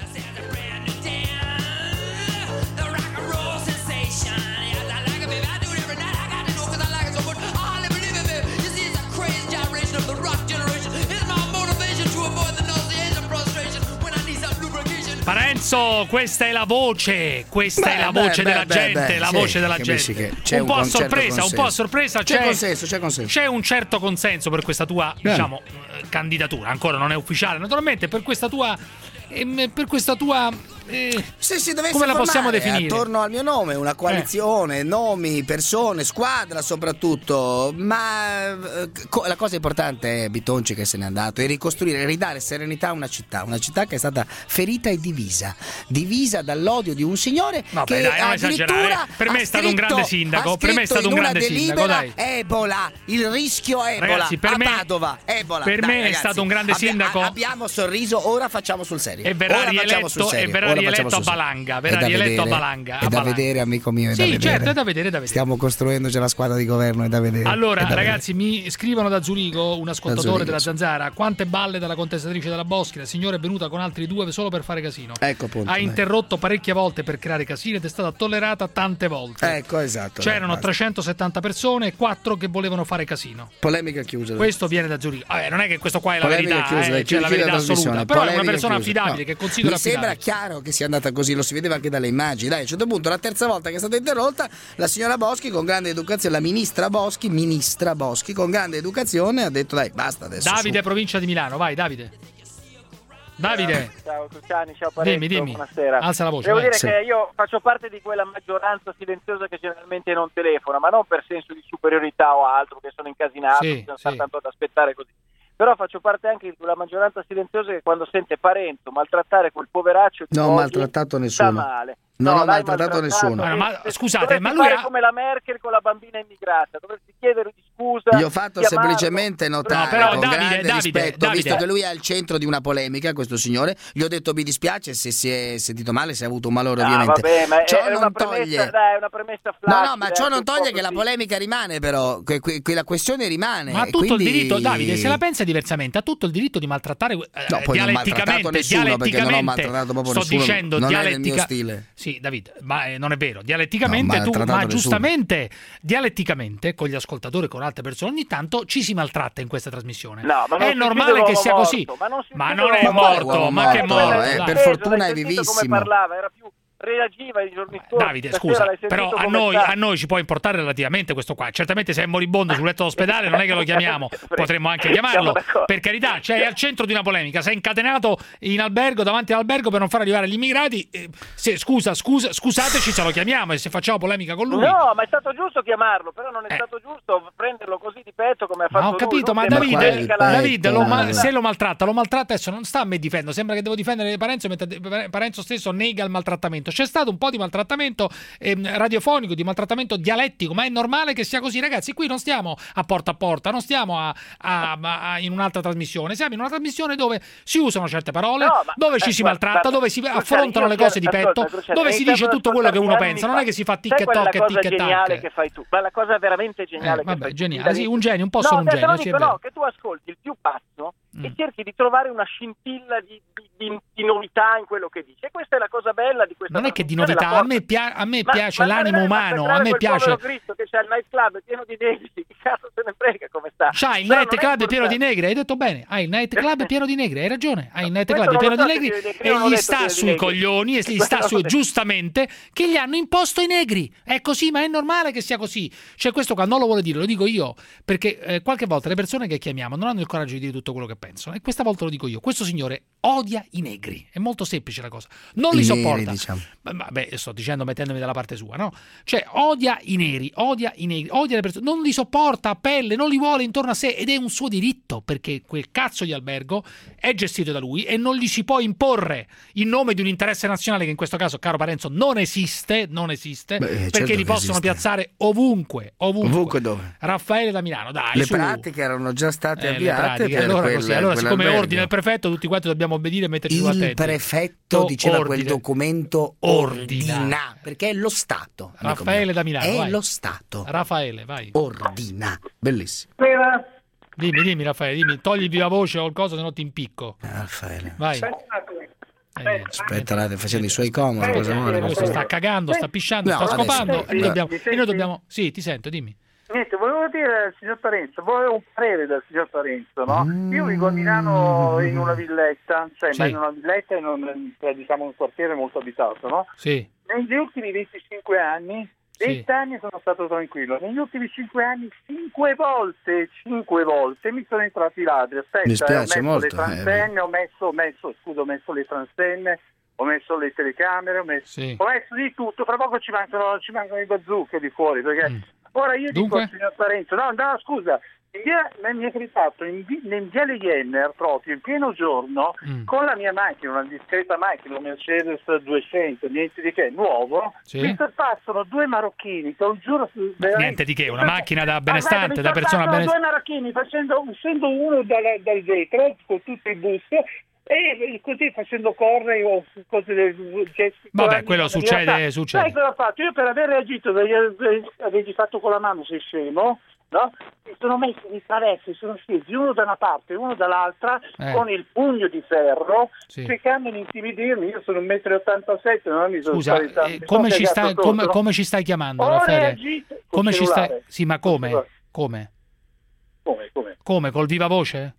Speaker 5: Parenzo, questa è la voce, questa beh, è la voce beh, della beh, gente, beh, la sì, voce della gente.
Speaker 2: Che c'è
Speaker 5: un,
Speaker 2: un
Speaker 5: po' a sorpresa,
Speaker 2: consenso.
Speaker 5: un po' a sorpresa, c'è,
Speaker 2: c'è, consenso, c'è, consenso.
Speaker 5: c'è un certo consenso per questa tua, Bene. diciamo, candidatura. Ancora non è ufficiale, naturalmente, per questa tua eh, per questa tua eh,
Speaker 2: se si dovesse
Speaker 5: come la possiamo
Speaker 2: formare
Speaker 5: definire?
Speaker 2: Attorno al mio nome, una coalizione, eh. nomi, persone, squadra soprattutto, ma eh, co- la cosa importante è Bitonci che se n'è andato e ricostruire, ridare serenità a una città, una città che è stata ferita e divisa, divisa dall'odio di un signore
Speaker 5: Vabbè,
Speaker 2: che
Speaker 5: dai, non
Speaker 2: addirittura
Speaker 5: esagerare. Per me è stato un grande sindaco, per me è stato un grande sindaco, dai.
Speaker 2: Ebola, il rischio Ebola
Speaker 5: Ragazzi, per
Speaker 2: a
Speaker 5: me,
Speaker 2: Padova, Ebola.
Speaker 5: Per
Speaker 2: dai,
Speaker 5: me
Speaker 2: ragazzi,
Speaker 5: è stato un grande
Speaker 2: abbia-
Speaker 5: sindaco.
Speaker 2: a- abbiamo sorriso, ora facciamo sul serio.
Speaker 5: E verrà
Speaker 2: ora facciamo sul
Speaker 5: rieletto,
Speaker 2: serio.
Speaker 5: e verrà
Speaker 2: ora
Speaker 5: rieletto
Speaker 2: facciamo
Speaker 5: a
Speaker 2: sul serio.
Speaker 5: Balanga,
Speaker 2: È
Speaker 5: verrà
Speaker 2: da
Speaker 5: rieletto a
Speaker 2: vedere,
Speaker 5: Balanga.
Speaker 2: È
Speaker 5: a
Speaker 2: da
Speaker 5: Balanga.
Speaker 2: vedere, amico mio, è
Speaker 5: Sì,
Speaker 2: da vedere.
Speaker 5: certo, è da vedere, è da vedere.
Speaker 2: Stiamo costruendo già la squadra di governo, è da vedere.
Speaker 5: Allora,
Speaker 2: è da
Speaker 5: ragazzi, mi scrivono da Zurigo, un ascoltatore
Speaker 2: Zurigo,
Speaker 5: della
Speaker 2: sì.
Speaker 5: Zanzara: quante balle dalla contestatrice della Boschi, la signora è venuta con altri due solo per fare casino.
Speaker 2: Ecco, appunto,
Speaker 5: ha
Speaker 2: dai.
Speaker 5: interrotto parecchie volte per creare casino ed è stata tollerata tante volte.
Speaker 2: Ecco, esatto.
Speaker 5: C'erano
Speaker 2: dai, basta.
Speaker 5: trecentosettanta persone e quattro che volevano fare casino.
Speaker 2: Polemica chiusa.
Speaker 5: Questo viene da Zurigo. Vabbè, non è che questo qua è la
Speaker 2: Polemica
Speaker 5: verità,
Speaker 2: chiusa,
Speaker 5: eh,
Speaker 2: dai,
Speaker 5: c'è la
Speaker 2: chiudi la
Speaker 5: verità assoluta.
Speaker 2: trasmissione.
Speaker 5: Però è una
Speaker 2: Polemica
Speaker 5: persona
Speaker 2: chiusa.
Speaker 5: affidabile
Speaker 2: No,
Speaker 5: che considero
Speaker 2: mi sembra
Speaker 5: affidabile.
Speaker 2: chiaro che sia andata così, lo si vedeva anche dalle immagini. Dai, a un certo punto, la terza volta che è stata interrotta, la signora Boschi con grande educazione, la ministra Boschi, ministra Boschi con grande educazione ha detto dai, basta adesso.
Speaker 5: Davide,
Speaker 2: su.
Speaker 5: provincia di Milano, vai Davide. Davide.
Speaker 3: Ciao Cruciani, ciao Parenzo,
Speaker 5: Dimmi, dimmi.
Speaker 3: buonasera.
Speaker 5: Alza la voce,
Speaker 3: Devo
Speaker 5: vai.
Speaker 3: dire
Speaker 5: Sì.
Speaker 3: che io faccio parte di quella maggioranza silenziosa che generalmente non telefona, ma non per senso di superiorità o altro, che sono incasinato,
Speaker 5: Sì,
Speaker 3: che non
Speaker 5: sì.
Speaker 3: sta tanto ad aspettare così. Però faccio parte anche di quella maggioranza silenziosa che quando sente Parenzo maltrattare quel poveraccio di
Speaker 2: Non ho
Speaker 3: oggi,
Speaker 2: maltrattato
Speaker 3: sta
Speaker 2: nessuno.
Speaker 3: male.
Speaker 2: Non
Speaker 3: No,
Speaker 2: ho
Speaker 3: l'hai
Speaker 2: maltrattato
Speaker 3: maltrattato.
Speaker 2: nessuno.
Speaker 5: Ah, ma
Speaker 3: Eh,
Speaker 5: scusate,
Speaker 3: dovresti
Speaker 5: ma lui
Speaker 3: fare
Speaker 5: ha-
Speaker 3: come la Merkel con la bambina immigrata, dovresti chiedere di scusa.
Speaker 2: Gli ho fatto
Speaker 3: chiamarlo.
Speaker 2: semplicemente notare
Speaker 5: No, però,
Speaker 2: con
Speaker 5: Davide,
Speaker 2: grande
Speaker 5: Davide,
Speaker 2: rispetto,
Speaker 5: Davide.
Speaker 2: visto che lui è al centro di una polemica, questo signore, gli ho detto mi dispiace se si è sentito male, se ha avuto un malore
Speaker 3: Ah,
Speaker 2: ovviamente.
Speaker 3: vabbè, ma è,
Speaker 2: ciò
Speaker 3: è
Speaker 2: non
Speaker 3: una
Speaker 2: toglie.
Speaker 3: premessa, dai, è una premessa
Speaker 2: No,
Speaker 3: flaccida,
Speaker 2: no, ma ciò
Speaker 3: anche
Speaker 2: non
Speaker 3: un po'
Speaker 2: toglie che la
Speaker 3: così.
Speaker 2: polemica rimane, però, que- que- quella questione rimane.
Speaker 5: Ma ha
Speaker 2: e
Speaker 5: tutto
Speaker 2: quindi-
Speaker 5: il diritto, Davide, se la pensa diversamente, ha tutto il diritto di maltrattare eh,
Speaker 2: No, poi non ho maltrattato
Speaker 5: dialetticamente,
Speaker 2: nessuno, perché non ho
Speaker 5: dialetticamente.
Speaker 2: maltrattato proprio
Speaker 5: sto
Speaker 2: nessuno,
Speaker 5: dicendo
Speaker 2: non è nel
Speaker 5: dialettica-
Speaker 2: mio stile.
Speaker 5: Sì, Davide, ma eh, non è vero. Dialetticamente
Speaker 2: No,
Speaker 5: tu,
Speaker 2: maltrattato
Speaker 5: ma
Speaker 2: nessuno.
Speaker 5: giustamente, dialetticamente con gli ascoltatori, con altre persone, ogni tanto ci si maltratta in questa trasmissione.
Speaker 3: No, ma non
Speaker 5: è
Speaker 3: si
Speaker 5: normale
Speaker 3: sente
Speaker 5: che
Speaker 3: l'uomo
Speaker 5: sia così.
Speaker 3: morto, ma non si
Speaker 5: Ma
Speaker 3: sente
Speaker 5: non è
Speaker 3: l'uomo
Speaker 5: morto,
Speaker 3: morto.
Speaker 5: ma che
Speaker 3: morto,
Speaker 5: morto?
Speaker 3: eh,
Speaker 5: dai.
Speaker 3: per fortuna è vivissimo. Come parlava, era più reagiva i giorni scorsi.
Speaker 5: Davide,
Speaker 3: Stasera
Speaker 5: scusa,
Speaker 3: l'hai sentito
Speaker 5: però a
Speaker 3: come
Speaker 5: noi,
Speaker 3: sta.
Speaker 5: a noi ci può importare relativamente questo qua. Certamente se è moribondo sul letto d'ospedale non è che lo chiamiamo, potremmo anche chiamarlo, per carità, cioè è al centro di una polemica, sei incatenato in albergo, davanti all'albergo per non far arrivare gli immigrati, eh, se, scusa, scusa, scusateci se lo chiamiamo e se facciamo polemica con lui.
Speaker 3: No, ma è stato giusto chiamarlo, però non è
Speaker 5: Eh.
Speaker 3: stato giusto prenderlo così di petto come ha fatto
Speaker 5: Ma ho
Speaker 3: lui,
Speaker 5: capito,
Speaker 3: non
Speaker 5: ma
Speaker 3: che
Speaker 5: Davide,
Speaker 3: magari calare-
Speaker 5: Davide lo ma-
Speaker 3: Eh.
Speaker 5: se lo maltratta, lo maltratta adesso non sta a me difendo, sembra che devo difendere Parenzo, mentre Parenzo stesso nega il maltrattamento. C'è stato un po' di maltrattamento ehm, radiofonico, di maltrattamento dialettico, ma è normale che sia così, ragazzi. Qui non stiamo a porta a porta, non stiamo a, a- a- in un'altra trasmissione, siamo in una trasmissione dove si usano certe parole,
Speaker 3: No, ma-
Speaker 5: dove ci
Speaker 3: eh,
Speaker 5: si
Speaker 3: guarda,
Speaker 5: maltratta,
Speaker 3: guarda,
Speaker 5: dove si
Speaker 3: Cruciani,
Speaker 5: affrontano
Speaker 3: io
Speaker 5: le cose di
Speaker 3: ascolta,
Speaker 5: petto,
Speaker 3: Cruciani,
Speaker 5: dove
Speaker 3: hai
Speaker 5: si dice
Speaker 3: iniziato
Speaker 5: tutto
Speaker 3: ad
Speaker 5: quello che uno
Speaker 3: ascoltarmi
Speaker 5: pensa,
Speaker 3: anni
Speaker 5: non è
Speaker 3: fa.
Speaker 5: che si fa
Speaker 3: Sai
Speaker 5: tic e
Speaker 3: quella
Speaker 5: toc e
Speaker 3: cosa
Speaker 5: tic e
Speaker 3: geniale
Speaker 5: tac.
Speaker 3: che fai tu, ma la cosa veramente geniale
Speaker 5: Eh,
Speaker 3: che
Speaker 5: vabbè,
Speaker 3: fai tu,
Speaker 5: geniale.
Speaker 3: Davide-
Speaker 5: Sì, un genio, un po'
Speaker 3: no,
Speaker 5: sono un
Speaker 3: te lo
Speaker 5: genio, sì, è
Speaker 3: dico,
Speaker 5: vero.
Speaker 3: no, che tu ascolti il più basso
Speaker 5: Mm.
Speaker 3: e cerchi di trovare una scintilla di, di, di, di novità in quello che dice. E questa è la cosa bella di questa
Speaker 5: Non è che di
Speaker 3: trasmissione,
Speaker 5: novità,
Speaker 3: la
Speaker 5: a me, pia- a me
Speaker 3: Ma-
Speaker 5: piace
Speaker 3: ma
Speaker 5: l'animo
Speaker 3: dai, ma
Speaker 5: umano, a
Speaker 3: sembrare
Speaker 5: me
Speaker 3: quel
Speaker 5: piace.
Speaker 3: povero Cristo che c'ha il nightclub pieno di negri, che cazzo se ne frega come sta.
Speaker 5: C'hai il
Speaker 3: Però
Speaker 5: night
Speaker 3: non è
Speaker 5: club pieno di
Speaker 3: importante.
Speaker 5: negri, hai detto bene, hai il night club pieno di negri, hai ragione, hai il night
Speaker 3: Questo
Speaker 5: club
Speaker 3: non
Speaker 5: pieno
Speaker 3: lo
Speaker 5: di
Speaker 3: so se
Speaker 5: negri
Speaker 3: ti- che
Speaker 5: e
Speaker 3: io non ho
Speaker 5: gli
Speaker 3: detto
Speaker 5: sta
Speaker 3: pieno di
Speaker 5: sui
Speaker 3: negri.
Speaker 5: coglioni e gli
Speaker 3: Questo
Speaker 5: sta
Speaker 3: non
Speaker 5: su
Speaker 3: l'ho detto.
Speaker 5: giustamente che gli hanno imposto i negri. È così, ma è normale che sia così. Cioè questo qua non lo vuole dire, lo dico io, perché eh, qualche volta le persone che chiamiamo non hanno il coraggio di dire tutto quello che pensano e questa volta lo dico io. Questo signore odia i negri, è molto semplice la cosa. Non
Speaker 2: I
Speaker 5: li
Speaker 2: neri,
Speaker 5: sopporta.
Speaker 2: diciamo.
Speaker 5: Ma- Vabbè, sto dicendo mettendomi dalla parte sua, no? Cioè odia i neri, odia i negri, odia le persone, non li sopporta a pelle, non li vuole intorno a sé ed è un suo diritto perché quel cazzo di albergo è gestito da lui e non gli si può imporre in nome di un interesse nazionale che in questo caso, caro Parenzo, non esiste, non esiste,
Speaker 2: Beh,
Speaker 5: perché
Speaker 2: certo
Speaker 5: li
Speaker 2: che
Speaker 5: possono
Speaker 2: esiste.
Speaker 5: piazzare ovunque, ovunque.
Speaker 2: Ovunque dove?
Speaker 5: Raffaele da Milano, dai,
Speaker 2: Le
Speaker 5: su.
Speaker 2: pratiche erano già state
Speaker 5: Eh, le
Speaker 2: avviate
Speaker 5: pratiche.
Speaker 2: per
Speaker 5: Allora,
Speaker 2: quel-
Speaker 5: così, allora siccome
Speaker 2: quell'albergo.
Speaker 5: ordina il prefetto, tutti quanti dobbiamo obbedire e metterci sulla
Speaker 2: Il
Speaker 5: testa.
Speaker 2: prefetto diceva quel
Speaker 5: ordine.
Speaker 2: documento ordina, perché è lo Stato. amico
Speaker 5: Raffaele
Speaker 2: mio.
Speaker 5: da Milano,
Speaker 2: È
Speaker 5: vai.
Speaker 2: lo Stato.
Speaker 5: Raffaele, vai.
Speaker 2: Ordina. Bellissimo.
Speaker 5: Dimmi, dimmi Raffaele, dimmi, togli viva voce o qualcosa, se no ti impicco.
Speaker 2: Raffaele.
Speaker 5: Vai. Eh,
Speaker 2: Aspetta, là, facendo i suoi comodi.
Speaker 5: Eh,
Speaker 2: cosa vuole?
Speaker 5: questo sta cagando, sta pisciando,
Speaker 2: No,
Speaker 5: sta
Speaker 2: adesso-
Speaker 5: scopando. E noi
Speaker 2: no.
Speaker 5: dobbiamo, e noi dobbiamo. Sì, ti sento, dimmi.
Speaker 3: Niente, volevo dire al signor Parenzo, volevo un parere dal signor Parenzo, no? Io vivo a Milano in una villetta, cioè
Speaker 5: Sì.
Speaker 3: ma in una villetta in un, cioè, diciamo un quartiere molto abitato, no?
Speaker 5: Sì.
Speaker 3: Negli ultimi venticinque anni Vent'anni sono stato tranquillo, negli ultimi cinque anni cinque volte, cinque volte mi sono entrati i ladri. Aspetta,
Speaker 2: Mi spiace
Speaker 3: eh, ho messo
Speaker 2: molto,
Speaker 3: le transenne, ho messo, ho messo, scusa, ho messo le transenne, ho messo le telecamere, ho messo,
Speaker 5: Sì.
Speaker 3: ho messo di tutto, fra poco ci mancano, ci mancano i bazooka di fuori, perché
Speaker 5: Mm.
Speaker 3: ora io
Speaker 5: Dunque?
Speaker 3: dico al signor Parenzo, no, no, scusa, in via, mi è capitato in, vi- in viale Jenner proprio in pieno giorno
Speaker 5: Mm.
Speaker 3: con la mia macchina, una discreta macchina, un Mercedes duecento, niente di che, nuovo,
Speaker 5: Sì.
Speaker 3: mi sorpassano due marocchini, te lo giuro, su- veramente-
Speaker 5: Niente di che, una macchina da
Speaker 3: Ah, guarda,
Speaker 5: benestante,
Speaker 3: mi
Speaker 5: da persona
Speaker 3: sorpassano
Speaker 5: benestante.
Speaker 3: due marocchini facendo, uscendo uno dal, dal vetro con tutti i bus e così facendo correre o cose del gesti.
Speaker 5: Vabbè, quello succede,
Speaker 3: Sai
Speaker 5: succede.
Speaker 3: cosa ho fatto? Io per aver reagito, avevi fatto con la mano, sei scemo, no? Mi sono messi di traversi, sono scesi uno da una parte e uno dall'altra
Speaker 5: Eh.
Speaker 3: con il pugno di ferro,
Speaker 5: Sì.
Speaker 3: cercando di intimidirmi. Io sono un metro e ottantasette, non mi sono
Speaker 5: Scusa,
Speaker 3: spaventato.
Speaker 5: eh,
Speaker 3: Mi
Speaker 5: come,
Speaker 3: sono
Speaker 5: ci stai,
Speaker 3: cagato
Speaker 5: come,
Speaker 3: sotto.
Speaker 5: come ci stai chiamando,
Speaker 3: Ho
Speaker 5: Raffaele?
Speaker 3: reagito col
Speaker 5: Come ci stai?
Speaker 3: cellulare.
Speaker 5: Sì, ma come?
Speaker 3: Col
Speaker 5: Come?
Speaker 3: Come, come?
Speaker 5: Come? Col viva voce?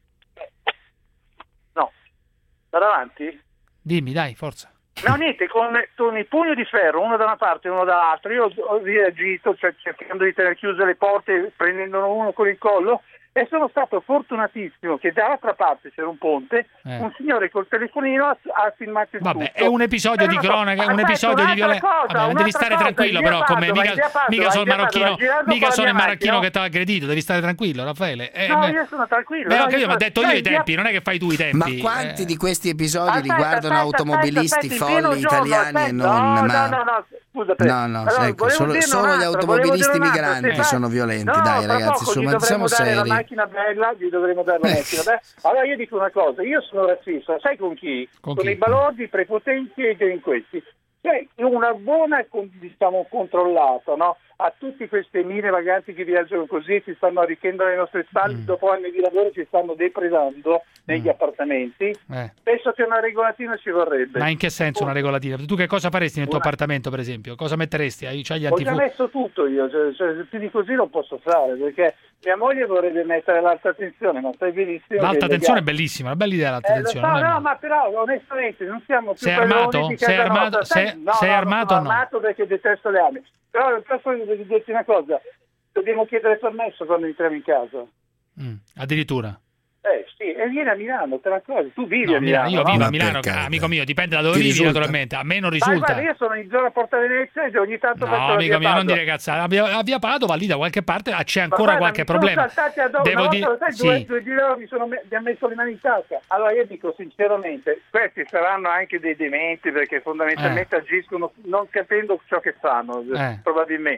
Speaker 3: No. Da davanti?
Speaker 5: Dimmi, dai, forza.
Speaker 3: No, niente, con, con il pugno di ferro, uno da una parte e uno dall'altra, io ho reagito, cioè, cercando di tenere chiuse le porte, prendendone uno con il collo, e sono stato fortunatissimo che dall'altra parte c'era un ponte,
Speaker 5: Eh.
Speaker 3: un signore col telefonino ha, ha filmato il
Speaker 5: Vabbè,
Speaker 3: tutto.
Speaker 5: è un episodio di
Speaker 3: Però,
Speaker 5: cronaca, un
Speaker 3: aspetta,
Speaker 5: episodio di
Speaker 3: un'altra
Speaker 5: violenza.
Speaker 3: cosa,
Speaker 5: Vabbè, devi
Speaker 3: un'altra
Speaker 5: stare
Speaker 3: cosa,
Speaker 5: tranquillo,
Speaker 3: in
Speaker 5: però,
Speaker 3: via
Speaker 5: come
Speaker 3: Padova,
Speaker 5: mica,
Speaker 3: in via Padova,
Speaker 5: mica
Speaker 3: in
Speaker 5: sono
Speaker 3: via
Speaker 5: marocchino,
Speaker 3: Padova, girando
Speaker 5: mica
Speaker 3: con la
Speaker 5: sono il
Speaker 3: mia
Speaker 5: marocchino
Speaker 3: macchina.
Speaker 5: che ti ha aggredito, devi stare tranquillo, Raffaele. Eh,
Speaker 3: No,
Speaker 5: beh,
Speaker 3: io sono tranquillo.
Speaker 5: beh,
Speaker 3: no,
Speaker 5: ho capito,
Speaker 3: io
Speaker 5: ma ho
Speaker 3: sono-
Speaker 5: detto io
Speaker 3: Sai,
Speaker 5: i
Speaker 3: via-
Speaker 5: tempi, non è che fai tu i tempi.
Speaker 2: Ma quanti
Speaker 5: eh.
Speaker 2: di questi episodi
Speaker 3: Aspetta,
Speaker 2: riguardano
Speaker 3: aspetta,
Speaker 2: automobilisti
Speaker 3: aspetta, aspetta, in
Speaker 2: folli
Speaker 3: pieno giorno,
Speaker 2: italiani e
Speaker 3: aspetta.
Speaker 2: non?
Speaker 3: No,
Speaker 2: ma...
Speaker 3: no, no, no, scusa, per-
Speaker 2: No, no,
Speaker 3: allora,
Speaker 2: ecco,
Speaker 3: volevo
Speaker 2: solo,
Speaker 3: dirne
Speaker 2: solo gli
Speaker 3: un'altra,
Speaker 2: automobilisti
Speaker 3: volevo dire un'altra,
Speaker 2: migranti
Speaker 3: se fa-
Speaker 2: sono violenti,
Speaker 3: No,
Speaker 2: dai
Speaker 3: fra
Speaker 2: ragazzi,
Speaker 3: poco
Speaker 2: su,
Speaker 3: gli
Speaker 2: ma
Speaker 3: dovremmo
Speaker 2: siamo
Speaker 3: dare
Speaker 2: seri.
Speaker 3: la macchina bella, gli dovremmo dare la macchina bella. Allora io dico una cosa, io sono razzista, sai con chi?
Speaker 5: Con
Speaker 3: Con,
Speaker 5: chi?
Speaker 3: i balordi, i prepotenti e i delinquenti. Cioè, una buona, con- diciamo, controllata, no? A tutti queste mine vaganti che viaggiano così, si stanno arricchendo alle nostre spalle,
Speaker 5: Mm.
Speaker 3: dopo anni di lavoro ci stanno depredando negli appartamenti.
Speaker 5: Eh.
Speaker 3: Penso che una regolatina ci vorrebbe.
Speaker 5: Ma in che senso una regolatina? Tu che cosa faresti nel tuo
Speaker 3: Una-
Speaker 5: appartamento, per esempio? Cosa metteresti? Hai c'hai gli
Speaker 3: Ho già
Speaker 5: antifuochi?
Speaker 3: messo tutto io, cioè, cioè, più di così non posso fare, perché mia moglie vorrebbe mettere l'alta tensione, ma sai benissimo
Speaker 5: L'alta
Speaker 3: che
Speaker 5: tensione è
Speaker 3: legale.
Speaker 5: bellissima, una bella idea l'alta
Speaker 3: Eh, lo
Speaker 5: tensione.
Speaker 3: so,
Speaker 5: non è
Speaker 3: no,
Speaker 5: male.
Speaker 3: ma però onestamente non siamo più
Speaker 5: Sei
Speaker 3: padroni
Speaker 5: armato?
Speaker 3: di
Speaker 5: Sei
Speaker 3: casa
Speaker 5: armato?
Speaker 3: nostra. Sai-
Speaker 5: Sei-
Speaker 3: no,
Speaker 5: sei
Speaker 3: no,
Speaker 5: armato o
Speaker 3: non sono
Speaker 5: no?
Speaker 3: armato perché detesto le armi. Però posso dirti una cosa, dobbiamo chiedere permesso quando entriamo in casa.
Speaker 5: Mm, addirittura.
Speaker 3: Eh sì, e vieni a Milano, te la cosa, tu vivi
Speaker 5: No,
Speaker 3: a Milano,
Speaker 5: io
Speaker 3: no?
Speaker 5: vivo a
Speaker 2: Ma
Speaker 5: Milano,
Speaker 2: per carità.
Speaker 5: amico mio, dipende da dove
Speaker 2: Ti
Speaker 5: vivi
Speaker 2: risulta?
Speaker 5: naturalmente. A me non
Speaker 3: Dai,
Speaker 5: risulta.
Speaker 3: guarda, io sono in zona Porta Venezia e ogni tanto faccio
Speaker 5: No,
Speaker 3: la
Speaker 5: amico
Speaker 3: via
Speaker 5: mio, non
Speaker 3: Padova.
Speaker 5: dire cazzate. A via, a via Padova, lì da qualche parte ah, c'è
Speaker 3: Ma
Speaker 5: ancora
Speaker 3: guarda,
Speaker 5: qualche
Speaker 3: mi sono
Speaker 5: problema.
Speaker 3: saltati addosso,
Speaker 5: Devo
Speaker 3: una
Speaker 5: dire,
Speaker 3: volta, sai, due,
Speaker 5: sì.
Speaker 3: due di loro mi, sono, me- mi ha messo le mani in tasca. Allora io dico sinceramente, questi saranno anche dei dementi perché fondamentalmente agiscono non capendo ciò che fanno,
Speaker 5: Eh.
Speaker 3: probabilmente.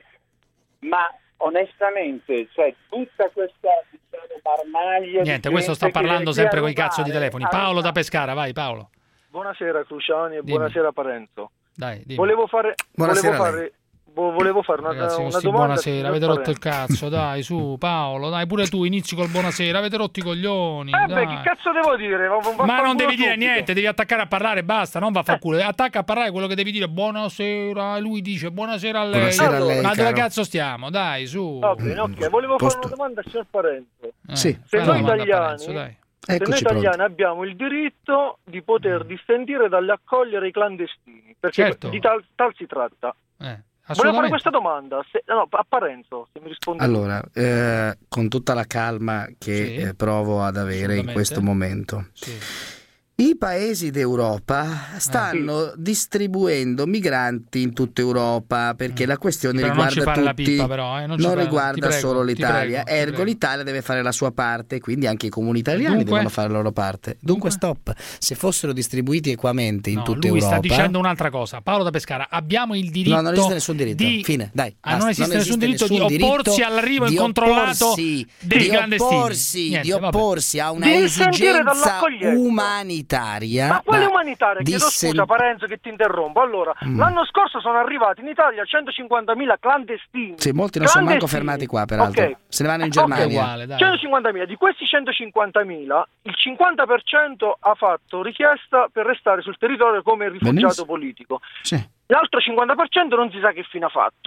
Speaker 3: Ma onestamente, cioè tutta questa diciamo, marmaglia di
Speaker 5: Niente, questo
Speaker 3: gente
Speaker 5: sta
Speaker 3: che
Speaker 5: parlando
Speaker 3: viene
Speaker 5: sempre
Speaker 3: qui
Speaker 5: con
Speaker 3: a
Speaker 5: i cazzo di
Speaker 3: rubare,
Speaker 5: telefoni.
Speaker 3: a
Speaker 5: Paolo da
Speaker 3: rubare.
Speaker 5: Pescara, vai Paolo.
Speaker 4: Buonasera Cruciani e
Speaker 5: Dimmi.
Speaker 4: buonasera Parenzo.
Speaker 5: Dai, dimmi.
Speaker 4: Volevo fare,
Speaker 2: Buonasera
Speaker 4: volevo
Speaker 2: a lei.
Speaker 4: fare, vo- volevo fare una,
Speaker 5: Ragazzi,
Speaker 4: una
Speaker 5: questi
Speaker 4: domanda.
Speaker 5: buonasera,
Speaker 4: signor
Speaker 5: avete rotto il
Speaker 4: Parenzo.
Speaker 5: cazzo, dai, su Paolo, dai, pure tu inizi col buonasera, avete rotto i coglioni,
Speaker 4: Eh
Speaker 5: dai.
Speaker 4: beh, che cazzo devo dire? Va- va-
Speaker 5: Ma non
Speaker 4: vaffanculo
Speaker 5: devi dire
Speaker 4: subito.
Speaker 5: niente, devi attaccare a parlare e basta, non va a far culo. Attacca a parlare quello che devi dire. Buonasera, e lui dice buonasera a lei.
Speaker 2: Buonasera a lei,
Speaker 5: Ma dove
Speaker 2: caro.
Speaker 5: cazzo stiamo? Dai, su.
Speaker 4: Va bene, ok, volevo
Speaker 2: Posto.
Speaker 4: fare una domanda al signor Parenzo.
Speaker 5: Eh,
Speaker 2: Sì.
Speaker 4: Se
Speaker 5: fai
Speaker 4: noi
Speaker 5: una domanda a
Speaker 4: italiani,
Speaker 5: Parenzo, dai.
Speaker 4: se noi
Speaker 2: Eccoci
Speaker 4: italiani
Speaker 2: pronti.
Speaker 4: abbiamo il diritto di poter distendere dall'accogliere i clandestini, perché
Speaker 5: Certo.
Speaker 4: di tal, tal si tratta.
Speaker 5: Eh,
Speaker 4: Volevo fare
Speaker 5: assolutamente.
Speaker 4: questa domanda, se, no, a Parenzo, se mi risponde.
Speaker 2: Allora, eh, con tutta la calma che
Speaker 5: Sì.
Speaker 2: eh, provo ad avere in
Speaker 5: Assolutamente.
Speaker 2: questo momento,
Speaker 5: Sì.
Speaker 2: i paesi d'Europa stanno distribuendo migranti in tutta Europa perché la questione
Speaker 5: Però non ci
Speaker 2: riguarda
Speaker 5: fare la
Speaker 2: tutti,
Speaker 5: pippa, però, eh, non ci
Speaker 2: non
Speaker 5: fare-
Speaker 2: riguarda
Speaker 5: ti prego,
Speaker 2: solo
Speaker 5: ti
Speaker 2: l'Italia,
Speaker 5: prego, ti
Speaker 2: ergo
Speaker 5: prego.
Speaker 2: l'Italia deve fare la sua parte, quindi anche i comuni italiani
Speaker 5: Dunque?
Speaker 2: devono fare la loro parte. Dunque, stop, se fossero distribuiti equamente in
Speaker 5: No,
Speaker 2: tutta
Speaker 5: lui
Speaker 2: Europa.
Speaker 5: sta dicendo un'altra cosa. Paolo da Pescara, abbiamo il diritto
Speaker 2: No, non esiste nessun diritto.
Speaker 5: di...
Speaker 2: Fine, dai.
Speaker 5: Ah, non
Speaker 2: basta.
Speaker 5: esiste nessun diritto di
Speaker 2: nessun
Speaker 5: opporsi
Speaker 2: diritto
Speaker 5: all'arrivo
Speaker 2: di
Speaker 5: incontrollato
Speaker 2: opporsi,
Speaker 5: dei
Speaker 2: di
Speaker 5: clandestini.
Speaker 2: opporsi,
Speaker 5: Niente,
Speaker 2: di
Speaker 5: vabbè.
Speaker 2: opporsi a una
Speaker 4: Di distendere
Speaker 2: esigenza
Speaker 4: dall'accoglienza.
Speaker 2: umanitaria.
Speaker 4: Ma quale
Speaker 2: da
Speaker 4: umanitaria? Chiedo
Speaker 2: dissen-
Speaker 4: scusa Parenzo che ti interrompo. Allora,
Speaker 2: Mm.
Speaker 4: l'anno scorso sono arrivati in Italia centocinquantamila clandestini.
Speaker 2: Sì, molti non sono manco
Speaker 4: Clandestini.
Speaker 2: fermati qua, peraltro.
Speaker 4: Ok.
Speaker 2: Se ne vanno in
Speaker 4: Ok.
Speaker 2: Germania.
Speaker 5: Uguale, dai.
Speaker 4: centocinquantamila, di questi centocinquantamila il cinquanta per cento ha fatto richiesta per restare sul territorio come rifugiato
Speaker 2: Benissimo.
Speaker 4: politico.
Speaker 2: Sì.
Speaker 4: L'altro cinquanta per cento non si sa che fine ha fatto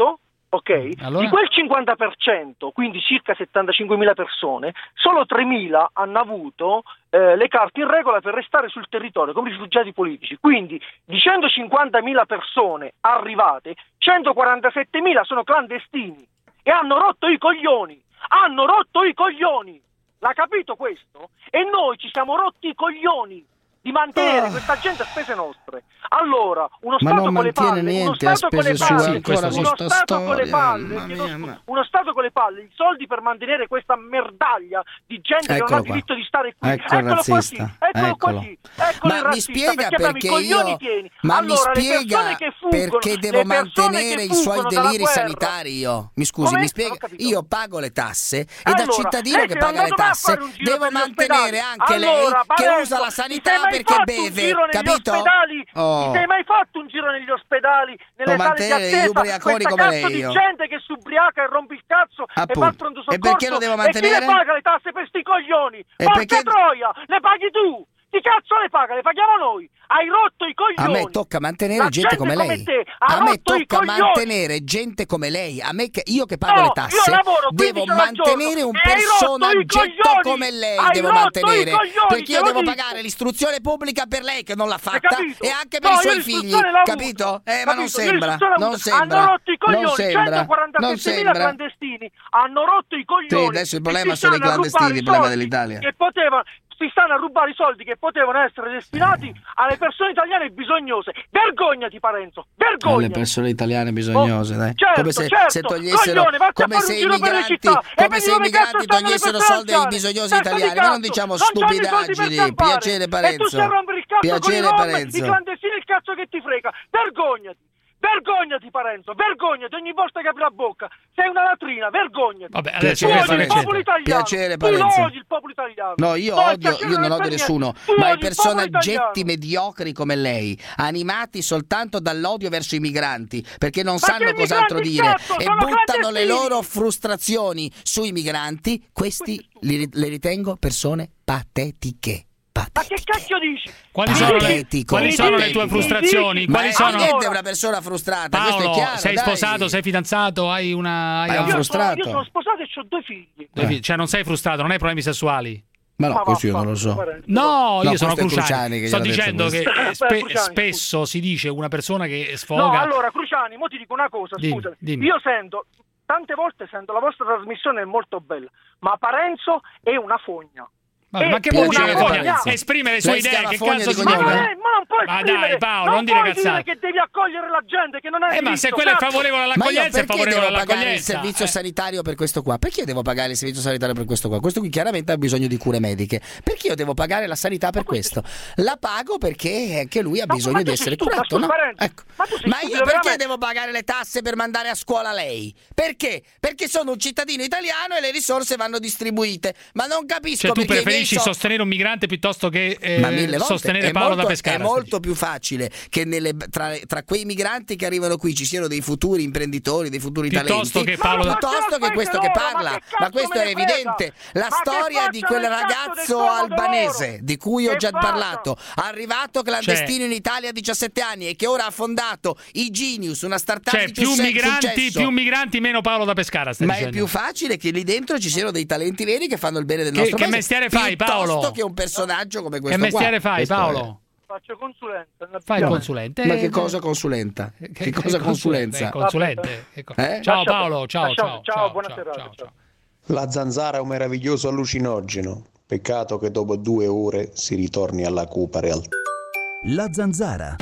Speaker 4: ok?
Speaker 5: Allora?
Speaker 4: Di quel cinquanta per cento, quindi circa settantacinquemila persone, solo tremila hanno avuto eh, le carte in regola per restare sul territorio come rifugiati politici. Quindi di centocinquantamila persone arrivate, centoquarantasettemila sono clandestini e hanno rotto i coglioni, hanno rotto i coglioni, l'ha capito questo? E noi ci siamo rotti i coglioni di mantenere oh. questa gente a spese nostre. Allora, uno
Speaker 2: ma
Speaker 4: Stato
Speaker 2: non
Speaker 4: con le palle,
Speaker 2: niente
Speaker 4: uno Stato con le palle,
Speaker 2: sue,
Speaker 4: uno Stato con le palle,
Speaker 2: mia,
Speaker 4: uno,
Speaker 2: ma...
Speaker 4: uno Stato con le palle, i soldi per mantenere questa merdaglia di gente
Speaker 2: eccolo
Speaker 4: che non ha
Speaker 2: qua.
Speaker 4: diritto di stare qui.
Speaker 2: Ecco il razzista,
Speaker 4: eccolo
Speaker 2: eccolo.
Speaker 4: Qua, eccolo
Speaker 2: ma
Speaker 4: il
Speaker 2: mi
Speaker 4: razzista,
Speaker 2: spiega
Speaker 4: perché,
Speaker 2: perché
Speaker 4: io
Speaker 2: io ma
Speaker 4: allora,
Speaker 2: mi spiega
Speaker 4: che fuggono,
Speaker 2: perché devo mantenere i suoi deliri
Speaker 4: guerra.
Speaker 2: sanitari io mi scusi
Speaker 4: Come?
Speaker 2: mi spiega io pago le tasse e
Speaker 4: allora,
Speaker 2: da cittadino che paga le tasse devo mantenere anche
Speaker 4: allora,
Speaker 2: lei che
Speaker 4: Parenzo,
Speaker 2: usa la sanità perché beve, capito?
Speaker 4: Oh. Ti sei mai fatto un giro negli ospedali, nelle
Speaker 2: o
Speaker 4: sale di attesa,
Speaker 2: ubriaconi come
Speaker 4: cazzo
Speaker 2: lei,
Speaker 4: di
Speaker 2: io.
Speaker 4: gente che si ubriaca e rompe il cazzo
Speaker 2: Appunto.
Speaker 4: e va al pronto soccorso
Speaker 2: e perché lo devo mantenere?
Speaker 4: E chi le paga le tasse per sti coglioni?
Speaker 2: E
Speaker 4: Porca
Speaker 2: perché...
Speaker 4: troia, le paghi tu! Chi cazzo le paga? Le paghiamo noi! Hai rotto i coglioni!
Speaker 2: A me tocca mantenere
Speaker 4: La
Speaker 2: gente come lei.
Speaker 4: Come
Speaker 2: a me
Speaker 4: rotto
Speaker 2: tocca mantenere gente come lei. A me che io che pago
Speaker 4: no,
Speaker 2: le tasse devo mantenere un personaggetto come lei.
Speaker 4: Hai
Speaker 2: devo
Speaker 4: rotto
Speaker 2: mantenere
Speaker 4: i coglioni,
Speaker 2: perché io devo
Speaker 4: dico.
Speaker 2: pagare l'istruzione pubblica per lei che non l'ha fatta e anche per
Speaker 4: no,
Speaker 2: i suoi figli, capito? Eh, ma non sembra, non sembra.
Speaker 4: Hanno rotto i coglioni,
Speaker 2: non sembra,
Speaker 4: centoquarantasettemila clandestini hanno rotto i coglioni.
Speaker 2: Sì, adesso il problema sono i clandestini, il problema dell'Italia.
Speaker 4: Che poteva si stanno a rubare i soldi che potevano essere destinati alle persone italiane bisognose. Vergognati, Parenzo, vergognati.
Speaker 2: Alle persone italiane bisognose,
Speaker 4: oh,
Speaker 2: dai.
Speaker 4: Certo,
Speaker 2: come se,
Speaker 4: certo,
Speaker 2: se togliessero,
Speaker 4: coglione,
Speaker 2: come se i migranti, come se i migranti togliessero soldi ai bisognosi italiani. Ma non diciamo non stupidaggini. Piacere, Parenzo.
Speaker 4: E tu sei a rompere il cazzo
Speaker 2: Piacere,
Speaker 4: con i
Speaker 2: Parenzo.
Speaker 4: I clandestini, il cazzo che ti frega. Vergognati. Vergognati, Parenzo, vergognati ogni volta che apri la bocca. Sei una latrina, vergognati.
Speaker 5: Vabbè,
Speaker 2: adesso
Speaker 4: tu
Speaker 2: piacere,
Speaker 4: odi il popolo italiano.
Speaker 2: Piacere,
Speaker 4: tu
Speaker 2: Parenzo.
Speaker 4: odi il popolo italiano.
Speaker 2: No, io
Speaker 4: no,
Speaker 2: odio, io non odio nessuno, ma i personaggetti mediocri come lei, animati soltanto dall'odio verso i migranti, perché non
Speaker 4: ma
Speaker 2: sanno cos'altro dire
Speaker 4: cazzo,
Speaker 2: e buttano le loro frustrazioni sui migranti, questi li, le ritengo persone patetiche.
Speaker 4: Ma che cacchio dici?
Speaker 5: Quali sono, le, quali sono le tue frustrazioni?
Speaker 2: Ma
Speaker 5: quali sono?
Speaker 2: Niente, è una persona frustrata.
Speaker 5: Paolo,
Speaker 2: questo è chiaro,
Speaker 5: sei
Speaker 2: dai.
Speaker 5: sposato, sei fidanzato, hai una. Hai
Speaker 2: un
Speaker 5: una...
Speaker 2: frustrato.
Speaker 4: Io sono sposato e ho due figli.
Speaker 5: Eh. Cioè, non sei frustrato, non hai problemi sessuali.
Speaker 2: Ma no,
Speaker 4: ma
Speaker 2: questo io non lo so.
Speaker 5: No,
Speaker 2: no
Speaker 5: io sono Cruciani.
Speaker 2: Cruciani che
Speaker 5: Sto dicendo che spe-
Speaker 4: Cruciani,
Speaker 5: spesso si dice una persona che sfoga.
Speaker 4: No, allora, Cruciani, mo ti dico una cosa,
Speaker 5: dimmi,
Speaker 4: scusami.
Speaker 5: Dimmi.
Speaker 4: Io sento, tante volte sento, la vostra trasmissione è molto bella, ma Parenzo è una fogna.
Speaker 5: Ma, ma che vuol dire fogna? Esprime le sue idee, che cazzo si
Speaker 4: ma non,
Speaker 5: vuole?
Speaker 4: è, ma non puoi
Speaker 5: Ma dai, Paolo, non,
Speaker 4: non
Speaker 5: dire
Speaker 4: puoi
Speaker 5: cazzate.
Speaker 4: dire che devi accogliere la gente che non hai
Speaker 5: Eh, ma se quello è favorevole all'accoglienza, è favorevole all'accoglienza.
Speaker 2: Pagare il servizio
Speaker 5: eh.
Speaker 2: sanitario per questo qua? Perché io devo pagare il servizio sanitario per questo qua? Questo qui chiaramente ha bisogno di cure mediche. Perché io devo pagare la sanità per questo? La pago perché anche lui ha
Speaker 4: ma,
Speaker 2: bisogno
Speaker 4: ma
Speaker 2: di essere
Speaker 4: stupido,
Speaker 2: curato, no? Ecco.
Speaker 4: Ma, tu sei
Speaker 2: ma
Speaker 4: stupido,
Speaker 2: io perché
Speaker 4: veramente?
Speaker 2: devo pagare le tasse per mandare a scuola lei? Perché? Perché sono un cittadino italiano e le risorse vanno distribuite. Ma non capisco
Speaker 5: cioè, tu
Speaker 2: perché
Speaker 5: preferisci
Speaker 2: so-
Speaker 5: sostenere un migrante piuttosto che eh,
Speaker 2: Ma mille volte.
Speaker 5: sostenere
Speaker 2: È
Speaker 5: Paolo
Speaker 2: molto,
Speaker 5: da Pescara.
Speaker 2: È molto più facile che nelle, tra, tra quei migranti che arrivano qui ci siano dei futuri imprenditori, dei futuri
Speaker 5: piuttosto
Speaker 2: talenti,
Speaker 5: che Paolo da...
Speaker 2: piuttosto che questo che parla. Ma, ma questo è evidente. La
Speaker 4: ma
Speaker 2: storia di quel ragazzo albanese di cui ho già parlato, arrivato clandestino cioè, in Italia a diciassette anni e che ora ha fondato i Genius, una startup
Speaker 5: cioè,
Speaker 2: di
Speaker 5: più
Speaker 2: successo,
Speaker 5: migranti, più migranti, meno Paolo da Pescara.
Speaker 2: Ma
Speaker 5: dicendo.
Speaker 2: è più facile che lì dentro ci siano dei talenti veri che fanno il bene del
Speaker 5: che,
Speaker 2: nostro
Speaker 5: che
Speaker 2: paese.
Speaker 5: Mestiere fai, Paolo?
Speaker 2: Piuttosto che un personaggio come questo
Speaker 5: Che mestiere
Speaker 2: qua.
Speaker 5: fai,
Speaker 2: questo
Speaker 5: Paolo?
Speaker 2: È.
Speaker 4: Faccio consulente.
Speaker 5: Fai il consulente.
Speaker 2: Ma che cosa consulenta? Che, che cosa consulenza?
Speaker 5: Eh, consulente.
Speaker 2: Eh?
Speaker 5: Ciao Paolo, ciao, ciao, ciao,
Speaker 4: ciao, buona
Speaker 5: ciao,
Speaker 4: serata.
Speaker 5: ciao, ciao.
Speaker 6: La zanzara è un meraviglioso allucinogeno. Peccato che dopo due ore si ritorni alla cupa realtà.
Speaker 17: La zanzara.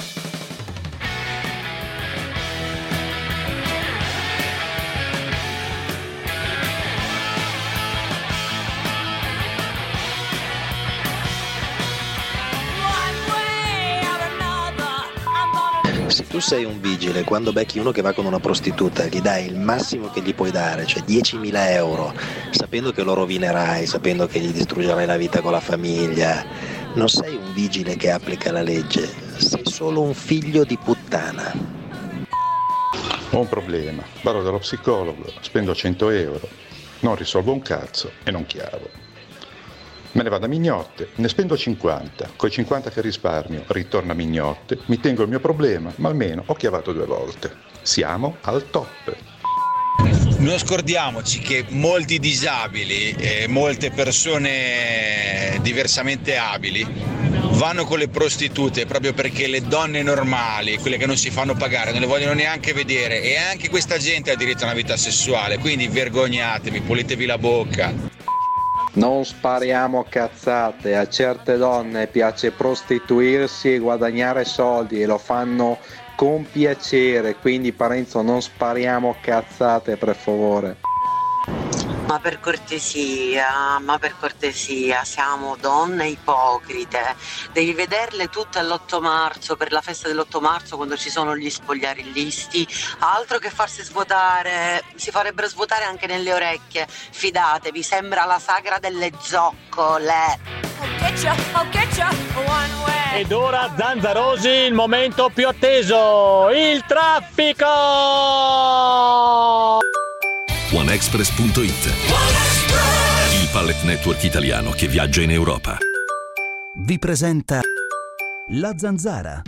Speaker 7: Se tu sei un vigile, quando becchi uno che va con una prostituta, gli dai il massimo che gli puoi dare, cioè diecimila euro, sapendo che lo rovinerai, sapendo che gli distruggerai la vita con la famiglia, non sei un vigile che applica la legge, sei solo un figlio di puttana.
Speaker 8: Ho un problema, vado dallo psicologo, spendo cento euro, non risolvo un cazzo e non chiavo. Me ne vado a mignotte, ne spendo cinquanta, coi cinquanta che risparmio ritorno a mignotte, mi tengo il mio problema, ma almeno ho chiavato due volte. Siamo al top.
Speaker 10: Non scordiamoci che molti disabili e molte persone diversamente abili vanno con le prostitute proprio perché le donne normali, quelle che non si fanno pagare, non le vogliono neanche vedere, e anche questa gente ha diritto a una vita sessuale, quindi vergognatevi, pulitevi la bocca.
Speaker 12: Non spariamo cazzate, a certe donne piace prostituirsi e guadagnare soldi e lo fanno con piacere, quindi Parenzo non spariamo cazzate per favore.
Speaker 13: Ma per cortesia, ma per cortesia, siamo donne ipocrite, devi vederle tutte all'otto marzo, per la festa dell'otto marzo quando ci sono gli spogliarellisti, altro che farsi svuotare, si farebbero svuotare anche nelle orecchie, fidatevi, sembra la sagra delle zoccole.
Speaker 9: Ed ora Zanzarosi, il momento più atteso, il traffico!
Speaker 14: OneExpress punto it, il pallet network italiano che viaggia in Europa,
Speaker 17: vi presenta La Zanzara.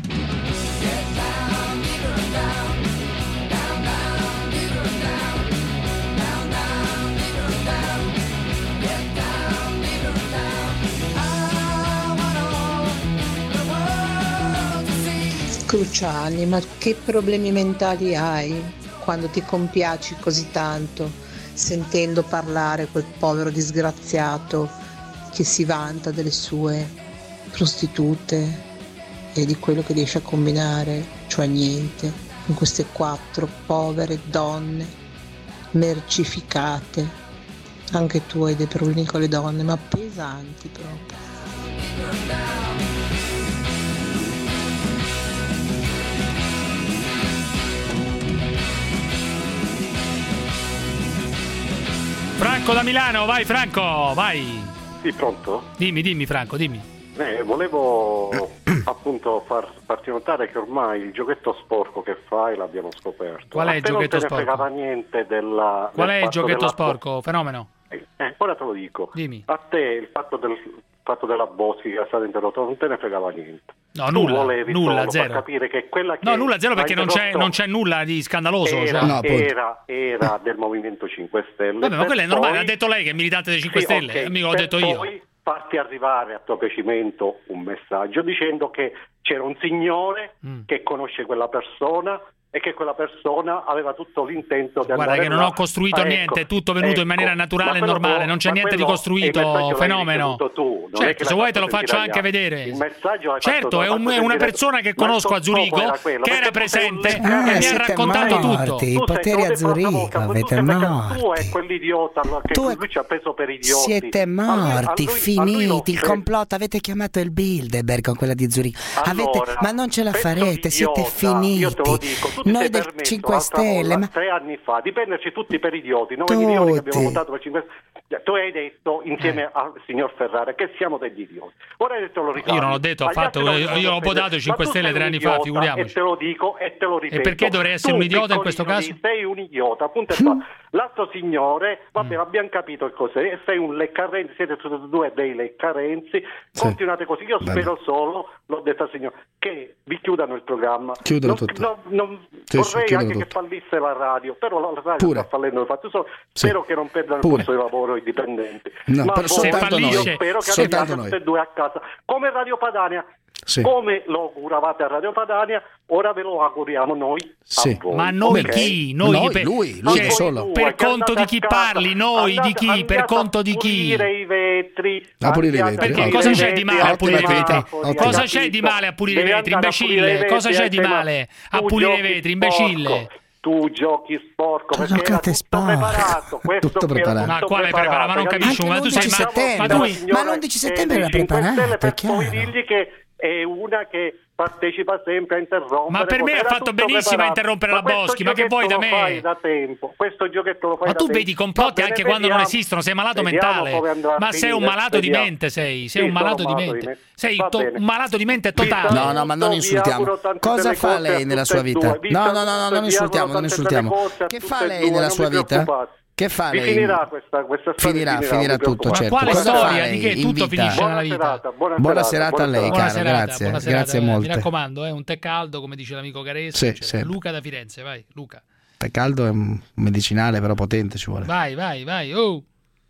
Speaker 15: Cruciani, ma che problemi mentali hai quando ti compiaci così tanto, sentendo parlare quel povero disgraziato che si vanta delle sue prostitute e di quello che riesce a combinare, cioè niente, con queste quattro povere donne mercificate. Anche tu hai dei problemi con le donne, ma pesanti proprio.
Speaker 5: Franco da Milano, vai Franco, vai.
Speaker 16: Sì, pronto?
Speaker 5: Dimmi, dimmi Franco, dimmi.
Speaker 16: Eh, volevo appunto far, farti notare che ormai il giochetto sporco che fai l'abbiamo scoperto.
Speaker 5: Qual è il giochetto sporco?
Speaker 16: Non te ne fregava niente della...
Speaker 5: Qual
Speaker 16: del
Speaker 5: è il giochetto
Speaker 16: della...
Speaker 5: sporco, fenomeno?
Speaker 16: Eh, ora te lo dico.
Speaker 5: Dimmi.
Speaker 16: A te il fatto del fatto della Boschi che è stata interrotta non te ne fregava niente.
Speaker 5: No,
Speaker 16: tu
Speaker 5: nulla,
Speaker 16: volevi
Speaker 5: nulla,
Speaker 16: solo
Speaker 5: zero.
Speaker 16: far capire che quella che
Speaker 5: No, nulla, zero, perché non c'è, non c'è nulla di scandaloso.
Speaker 16: era,
Speaker 5: cioè. no,
Speaker 16: era, era del Movimento cinque Stelle.
Speaker 5: Vabbè, ma quello è normale,
Speaker 16: poi...
Speaker 5: ha detto lei che è militante dei cinque
Speaker 16: sì,
Speaker 5: Stelle,
Speaker 16: okay,
Speaker 5: mica l'ho detto io.
Speaker 16: Poi farti arrivare a tuo piacimento un messaggio dicendo che c'era un signore mm. che conosce quella persona e che quella persona aveva tutto l'intento di
Speaker 5: Guarda
Speaker 16: andare
Speaker 5: che non
Speaker 16: là.
Speaker 5: ho costruito
Speaker 16: ah,
Speaker 5: niente, è
Speaker 16: ecco,
Speaker 5: tutto venuto
Speaker 16: ecco,
Speaker 5: in maniera naturale e normale,
Speaker 16: può,
Speaker 5: non c'è niente di
Speaker 16: quello,
Speaker 5: costruito, fenomeno.
Speaker 16: Tu,
Speaker 5: certo, se vuoi te lo faccio anche vedere.
Speaker 16: Il messaggio
Speaker 5: certo, è, un, è una persona che conosco a Zurigo, era che era presente ah, e mi ha raccontato
Speaker 1: morti,
Speaker 5: tutto.
Speaker 1: I poteri a Zurigo, avete morti.
Speaker 16: Tu è quell'idiota che
Speaker 1: tu
Speaker 16: lui ci ha preso per idioti.
Speaker 1: Siete morti,
Speaker 16: a lui, a lui,
Speaker 1: finiti,
Speaker 16: a lui
Speaker 1: il complotto, avete chiamato il Bilderberg con quella di Zurigo. Avete,
Speaker 16: allora,
Speaker 1: ma non ce la farete, siete finiti.
Speaker 16: Io te lo dico,
Speaker 1: noi del cinque Stelle, ma...
Speaker 16: tre anni fa, di prenderci tutti per idioti, noi milioni che abbiamo votato per cinque Stelle. Tu hai detto insieme eh. al signor Ferrara che siamo degli idioti. Ora hai detto lo ricordo.
Speaker 5: Io non ho detto affatto, io, io ho votato i cinque Stelle tre anni fa, figuriamoci.
Speaker 16: E te lo dico e te lo ripeto.
Speaker 5: E perché dovrei essere
Speaker 16: tu,
Speaker 5: un idiota in questo caso?
Speaker 16: Sei un idiota, appunto. L'altro signore, vabbè, mm. abbiamo capito il cos'è, sei un leccarenzi, siete tutti e due dei leccarenzi, sì. Continuate così, io Bene. spero solo, l'ho detto al signore, che vi chiudano il programma.
Speaker 6: Chiudano
Speaker 16: non,
Speaker 6: tutto.
Speaker 16: Non, non,
Speaker 6: sì,
Speaker 16: vorrei
Speaker 6: sì,
Speaker 16: anche
Speaker 6: tutto.
Speaker 16: che fallisse la radio, però la radio
Speaker 6: Pure.
Speaker 16: sta fallendo, fatto solo.
Speaker 6: Sì.
Speaker 16: Spero che non perdano
Speaker 6: Pure.
Speaker 16: il posto di lavoro i dipendenti.
Speaker 6: No,
Speaker 16: ma
Speaker 6: per soltanto
Speaker 16: io
Speaker 6: noi.
Speaker 16: spero che
Speaker 6: Soltanto
Speaker 16: arriviate
Speaker 6: noi.
Speaker 16: tutte e due a casa. Come Radio Padania.
Speaker 6: Sì.
Speaker 16: Come lo auguravate a Radio Padania, ora ve lo auguriamo noi
Speaker 6: sì.
Speaker 16: a voi.
Speaker 5: Ma noi
Speaker 16: okay?
Speaker 5: chi? Noi,
Speaker 6: noi
Speaker 5: per,
Speaker 6: lui, lui
Speaker 5: cioè,
Speaker 6: da solo.
Speaker 5: Per conto di chi parli? Noi
Speaker 16: andate,
Speaker 5: di chi? Per conto di chi?
Speaker 16: A pulire i vetri.
Speaker 6: A pulire i vetri.
Speaker 5: Perché
Speaker 6: okay.
Speaker 5: cosa c'è di male a pulire i vetri?
Speaker 16: Fuori,
Speaker 5: cosa c'è di male a pulire i vetri, imbecille? Cosa c'è di male a pulire i vetri, imbecille?
Speaker 16: Tu giochi sporco
Speaker 1: tu
Speaker 16: perché era tutto
Speaker 1: sporco.
Speaker 16: preparato. Questo
Speaker 6: tutto preparato.
Speaker 5: Ma quale preparato? Ma non capisci, ma tu sei
Speaker 1: settembre.
Speaker 5: ma, tu,
Speaker 1: ma l'undici settembre era preparato,
Speaker 16: per
Speaker 1: chiaro.
Speaker 16: poi dirgli che è una che partecipa sempre a interrompere.
Speaker 5: Ma per me ha fatto benissimo a interrompere la Boschi, ma che vuoi da me?
Speaker 16: Fai da tempo. Questo giochetto lo fai
Speaker 5: ma
Speaker 16: da
Speaker 5: tu
Speaker 16: tempo.
Speaker 5: vedi complotti anche quando non esistono, sei malato mentale. Ma sei un malato di mente, sei, sei un malato di mente. Sei un malato di mente totale.
Speaker 6: No, no, ma non insultiamo. Cosa fa lei nella sua vita? No, no, no, non insultiamo, non insultiamo. Che fa lei nella sua vita? Che fa lei?
Speaker 16: Finirà questa, questa
Speaker 6: finirà, finirà, finirà tutto, certo.
Speaker 5: Quale
Speaker 6: Cosa
Speaker 5: storia?
Speaker 6: fa
Speaker 5: Di che tutto finisce nella vita?
Speaker 16: Serata, buona,
Speaker 6: buona
Speaker 16: serata,
Speaker 6: serata a lei,
Speaker 16: buona
Speaker 6: caro,
Speaker 16: serata,
Speaker 6: grazie.
Speaker 5: Buona serata,
Speaker 6: Grazie
Speaker 5: eh,
Speaker 6: molte.
Speaker 5: Mi raccomando, eh, un tè caldo, come dice l'amico Caressa.
Speaker 6: Sì,
Speaker 5: cioè,
Speaker 6: sì.
Speaker 5: Luca da Firenze, vai, Luca.
Speaker 2: tè caldo è un medicinale però potente, ci vuole.
Speaker 5: Vai, vai, vai. Oh,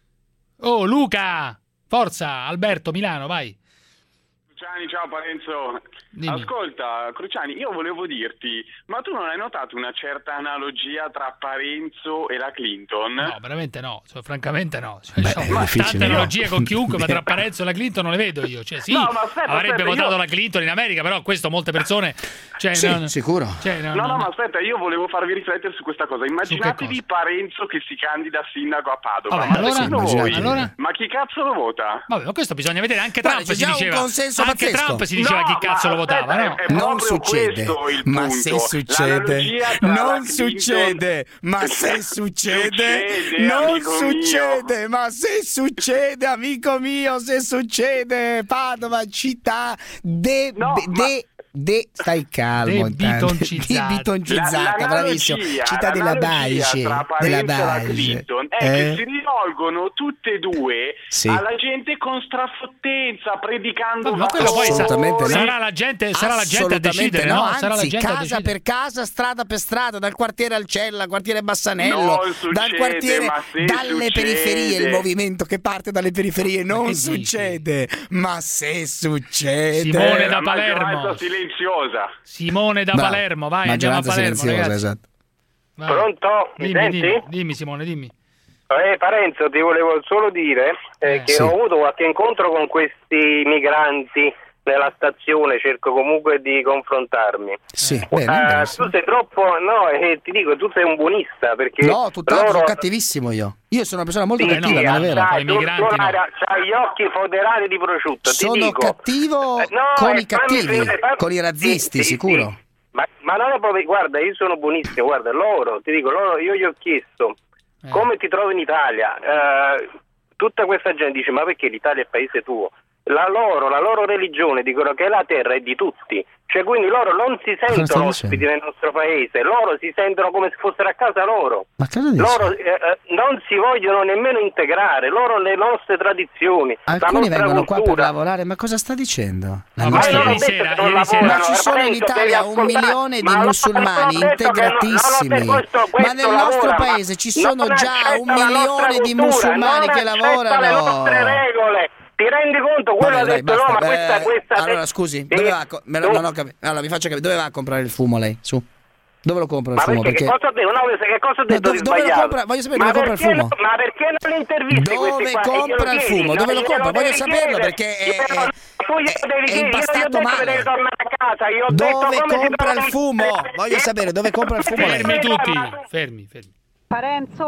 Speaker 5: oh Luca, forza, Alberto, Milano, vai.
Speaker 11: Cruciani, ciao Parenzo.
Speaker 5: Dimmi.
Speaker 11: Ascolta, Cruciani, io volevo dirti, ma tu non hai notato una certa analogia tra Parenzo e la Clinton?
Speaker 5: No, veramente no, cioè, francamente no. Cioè,
Speaker 2: Beh,
Speaker 5: diciamo, tante analogie con chiunque, ma tra Parenzo e la Clinton non le vedo io. Cioè, sì,
Speaker 11: no, ma aspetta,
Speaker 5: avrebbe
Speaker 11: aspetta,
Speaker 5: votato
Speaker 11: io...
Speaker 5: la Clinton in America, però questo molte persone... Cioè,
Speaker 2: sì,
Speaker 5: non...
Speaker 2: sicuro.
Speaker 5: Cioè, no,
Speaker 11: No,
Speaker 5: no,
Speaker 11: no, ma aspetta, io volevo farvi riflettere su questa cosa. Immaginatevi Parenzo che si candida sindaco a Padova.
Speaker 5: Vabbè,
Speaker 11: ma
Speaker 5: allora,
Speaker 11: secondo voi,
Speaker 5: allora...
Speaker 11: ma chi cazzo lo vota?
Speaker 5: Vabbè, ma questo bisogna vedere. Anche
Speaker 2: Guarda,
Speaker 5: Trump
Speaker 2: c'è
Speaker 5: si
Speaker 2: già
Speaker 5: diceva...
Speaker 2: un consenso
Speaker 5: Anche
Speaker 2: pazzesco.
Speaker 5: Trump si diceva
Speaker 11: No,
Speaker 5: chi cazzo
Speaker 11: ma
Speaker 5: lo votava,
Speaker 11: aspetta,
Speaker 5: no?
Speaker 11: è- è
Speaker 2: Non
Speaker 11: proprio
Speaker 2: succede,
Speaker 11: questo il
Speaker 2: ma
Speaker 11: punto.
Speaker 2: se succede,
Speaker 11: L'analogia tra la
Speaker 2: non
Speaker 11: Clinton-
Speaker 2: succede, ma se succede,
Speaker 11: Succede,
Speaker 2: non
Speaker 11: amico
Speaker 2: succede, ma se succede, amico mio, se succede, Padova, città de,
Speaker 11: No,
Speaker 2: de,
Speaker 11: ma-
Speaker 2: de, de- stai calmo, intanto.
Speaker 5: Debitoncizzata.
Speaker 2: Debitoncizzata,
Speaker 11: La-
Speaker 2: bravissimo,
Speaker 11: l'analogia-
Speaker 2: città della
Speaker 11: l'analogia
Speaker 2: Baige,
Speaker 11: tra
Speaker 2: della
Speaker 11: Parenzo e la
Speaker 2: Baige,
Speaker 11: Clinton è
Speaker 2: eh?
Speaker 11: che si rivolgono tutte e due
Speaker 2: Sì.
Speaker 11: alla gente con strafottenza, predicando
Speaker 5: Ma quello poi sa-
Speaker 2: Assolutamente no.
Speaker 5: sarà la gente, sarà la gente a
Speaker 2: Assolutamente
Speaker 5: decidere,
Speaker 2: no,
Speaker 5: no?
Speaker 2: anzi,
Speaker 5: Sarà la gente a
Speaker 2: casa
Speaker 5: decidere.
Speaker 2: per casa, strada per strada, dal quartiere Alcella, quartiere Bassanello,
Speaker 11: Non succede,
Speaker 2: dal quartiere,
Speaker 11: ma se
Speaker 2: dalle
Speaker 11: succede.
Speaker 2: periferie, il movimento che parte dalle periferie, non
Speaker 5: che dici?
Speaker 2: succede, ma se succede.
Speaker 5: Simone da
Speaker 11: la
Speaker 5: Palermo.
Speaker 11: maggioranza silenziosa.
Speaker 5: Simone da
Speaker 2: Bravo.
Speaker 5: Palermo, vai, andiamo a
Speaker 2: Maggioranza
Speaker 5: Palermo,
Speaker 2: silenziosa,
Speaker 5: ragazzi.
Speaker 2: esatto.
Speaker 5: Vai.
Speaker 18: Pronto? Mi
Speaker 5: Dimmi,
Speaker 18: senti?
Speaker 5: dimmi, dimmi Simone, dimmi.
Speaker 18: Eh, Parenzo, ti volevo solo dire eh,
Speaker 5: Eh,
Speaker 18: che
Speaker 2: sì.
Speaker 18: ho avuto qualche incontro con questi migranti nella stazione, cerco comunque di confrontarmi.
Speaker 2: Sì, bene,
Speaker 18: Eh,
Speaker 2: benissimo.
Speaker 18: tu sei troppo, no, eh, ti dico, tu sei un buonista perché
Speaker 2: No, tutt'altro,
Speaker 18: loro...
Speaker 2: sono cattivissimo io. Io sono una persona molto
Speaker 18: Sì,
Speaker 2: cattiva,
Speaker 18: sì,
Speaker 2: non è vero?
Speaker 18: sai,
Speaker 5: I
Speaker 18: tu-
Speaker 5: migranti
Speaker 18: tu
Speaker 5: no.
Speaker 18: hai- c'hai gli occhi foderati di prosciutto, ti
Speaker 2: Sono
Speaker 18: dico.
Speaker 2: cattivo
Speaker 18: Eh, no,
Speaker 2: con
Speaker 18: eh,
Speaker 2: i cattivi,
Speaker 18: fammi finire, fammi-
Speaker 2: con i razzisti,
Speaker 18: sì, sì,
Speaker 2: sicuro.
Speaker 18: sì. Ma, ma non è proprio, guarda, io sono buonissimo, guarda, loro, ti dico, loro, io gli ho chiesto
Speaker 5: Eh.
Speaker 18: come ti trovi in Italia. Eh, tutta questa gente dice, ma perché l'Italia è paese tuo? La loro, la loro religione dicono che la terra è di tutti, cioè quindi loro non si
Speaker 2: stai
Speaker 18: sentono
Speaker 2: dicendo?
Speaker 18: ospiti nel nostro paese, loro si sentono come se fossero a casa loro.
Speaker 2: Ma cosa dici?
Speaker 18: Loro eh, eh, non si vogliono nemmeno integrare, loro le nostre tradizioni,
Speaker 2: Alcuni
Speaker 18: la nostra
Speaker 2: vengono qua per
Speaker 18: cultura.
Speaker 2: lavorare, ma cosa sta dicendo? La
Speaker 5: Ma
Speaker 2: nostra-
Speaker 18: io non ho
Speaker 5: ieri
Speaker 18: detto
Speaker 5: sera-
Speaker 18: che non
Speaker 5: ieri sera-
Speaker 18: lavorano,
Speaker 2: Ma ci sono in
Speaker 18: penso che
Speaker 2: Italia
Speaker 18: devi
Speaker 2: un
Speaker 18: ascoltare-
Speaker 2: milione di
Speaker 18: ma non-
Speaker 2: musulmani
Speaker 18: non ho detto che non-
Speaker 2: integratissimi,
Speaker 18: non ho detto questo-
Speaker 2: ma
Speaker 18: questo
Speaker 2: nel nostro
Speaker 18: lavora, ma
Speaker 2: paese ci sono
Speaker 18: non
Speaker 2: già
Speaker 18: accetta
Speaker 2: un
Speaker 18: la nostra
Speaker 2: milione di
Speaker 18: cultura,
Speaker 2: musulmani
Speaker 18: non
Speaker 2: che
Speaker 18: accetta
Speaker 2: lavorano.
Speaker 18: le nostre regole. Ti rendi conto? Quello
Speaker 2: Vabbè,
Speaker 18: ha
Speaker 2: dai,
Speaker 18: detto no,
Speaker 2: basta.
Speaker 18: ma questa,
Speaker 2: Eh,
Speaker 18: questa
Speaker 2: allora scusi,
Speaker 18: Eh,
Speaker 2: dove va a co- me lo-
Speaker 18: tu-
Speaker 2: non ho capito. Allora, mi faccia capire, dove va a comprare il fumo lei? Su. Dove lo compra il
Speaker 18: Ma
Speaker 2: fumo?
Speaker 18: perché, che cosa ho detto? No, che cosa ho detto
Speaker 2: dove-
Speaker 18: di
Speaker 2: dove lo
Speaker 18: sbagliato?
Speaker 2: compra? Voglio sapere
Speaker 18: ma
Speaker 2: dove compra il
Speaker 18: perché
Speaker 2: fumo.
Speaker 18: non- ma perché non li intervisti
Speaker 2: Dove
Speaker 18: questi qua? E glielo
Speaker 2: compra il
Speaker 18: chiedi?
Speaker 2: fumo?
Speaker 18: No,
Speaker 2: Dove lo
Speaker 18: glielo
Speaker 2: compra? Voglio
Speaker 18: devi
Speaker 2: saperlo
Speaker 18: chiedere.
Speaker 2: perché è-
Speaker 18: Io-
Speaker 2: è-
Speaker 18: tu glielo
Speaker 2: è-
Speaker 18: devi
Speaker 2: è
Speaker 18: chiedere. Io gli ho
Speaker 2: impastato
Speaker 18: detto che
Speaker 2: male.
Speaker 18: devi tornare a casa. Io ho detto
Speaker 2: Dove
Speaker 18: come ti
Speaker 2: compra il
Speaker 18: trovi-
Speaker 2: fumo? Voglio sapere dove compra il fumo lei.
Speaker 5: Fermi tutti, fermi, fermi.
Speaker 19: Parenzo,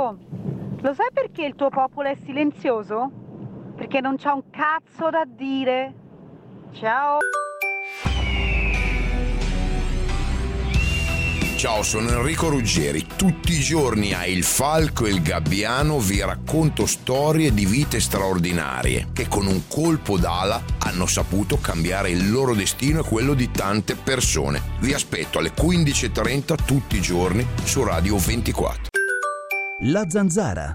Speaker 19: lo sai perché il tuo popolo è silenzioso? Perché non c'ha un cazzo da dire. Ciao.
Speaker 20: Ciao, sono Enrico Ruggeri. Tutti i giorni a Il Falco e il Gabbiano vi racconto storie di vite straordinarie che con un colpo d'ala hanno saputo cambiare il loro destino e quello di tante persone. Vi aspetto alle quindici e trenta tutti i giorni su Radio ventiquattro.
Speaker 17: La Zanzara.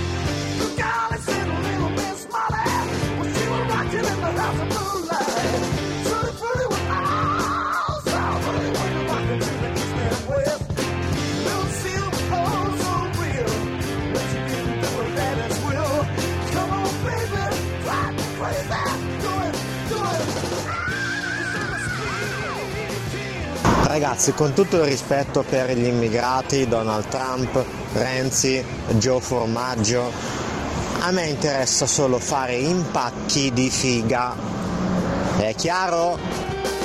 Speaker 21: Ragazzi, con tutto il rispetto per gli immigrati, Donald Trump, Renzi, Joe Formaggio, a me interessa solo fare impacchi di figa. È chiaro?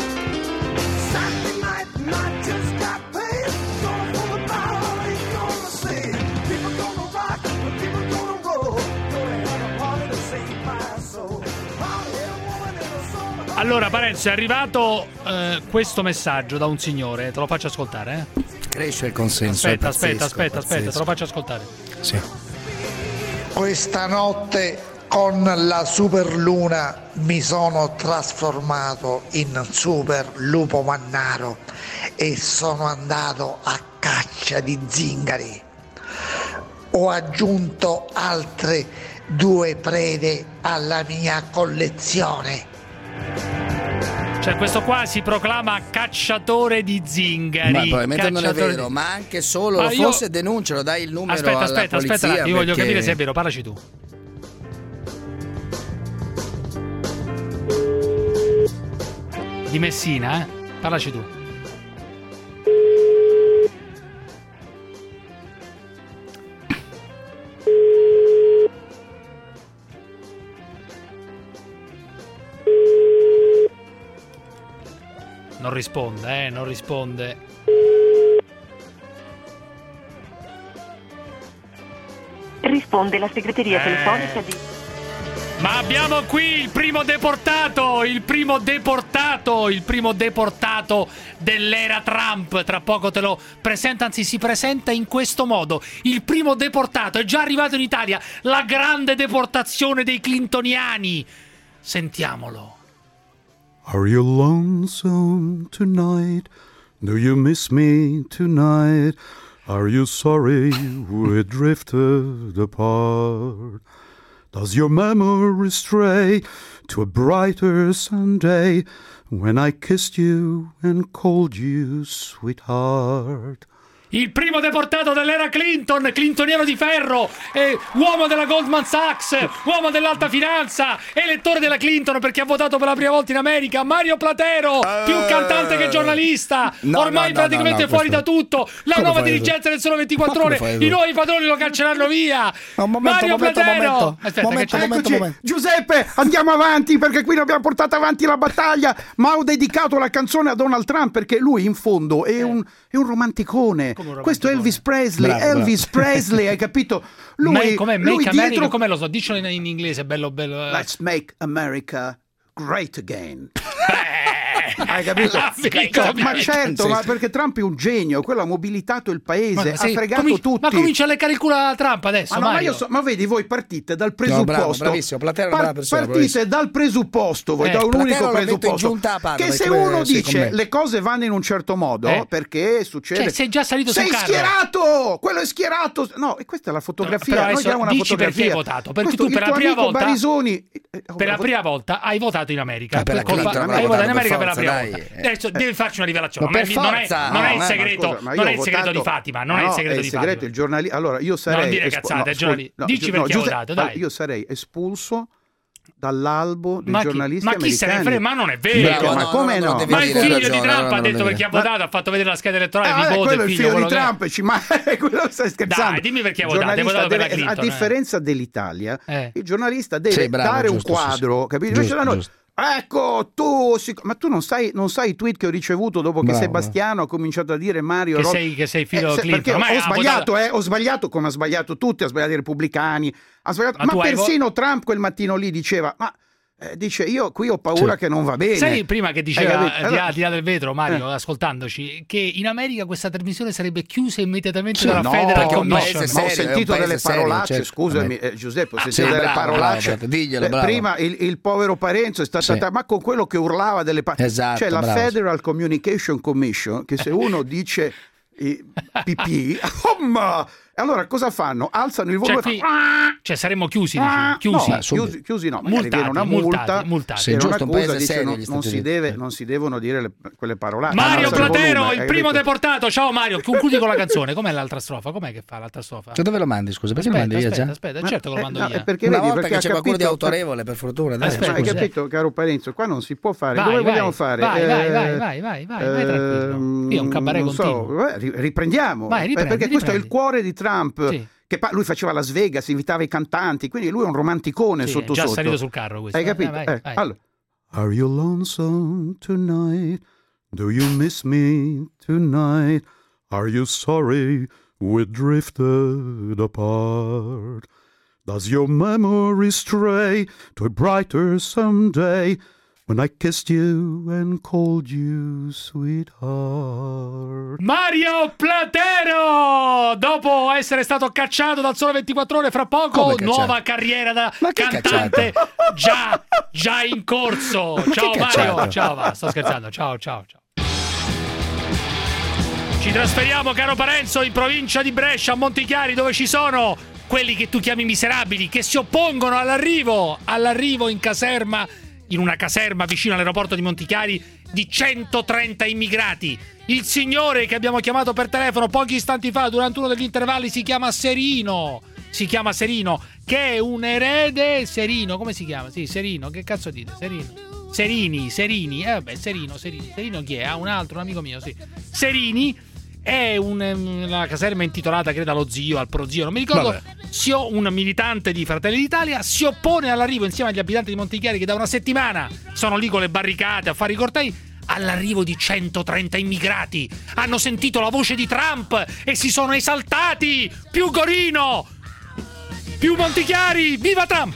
Speaker 5: Allora, Parenzo, è arrivato eh, questo messaggio da un signore, te lo faccio ascoltare, eh?
Speaker 2: Cresce il consenso.
Speaker 5: Aspetta,
Speaker 2: è
Speaker 5: aspetta,
Speaker 2: pazzesco,
Speaker 5: aspetta, aspetta,
Speaker 2: pazzesco.
Speaker 5: te lo faccio ascoltare.
Speaker 2: Sì.
Speaker 23: Questa notte con la superluna mi sono trasformato in super lupo mannaro e sono andato a caccia di zingari. Ho aggiunto altre due prede alla mia collezione.
Speaker 5: Cioè, questo qua si proclama cacciatore di zingari.
Speaker 2: Ma probabilmente non è vero,
Speaker 5: di...
Speaker 2: ma anche solo
Speaker 5: ma
Speaker 2: lo
Speaker 5: io...
Speaker 2: fosse, denuncialo, dai il numero
Speaker 5: aspetta,
Speaker 2: alla
Speaker 5: aspetta,
Speaker 2: polizia.
Speaker 5: Aspetta, aspetta, io voglio
Speaker 2: perché...
Speaker 5: capire se è vero, parlaci tu. Di Messina, eh? Parlaci tu. Non risponde, eh, non risponde.
Speaker 3: Risponde la segreteria
Speaker 5: eh.
Speaker 3: telefonica di...
Speaker 5: Ma abbiamo qui il primo deportato, il primo deportato, il primo deportato dell'era Trump. Tra poco te lo presenta, anzi si presenta in questo modo. Il primo deportato è già arrivato in Italia, la grande deportazione dei clintoniani. Sentiamolo.
Speaker 4: Are you lonesome tonight? Do you miss me tonight? Are you sorry we drifted apart? Does your memory stray to a brighter Sunday when I kissed you and called you sweetheart?
Speaker 5: Il primo deportato dell'era Clinton, clintoniano di ferro, eh, uomo della Goldman Sachs, uomo dell'alta finanza, elettore della Clinton perché ha votato per la prima volta in America, Mario Platero, uh, più cantante che giornalista,
Speaker 2: no,
Speaker 5: ormai
Speaker 2: no, no,
Speaker 5: praticamente
Speaker 2: no, no,
Speaker 5: fuori
Speaker 2: questo...
Speaker 5: da tutto, la
Speaker 2: come
Speaker 5: nuova dirigenza del Sole ventiquattro Ore, i nuovi padroni lo cancelleranno via.
Speaker 2: Un momento,
Speaker 5: Mario
Speaker 2: momento,
Speaker 5: Platero!
Speaker 2: momento,
Speaker 5: Aspetta,
Speaker 2: momento,
Speaker 5: che
Speaker 2: momento, momento.
Speaker 22: Giuseppe, andiamo avanti perché qui abbiamo portato avanti la battaglia, ma ho dedicato la canzone a Donald Trump perché lui in fondo è un, è un romanticone. Un romanticone. Questo è Elvis Presley, bravo, Elvis bravo. Presley, hai capito? Lui,
Speaker 5: Ma, com'è
Speaker 22: lui
Speaker 5: Make
Speaker 22: dietro...
Speaker 5: America, come lo so, diccelo in, in inglese, bello bello.
Speaker 22: Let's make America great again. Hai capito?
Speaker 5: Cioè,
Speaker 22: ma certo, ma perché Trump è un genio, quello ha mobilitato il paese, ha fregato
Speaker 5: cominci-
Speaker 22: tutti.
Speaker 5: Ma comincia a leccare il culo a Trump adesso.
Speaker 22: Ma, no, ma,
Speaker 5: Mario.
Speaker 22: io so, ma vedi, voi partite dal presupposto.
Speaker 2: No, bravo, bravissimo, Platero è una brava persona,
Speaker 22: partite
Speaker 2: bravissimo.
Speaker 22: dal presupposto, voi
Speaker 2: Eh,
Speaker 22: da un
Speaker 2: Platero
Speaker 22: unico
Speaker 2: lo metto in
Speaker 22: presupposto.
Speaker 2: giunta a Padova,
Speaker 22: Che se
Speaker 2: come-
Speaker 22: uno
Speaker 2: sì,
Speaker 22: dice
Speaker 2: con me.
Speaker 22: le cose vanno in un certo modo,
Speaker 5: Eh.
Speaker 22: perché succede.
Speaker 5: Cioè, sei già salito sul
Speaker 22: Sei
Speaker 5: carro.
Speaker 22: schierato! Quello è schierato! No, e questa è la fotografia.
Speaker 5: Però
Speaker 22: Noi
Speaker 5: adesso
Speaker 22: diamo una
Speaker 5: dici
Speaker 22: fotografia.
Speaker 5: perché hai votato, perché
Speaker 22: Questo,
Speaker 5: tu per
Speaker 22: il
Speaker 5: la
Speaker 22: tuo
Speaker 5: prima
Speaker 22: amico
Speaker 5: volta
Speaker 22: Barisoni
Speaker 5: per la prima volta hai votato in America.
Speaker 2: Ah, per la
Speaker 5: colpa-
Speaker 2: Clinton,
Speaker 5: hai
Speaker 2: hai
Speaker 5: votato in
Speaker 2: votato
Speaker 5: America per
Speaker 2: per
Speaker 5: la prima
Speaker 2: forza,
Speaker 5: volta.
Speaker 2: dai.
Speaker 5: Adesso devi farci una rivelazione.
Speaker 2: Ma
Speaker 5: Non è,
Speaker 2: per
Speaker 5: non è-
Speaker 2: forza.
Speaker 5: non è il
Speaker 22: No, ma
Speaker 5: segreto,
Speaker 22: scusa, ma io
Speaker 5: non è
Speaker 22: ho
Speaker 5: il segreto
Speaker 22: votato-
Speaker 5: di Fatima. Non
Speaker 22: Ma
Speaker 5: è il
Speaker 22: no,
Speaker 5: segreto
Speaker 22: è
Speaker 5: di
Speaker 22: il segreto,
Speaker 5: Fatima.
Speaker 22: il giornalista. Allora, io sarei.
Speaker 5: Non dire
Speaker 22: espo-
Speaker 5: cazzate,
Speaker 22: no,
Speaker 5: giornali-
Speaker 22: scusi, no,
Speaker 5: dici
Speaker 22: Giu-
Speaker 5: perché
Speaker 22: no,
Speaker 5: hai
Speaker 22: Giuseppe,
Speaker 5: votato,
Speaker 22: allora,
Speaker 5: dai.
Speaker 22: io sarei espulso dall'albo dei
Speaker 5: Ma chi,
Speaker 22: giornalisti
Speaker 5: ma chi se ne
Speaker 22: americani.
Speaker 5: frega? Ma non è vero.
Speaker 22: Bravo, ma
Speaker 2: no,
Speaker 22: come
Speaker 2: no,
Speaker 22: no?
Speaker 2: no, devi
Speaker 5: Ma il
Speaker 2: dire,
Speaker 5: figlio
Speaker 2: ragione,
Speaker 5: di Trump
Speaker 2: no, no,
Speaker 5: ha detto
Speaker 2: no,
Speaker 5: perché ha
Speaker 22: Ma-
Speaker 5: votato, ha fatto vedere la scheda elettorale,
Speaker 22: Ah,
Speaker 5: il
Speaker 22: eh,
Speaker 5: nipote,
Speaker 22: quello
Speaker 5: il
Speaker 22: è il
Speaker 5: figlio,
Speaker 22: figlio di
Speaker 5: quello che è.
Speaker 22: Trump, ci ma quello stai scherzando.
Speaker 5: Dai, dimmi perché hai votato, hai
Speaker 22: Giornalista
Speaker 5: votato per la
Speaker 22: deve-
Speaker 5: Clinton,
Speaker 22: a
Speaker 5: eh.
Speaker 22: differenza dell'Italia,
Speaker 5: Eh.
Speaker 22: il giornalista deve
Speaker 2: Sì, bravo,
Speaker 22: dare
Speaker 2: giusto,
Speaker 22: un
Speaker 2: sì, sì.
Speaker 22: quadro, capito? Invece
Speaker 2: Giusto,
Speaker 22: da noi,
Speaker 2: giusto.
Speaker 22: ecco, tu, sic- ma tu non sai, non sai i tweet che ho ricevuto dopo che
Speaker 2: Bravo.
Speaker 22: Sebastiano ha cominciato a dire Mario
Speaker 5: Che
Speaker 22: Ro-
Speaker 5: sei- che sei figlio
Speaker 22: se-
Speaker 5: Clinton.
Speaker 22: perché
Speaker 5: Ormai
Speaker 22: ho
Speaker 5: ha
Speaker 22: sbagliato,
Speaker 5: votato-
Speaker 22: eh, ho sbagliato come ha sbagliato tutti, ha sbagliato i repubblicani, ha sbagliato,
Speaker 5: Ma
Speaker 22: ma,
Speaker 5: tu hai vo-
Speaker 22: persino Trump quel mattino lì diceva, ma eh, dice io qui ho paura
Speaker 2: Sì.
Speaker 22: che non va bene.
Speaker 5: Sai prima che
Speaker 22: Hai
Speaker 5: diceva
Speaker 22: capito?
Speaker 5: di là,
Speaker 22: Allora-
Speaker 5: di là del vetro Mario,
Speaker 22: Eh.
Speaker 5: ascoltandoci, che in America questa trasmissione sarebbe chiusa immediatamente
Speaker 22: Sì,
Speaker 5: dalla
Speaker 22: no,
Speaker 5: Federal
Speaker 22: no,
Speaker 5: Commission.
Speaker 2: paese
Speaker 22: ma ho
Speaker 2: serio, è un
Speaker 22: sentito
Speaker 2: paese
Speaker 22: delle
Speaker 2: serio,
Speaker 22: parolacce,
Speaker 2: certo.
Speaker 22: scusami
Speaker 2: Vabbè.
Speaker 22: eh, Giuseppe, ho
Speaker 2: Ah,
Speaker 22: sentito
Speaker 2: sì,
Speaker 22: delle
Speaker 2: bravo,
Speaker 22: parolacce.
Speaker 2: bravo, diglielo,
Speaker 22: Eh,
Speaker 2: bravo.
Speaker 22: Prima il, il povero Parenzo è stato
Speaker 2: Sì.
Speaker 22: atta- ma con quello che urlava delle parolacce.
Speaker 2: Esatto,
Speaker 22: Cioè la
Speaker 2: bravo.
Speaker 22: Federal Communication Commission, che se uno dice eh, pipì, oh, ma- allora cosa fanno? Alzano il
Speaker 5: Cioè,
Speaker 22: volume
Speaker 5: qui-
Speaker 22: e fanno...
Speaker 5: cioè saremmo chiusi, dici,
Speaker 22: Ah,
Speaker 5: chiusi.
Speaker 22: no, chiusi, chiusi no, magari
Speaker 5: Multati,
Speaker 22: viene una multa,
Speaker 5: multati, multati.
Speaker 22: viene
Speaker 2: Sì, giusto, un
Speaker 22: un'accusa,
Speaker 2: paese
Speaker 22: dice,
Speaker 2: serio
Speaker 22: non,
Speaker 2: gli
Speaker 22: non
Speaker 2: Stati
Speaker 22: si
Speaker 2: Uniti.
Speaker 22: deve,
Speaker 2: Eh.
Speaker 22: non si devono dire le- quelle parolacce.
Speaker 5: Mario
Speaker 22: Alza il
Speaker 5: Platero,
Speaker 22: volume,
Speaker 5: il
Speaker 22: hai
Speaker 5: primo
Speaker 22: capito?
Speaker 5: deportato. Ciao Mario, concludi con la canzone. Com'è l'altra strofa? Com'è che fa l'altra strofa?
Speaker 2: Cioè, dove lo mandi, scusa? Perché
Speaker 5: Aspetta,
Speaker 2: lo mandi via
Speaker 5: aspetta,
Speaker 2: già?
Speaker 5: aspetta,
Speaker 22: Ma-
Speaker 5: certo che lo
Speaker 22: eh,
Speaker 5: mando
Speaker 22: no,
Speaker 5: via.
Speaker 22: è perché
Speaker 2: Una
Speaker 22: vedi,
Speaker 2: volta
Speaker 22: perché
Speaker 2: che
Speaker 22: ha
Speaker 2: c'è qualcuno di
Speaker 22: capito-
Speaker 2: autorevole, per fortuna. Dai.
Speaker 5: Aspetta,
Speaker 22: Hai
Speaker 5: scusa.
Speaker 22: capito, caro Parenzo? Qua non si può fare.
Speaker 5: Vai,
Speaker 22: Dove
Speaker 5: vai,
Speaker 22: vogliamo fare?
Speaker 5: vai, vai,
Speaker 22: Eh,
Speaker 5: vai, vai, vai, vai, vai, tranquillo.
Speaker 22: ehm,
Speaker 5: Qui è un cabaret
Speaker 22: non so,
Speaker 5: continuo.
Speaker 22: eh, ri- riprendiamo.
Speaker 5: Vai,
Speaker 22: Eh,
Speaker 5: riprendi,
Speaker 22: perché questo è il
Speaker 5: riprendi.
Speaker 22: cuore di Trump.
Speaker 5: Sì.
Speaker 22: Che pa- lui faceva Las Vegas, invitava i cantanti, quindi lui è un romanticone
Speaker 5: Sì,
Speaker 22: sotto
Speaker 5: è già
Speaker 22: sotto.
Speaker 5: salito sul carro questo.
Speaker 22: Hai
Speaker 5: Eh,
Speaker 22: capito?
Speaker 5: vai,
Speaker 22: Eh,
Speaker 5: vai.
Speaker 22: allora. Are you lonesome tonight? Do you miss me tonight? Are you sorry we drifted apart? Does your memory stray to a brighter someday when I kissed you and called you sweetheart?
Speaker 5: Mario Platero, dopo essere stato cacciato dal Sole ventiquattro Ore, fra poco
Speaker 2: Come cacciato?
Speaker 5: nuova carriera da
Speaker 2: Ma che
Speaker 5: cantante già, già in corso.
Speaker 2: Ma
Speaker 5: Ciao
Speaker 2: che
Speaker 5: Mario,
Speaker 2: cacciato?
Speaker 5: ciao, va, sto scherzando. Ciao, ciao, ciao. Ci trasferiamo, caro Parenzo, in provincia di Brescia, a Montichiari, dove ci sono quelli che tu chiami miserabili, che si oppongono all'arrivo, all'arrivo in caserma in una caserma vicino all'aeroporto di Montichiari di centotrenta immigrati. Il signore che abbiamo chiamato per telefono pochi istanti fa durante uno degli intervalli si chiama Serino. Si chiama Serino, che è un erede Serino, come si chiama? Sì, Serino, che cazzo dite? Serino. Serini, Serini, eh vabbè, Serino, Serini. Serino chi è? Ah, un altro, un amico mio, sì. Serini è un, una caserma intitolata, credo, allo zio, al prozio, non mi ricordo. Si, un militante di Fratelli d'Italia si oppone all'arrivo insieme agli abitanti di Montichiari che da una settimana sono lì con le barricate a fare i cortei all'arrivo di centotrenta immigrati. Hanno sentito la voce di Trump e si sono esaltati. Più Gorino, più Montichiari, viva Trump!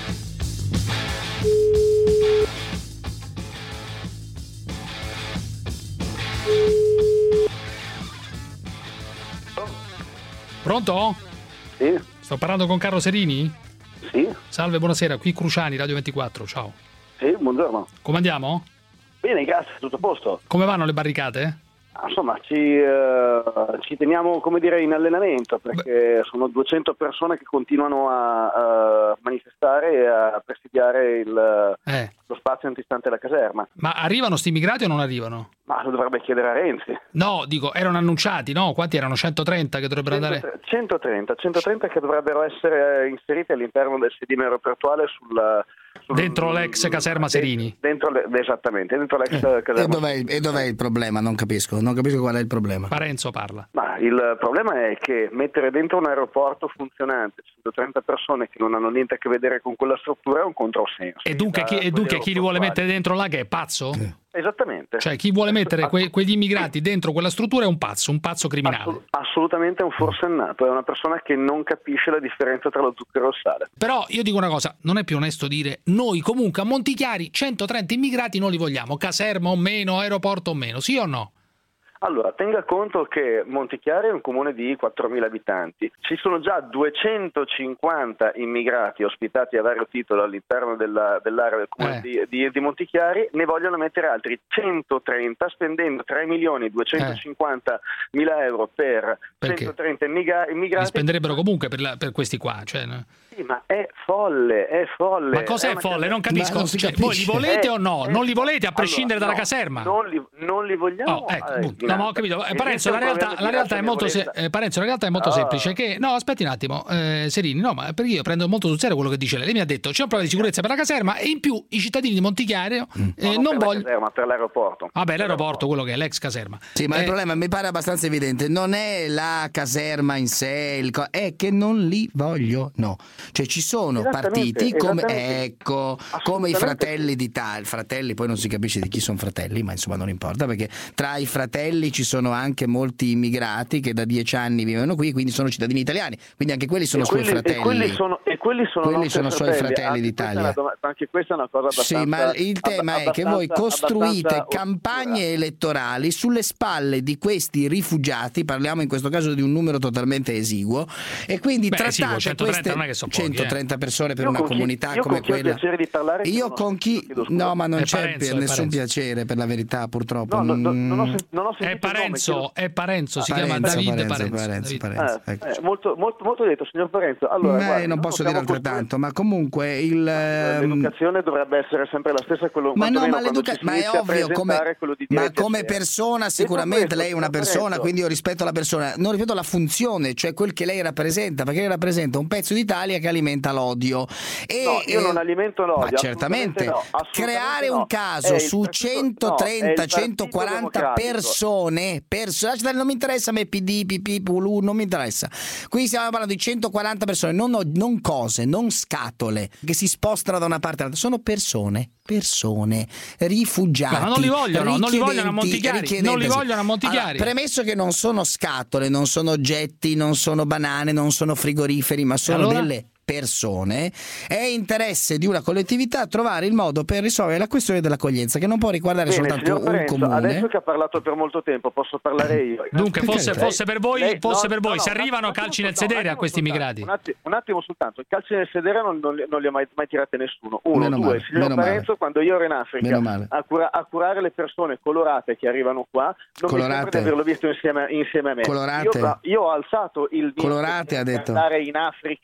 Speaker 5: Pronto?
Speaker 7: Sì.
Speaker 5: Sto parlando con Carlo Serini?
Speaker 7: Sì.
Speaker 5: Salve, buonasera, qui Cruciani, Radio ventiquattro, ciao.
Speaker 7: Sì, buongiorno.
Speaker 5: Come andiamo?
Speaker 7: Bene, grazie, tutto a posto.
Speaker 5: Come vanno le barricate?
Speaker 7: Insomma, ci, eh, ci teniamo, come dire, in allenamento, perché Beh. sono duecento persone che continuano a, a manifestare e a presidiare il,
Speaker 5: eh.
Speaker 7: lo spazio antistante la caserma.
Speaker 5: Ma arrivano sti immigrati o non arrivano?
Speaker 7: Ma lo dovrebbe chiedere a Renzi.
Speaker 5: No, dico, erano annunciati, no? Quanti erano? centotrenta che dovrebbero andare?
Speaker 7: centotrenta, centotrenta che dovrebbero essere inseriti all'interno del sedime aeroportuale sul...
Speaker 5: Dentro l'ex caserma Serini.
Speaker 7: Dentro le, esattamente, dentro l'ex
Speaker 2: eh.
Speaker 7: caserma.
Speaker 2: E dov'è, e dov'è il problema? Non capisco, non capisco qual è il problema.
Speaker 5: Parenzo parla.
Speaker 7: Ma il problema è che mettere dentro un aeroporto funzionante centotrenta persone che non hanno niente a che vedere con quella struttura è un controsenso.
Speaker 5: E dunque, chi, e dunque chi li vuole mettere dentro là che è pazzo?
Speaker 7: Eh. Esattamente.
Speaker 5: Cioè chi vuole mettere que- quegli immigrati dentro quella struttura è un pazzo, un pazzo criminale.
Speaker 7: Assolut- assolutamente un forsennato, è una persona che non capisce la differenza tra lo zucchero e il sale.
Speaker 5: Però io dico una cosa, non è più onesto dire noi comunque a Montichiari centotrenta immigrati non li vogliamo, caserma o meno, aeroporto o meno, sì o no?
Speaker 7: Allora, tenga conto che Montichiari è un comune di quattromila abitanti. Ci sono già duecentocinquanta immigrati ospitati a vario titolo all'interno della, dell'area del comune eh. di, di, di Montichiari. Ne vogliono mettere altri centotrenta spendendo tre milioni duecentocinquantamila euro per
Speaker 5: Perché?
Speaker 7: centotrenta immigra- immigrati.
Speaker 5: Li spenderebbero comunque per, la, per questi qua, cioè, no?
Speaker 7: Sì, ma è folle, è folle.
Speaker 5: Ma cos'è
Speaker 7: è
Speaker 5: folle? Non capisco.
Speaker 7: non
Speaker 5: Cioè, voi li volete
Speaker 7: eh,
Speaker 5: o no?
Speaker 7: Eh,
Speaker 5: non li volete a prescindere
Speaker 7: allora,
Speaker 5: dalla
Speaker 7: no,
Speaker 5: caserma?
Speaker 7: Non li, non li vogliamo.
Speaker 5: Oh, ecco,
Speaker 7: eh,
Speaker 5: no, ma ho capito. Eh, Parenzo, la realtà, la realtà è molto se- eh, Parenzo, la realtà è molto
Speaker 7: ah.
Speaker 5: semplice. Che no, aspetti un attimo, eh, Serini, no, ma perché io prendo molto sul serio quello che dice lei. Lei mi ha detto c'è un problema di sicurezza per la caserma e in più i cittadini di Montichiari eh,
Speaker 7: no,
Speaker 5: non
Speaker 7: per
Speaker 5: vogliono.
Speaker 7: La caserma, per l'aeroporto.
Speaker 5: Vabbè, l'aeroporto, quello che è l'ex caserma.
Speaker 2: Sì, ma
Speaker 5: eh,
Speaker 2: il problema mi pare abbastanza evidente. Non è la caserma in sé, il co- è che non li voglio, no. Cioè ci sono partiti come ecco, come i Fratelli d'Italia, fratelli, poi non si capisce di chi sono fratelli, ma insomma non importa perché tra i fratelli ci sono anche molti immigrati che da dieci anni vivono qui, quindi sono cittadini italiani, quindi anche quelli sono
Speaker 7: e
Speaker 2: suoi
Speaker 7: quelli,
Speaker 2: fratelli.
Speaker 7: E quelli sono, e quelli sono,
Speaker 2: quelli sono suoi fratelli
Speaker 7: anche
Speaker 2: d'Italia.
Speaker 7: Questa doma- anche questa è una cosa abbastanza.
Speaker 2: Sì, ma il tema è che voi costruite campagne oscura. elettorali sulle spalle di questi rifugiati, parliamo in questo caso di un numero totalmente esiguo, e quindi
Speaker 5: Beh,
Speaker 2: trattate
Speaker 5: esiguo, centotrenta
Speaker 2: queste
Speaker 5: non è che sono
Speaker 2: centotrenta
Speaker 5: pochi, eh.
Speaker 2: persone per
Speaker 7: io
Speaker 2: una comunità
Speaker 7: chi,
Speaker 2: come
Speaker 7: con chi
Speaker 2: quella.
Speaker 7: Ho piacere di parlare,
Speaker 2: io con chi no, ma non
Speaker 5: è
Speaker 2: c'è
Speaker 5: Parenzo,
Speaker 2: nessun
Speaker 5: Parenzo.
Speaker 2: piacere per la verità, purtroppo.
Speaker 7: No, no, no,
Speaker 2: mm.
Speaker 7: non ho, non ho
Speaker 5: È Parenzo, è Parenzo, si
Speaker 2: Parenzo,
Speaker 5: chiama David
Speaker 2: Parenzo,
Speaker 5: Parenzo.
Speaker 2: Parenzo, Parenzo,
Speaker 7: Eh,
Speaker 2: ecco.
Speaker 7: eh, molto, molto, molto detto, signor Parenzo. Allora,
Speaker 2: Beh,
Speaker 7: guarda,
Speaker 2: non posso dire altrettanto, ma comunque il
Speaker 7: l'educazione dovrebbe essere sempre la stessa. Quello,
Speaker 2: ma no, ma,
Speaker 7: l'educa-
Speaker 2: ma è ovvio, come, ma come
Speaker 7: piacere.
Speaker 2: persona sicuramente
Speaker 7: questo,
Speaker 2: lei è una persona,
Speaker 7: Parenzo.
Speaker 2: quindi io rispetto la persona, non rispetto la funzione, cioè quel che lei rappresenta, perché lei rappresenta un pezzo d'Italia che alimenta l'odio. E,
Speaker 7: no, io
Speaker 2: eh,
Speaker 7: non alimento l'odio.
Speaker 2: Ma certamente,
Speaker 7: no, assolutamente
Speaker 2: creare
Speaker 7: no.
Speaker 2: un caso su centotrenta centoquaranta persone, persone, non mi interessa a me P D, P P, P U L U, non mi interessa. Qui stiamo parlando di centoquaranta persone, non, non cose, non scatole che si spostano da una parte all'altra, sono persone, persone, rifugiati.
Speaker 5: Ma non li vogliono, non li vogliono a Montichiari, non li vogliono a Montichiari.
Speaker 2: Allora, premesso che non sono scatole, non sono oggetti, non sono banane, non sono frigoriferi, ma sono
Speaker 5: allora?
Speaker 2: delle persone, è interesse di una collettività trovare il modo per risolvere la questione dell'accoglienza, che non può riguardare
Speaker 7: Bene,
Speaker 2: soltanto un
Speaker 7: Parenzo,
Speaker 2: comune.
Speaker 7: Adesso che ha parlato per molto tempo posso parlare io.
Speaker 5: Dunque fosse, fosse per voi,
Speaker 7: lei,
Speaker 5: fosse
Speaker 7: no,
Speaker 5: per voi
Speaker 7: no,
Speaker 5: se
Speaker 7: no,
Speaker 5: arrivano
Speaker 7: un
Speaker 5: calci nel
Speaker 7: soltanto,
Speaker 5: sedere a questi
Speaker 7: soltanto,
Speaker 5: immigrati.
Speaker 7: Un attimo, un attimo soltanto, i calci nel sedere non, non, li, non li ha mai, mai tirate nessuno. Uno,
Speaker 2: Meno
Speaker 7: due,
Speaker 2: male,
Speaker 7: il signor
Speaker 2: meno
Speaker 7: Parenzo
Speaker 2: male.
Speaker 7: quando io ero in Africa a, cura, a curare le persone colorate che arrivano qua, non
Speaker 2: Colorate.
Speaker 7: mi sembra di averlo visto insieme, insieme a me.
Speaker 2: Colorate.
Speaker 7: Io, io ho alzato il
Speaker 2: Colorate, ha detto.
Speaker 7: andare in Africa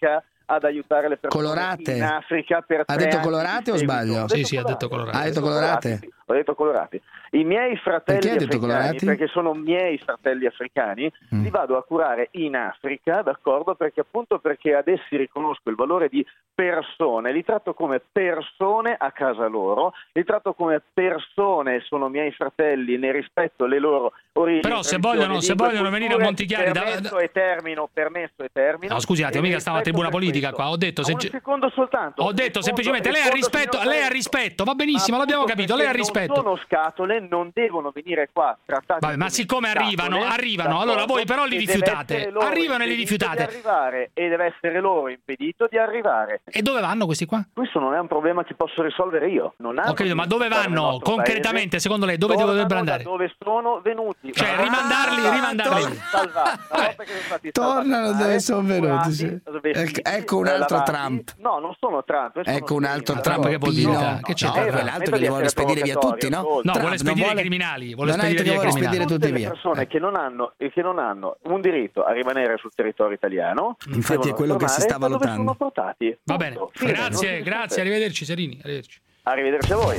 Speaker 7: ad aiutare le persone
Speaker 2: colorate.
Speaker 7: in Africa per
Speaker 2: ha
Speaker 7: tre
Speaker 2: detto
Speaker 7: anni
Speaker 2: colorate o sbaglio?
Speaker 5: Sì, sì, ha detto colorate.
Speaker 2: Ha detto colorate?
Speaker 7: Ho detto colorati. I miei fratelli
Speaker 2: Perché ha detto
Speaker 7: africani,
Speaker 2: colorati?
Speaker 7: perché sono miei fratelli africani,
Speaker 2: Mm.
Speaker 7: li vado a curare in Africa, d'accordo? Perché appunto perché ad essi riconosco il valore di persone, li tratto come persone a casa loro, li tratto come persone, sono miei fratelli, ne rispetto le loro origini.
Speaker 5: Però se
Speaker 7: tradizioni,
Speaker 5: vogliono, se
Speaker 7: lingue,
Speaker 5: vogliono venire a
Speaker 7: culture,
Speaker 5: Montichiari da-
Speaker 7: permesso e termino, permesso e termino.
Speaker 5: No, scusate,
Speaker 7: e
Speaker 5: mica
Speaker 7: ne
Speaker 5: stavo a
Speaker 7: rispetto
Speaker 5: tribuna
Speaker 7: per
Speaker 5: politica
Speaker 7: questo.
Speaker 5: qua. Ho detto,
Speaker 7: Ma
Speaker 5: se-
Speaker 7: un secondo soltanto.
Speaker 5: Ho detto
Speaker 7: Rispondo-
Speaker 5: semplicemente lei ha
Speaker 7: rispondo,
Speaker 5: rispetto,
Speaker 7: signor
Speaker 5: lei ha
Speaker 7: Parenzo.
Speaker 5: rispetto, va benissimo,
Speaker 7: Ma
Speaker 5: l'abbiamo
Speaker 7: appunto
Speaker 5: capito, lei ha
Speaker 7: perché
Speaker 5: rispetto.
Speaker 7: Non sono scatole, non devono venire qua trattati.
Speaker 5: Vabbè, ma
Speaker 7: come
Speaker 5: siccome
Speaker 7: scatole,
Speaker 5: arrivano, arrivano,
Speaker 7: d'accordo?
Speaker 5: allora voi però li
Speaker 7: E deve
Speaker 5: rifiutate.
Speaker 7: essere loro
Speaker 5: Arrivano e li
Speaker 7: impedito
Speaker 5: rifiutate.
Speaker 7: Di arrivare, e deve essere loro impedito di arrivare.
Speaker 5: E dove vanno questi qua?
Speaker 7: Questo non è un problema che posso risolvere io. Non
Speaker 5: Ho capito, ma dove vanno concretamente, secondo lei? Dove
Speaker 7: Tornano
Speaker 5: dovrebbero
Speaker 7: da
Speaker 5: andare?
Speaker 7: dove sono venuti?
Speaker 5: Cioè,
Speaker 7: Una
Speaker 5: rimandarli,
Speaker 7: volta
Speaker 5: rimandarli.
Speaker 7: stati salvati, una volta che sono stati
Speaker 2: Tornano
Speaker 7: salvati,
Speaker 2: dove sono venuti, sì.
Speaker 7: curati, vestiti,
Speaker 2: Ecco- ecco un altro
Speaker 7: lavati.
Speaker 2: Trump.
Speaker 7: No, non sono Trump. sono
Speaker 2: Ecco un altro
Speaker 7: criminali.
Speaker 2: Trump
Speaker 5: che vuol dire?
Speaker 2: Pino.
Speaker 5: Che c'è?
Speaker 2: No,
Speaker 5: Eh,
Speaker 2: quell'altro che li vuole spedire via tutti, no?
Speaker 5: No,
Speaker 2: Trump
Speaker 5: vuole spedire
Speaker 2: non
Speaker 5: i criminali, vuole
Speaker 2: non ha
Speaker 5: spedire
Speaker 2: detto che
Speaker 5: via i
Speaker 2: vuole
Speaker 5: criminali.
Speaker 2: spedire
Speaker 7: Tutte
Speaker 2: tutti
Speaker 7: le
Speaker 2: via.
Speaker 7: persone che non hanno e che non hanno un diritto a rimanere sul territorio italiano,
Speaker 2: Infatti è
Speaker 7: devono
Speaker 2: quello che si
Speaker 7: tornare
Speaker 2: sta
Speaker 7: da dove
Speaker 2: valutando.
Speaker 7: sono portati.
Speaker 5: Va
Speaker 7: Punto.
Speaker 5: bene,
Speaker 7: Fine, non
Speaker 5: grazie,
Speaker 7: si
Speaker 5: grazie,
Speaker 7: discute.
Speaker 5: arrivederci Serini, arrivederci.
Speaker 7: Arrivederci a voi.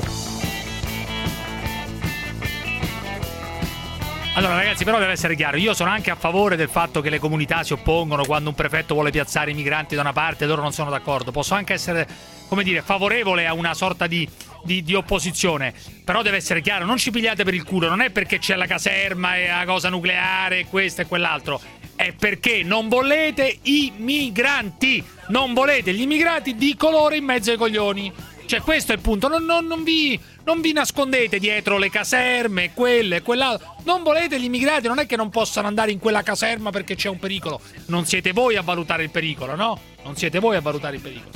Speaker 5: Allora ragazzi, però deve essere chiaro, io sono anche a favore del fatto che le comunità si oppongono quando un prefetto vuole piazzare i migranti da una parte e loro non sono d'accordo. Posso anche essere, come dire, favorevole a una sorta di, di, di opposizione, però deve essere chiaro, non ci pigliate per il culo, non è perché c'è la caserma e la cosa nucleare e questo e quell'altro, è perché non volete i migranti, non volete gli immigrati di colore in mezzo ai coglioni. Cioè questo è il punto, non, non, non, vi, non vi nascondete dietro le caserme, quelle e quell'altro. Non volete gli immigrati, non è che non possano andare in quella caserma perché c'è un pericolo. Non siete voi a valutare il pericolo, no? Non siete voi a valutare il pericolo.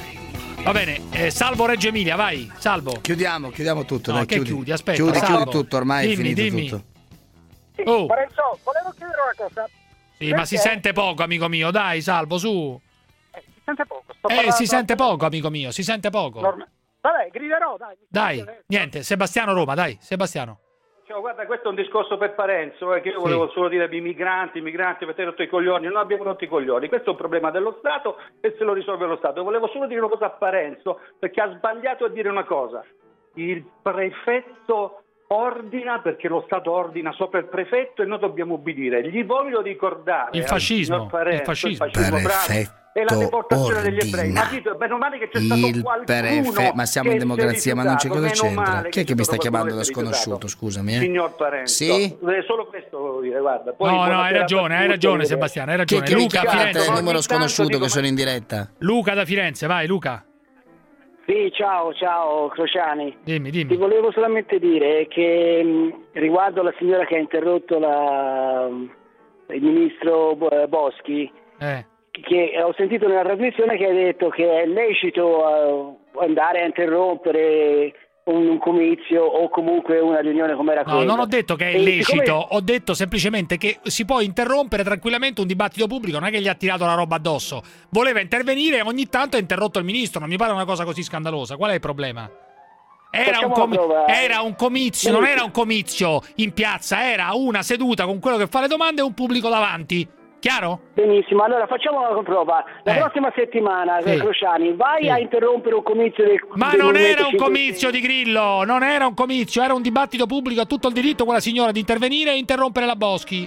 Speaker 5: Va bene, eh, Salvo Reggio Emilia, vai, Salvo.
Speaker 2: Chiudiamo, chiudiamo tutto,
Speaker 5: No,
Speaker 2: dai,
Speaker 5: che
Speaker 2: chiudi.
Speaker 5: chiudi? Aspetta,
Speaker 2: chiudi,
Speaker 5: Salvo.
Speaker 2: chiudi tutto, ormai
Speaker 5: Dimmi,
Speaker 2: è finito
Speaker 5: dimmi.
Speaker 2: tutto.
Speaker 8: Sì,
Speaker 5: Oh.
Speaker 8: Parenzo, volevo chiedere una cosa.
Speaker 5: Sì, ma si
Speaker 8: Perché-
Speaker 5: sente poco, amico mio, dai, Salvo, su.
Speaker 8: Eh, si sente poco. Sto
Speaker 5: Eh,
Speaker 8: parlando-
Speaker 5: si sente poco, amico mio, si sente poco.
Speaker 8: Norma- Vabbè, griderò, dai.
Speaker 5: Dai, niente, Sebastiano Roma, dai, Sebastiano.
Speaker 10: Cioè, guarda, questo è un discorso per Parenzo, eh, che io volevo solo dire ai migranti, i migranti avete rotto i coglioni, non abbiamo rotto i coglioni, questo è un problema dello Stato e se lo risolve lo Stato. Volevo solo dire una cosa a Parenzo, perché ha sbagliato a dire una cosa. Il prefetto ordina perché lo Stato ordina sopra il prefetto e noi dobbiamo ubbidire. Gli voglio ricordare
Speaker 5: Il
Speaker 10: al
Speaker 5: fascismo,
Speaker 10: signor Parenzo,
Speaker 5: il fascismo.
Speaker 10: bravo,
Speaker 2: Prefetto
Speaker 10: e la deportazione degli ebrei.
Speaker 2: ordina.
Speaker 10: Ma dite, meno male che c'è stato
Speaker 2: Il
Speaker 10: qualcuno
Speaker 2: prefe- ma siamo
Speaker 10: che
Speaker 2: in
Speaker 10: si è
Speaker 2: democrazia, ma non c'è cosa
Speaker 10: rifiutato, meno
Speaker 2: c'entra.
Speaker 10: male
Speaker 2: Chi è che mi
Speaker 10: c'è
Speaker 2: sta
Speaker 10: stato
Speaker 2: chiamando da
Speaker 10: qualcuno che si è
Speaker 2: sconosciuto,
Speaker 10: rifiutato.
Speaker 2: scusami? Eh?
Speaker 10: Signor Parenzo,
Speaker 2: Sì?
Speaker 10: eh, solo questo volevo dire, guarda. Poi
Speaker 5: No, no,
Speaker 10: buonasera
Speaker 5: hai
Speaker 10: a
Speaker 5: ragione, hai
Speaker 10: tutti,
Speaker 5: ragione
Speaker 10: eh.
Speaker 5: Sebastiano, hai
Speaker 2: Chi è
Speaker 5: ragione.
Speaker 2: che mi
Speaker 5: Luca a
Speaker 2: chiama
Speaker 5: Firenze.
Speaker 2: il numero
Speaker 10: Ogni tanto
Speaker 2: sconosciuto
Speaker 10: dico,
Speaker 2: che sono in diretta?
Speaker 5: Luca da Firenze, vai Luca.
Speaker 12: Sì, ciao, ciao Crociani.
Speaker 5: Dimmi, dimmi.
Speaker 12: Ti volevo solamente dire che mh, riguardo la signora che ha interrotto la, il ministro Bo- Boschi,
Speaker 5: Eh.
Speaker 12: che ho sentito nella trasmissione che hai detto che è lecito eh, andare a interrompere un, un comizio o comunque una riunione come era
Speaker 5: No,
Speaker 12: quella.
Speaker 5: non ho detto che è
Speaker 12: E
Speaker 5: illecito,
Speaker 12: siccome-
Speaker 5: ho detto semplicemente che si può interrompere tranquillamente un dibattito pubblico, non è che gli ha tirato la roba addosso. Voleva intervenire e ogni tanto ha interrotto il ministro, non mi pare una cosa così scandalosa. Qual è il problema? Era un,
Speaker 12: Facciamo
Speaker 5: com-
Speaker 12: una prova.
Speaker 5: era un comizio, non era un comizio in piazza, era una seduta con quello che fa le domande e un pubblico davanti. Chiaro?
Speaker 12: Benissimo, allora facciamo una prova. La
Speaker 5: Eh.
Speaker 12: prossima settimana,
Speaker 5: Sì.
Speaker 12: Crociani, vai
Speaker 5: Sì.
Speaker 12: a interrompere un comizio del
Speaker 5: Ma
Speaker 12: del
Speaker 5: non
Speaker 12: Movimento
Speaker 5: era un
Speaker 12: cinque
Speaker 5: comizio
Speaker 12: Stelle.
Speaker 5: di Grillo, non era un comizio, era un dibattito pubblico, ha tutto il diritto quella signora di intervenire e interrompere la Boschi.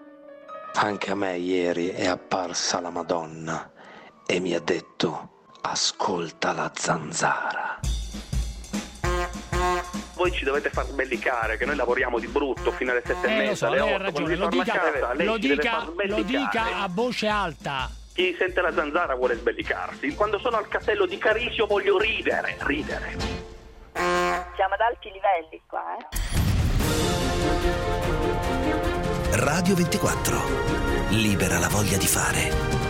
Speaker 24: Anche a me ieri è apparsa la Madonna e mi ha detto: ascolta la zanzara.
Speaker 18: Voi ci dovete far sbellicare, che noi lavoriamo di brutto fino alle sette e
Speaker 5: Eh, lo
Speaker 18: mezza,
Speaker 5: so,
Speaker 18: alle
Speaker 5: lei ha
Speaker 18: otto,
Speaker 5: ragione,
Speaker 18: quando
Speaker 5: lo
Speaker 18: si torna
Speaker 5: dica,
Speaker 18: a casa, lei
Speaker 5: lo,
Speaker 18: ci deve
Speaker 5: dica,
Speaker 18: far
Speaker 5: lo
Speaker 18: sbellicare.
Speaker 5: dica a voce alta.
Speaker 18: Chi sente la zanzara vuole sbellicarsi. Quando sono al castello di Carisio voglio ridere, ridere.
Speaker 25: Siamo ad alti livelli qua, eh?
Speaker 17: Radio ventiquattro. Libera la voglia di fare.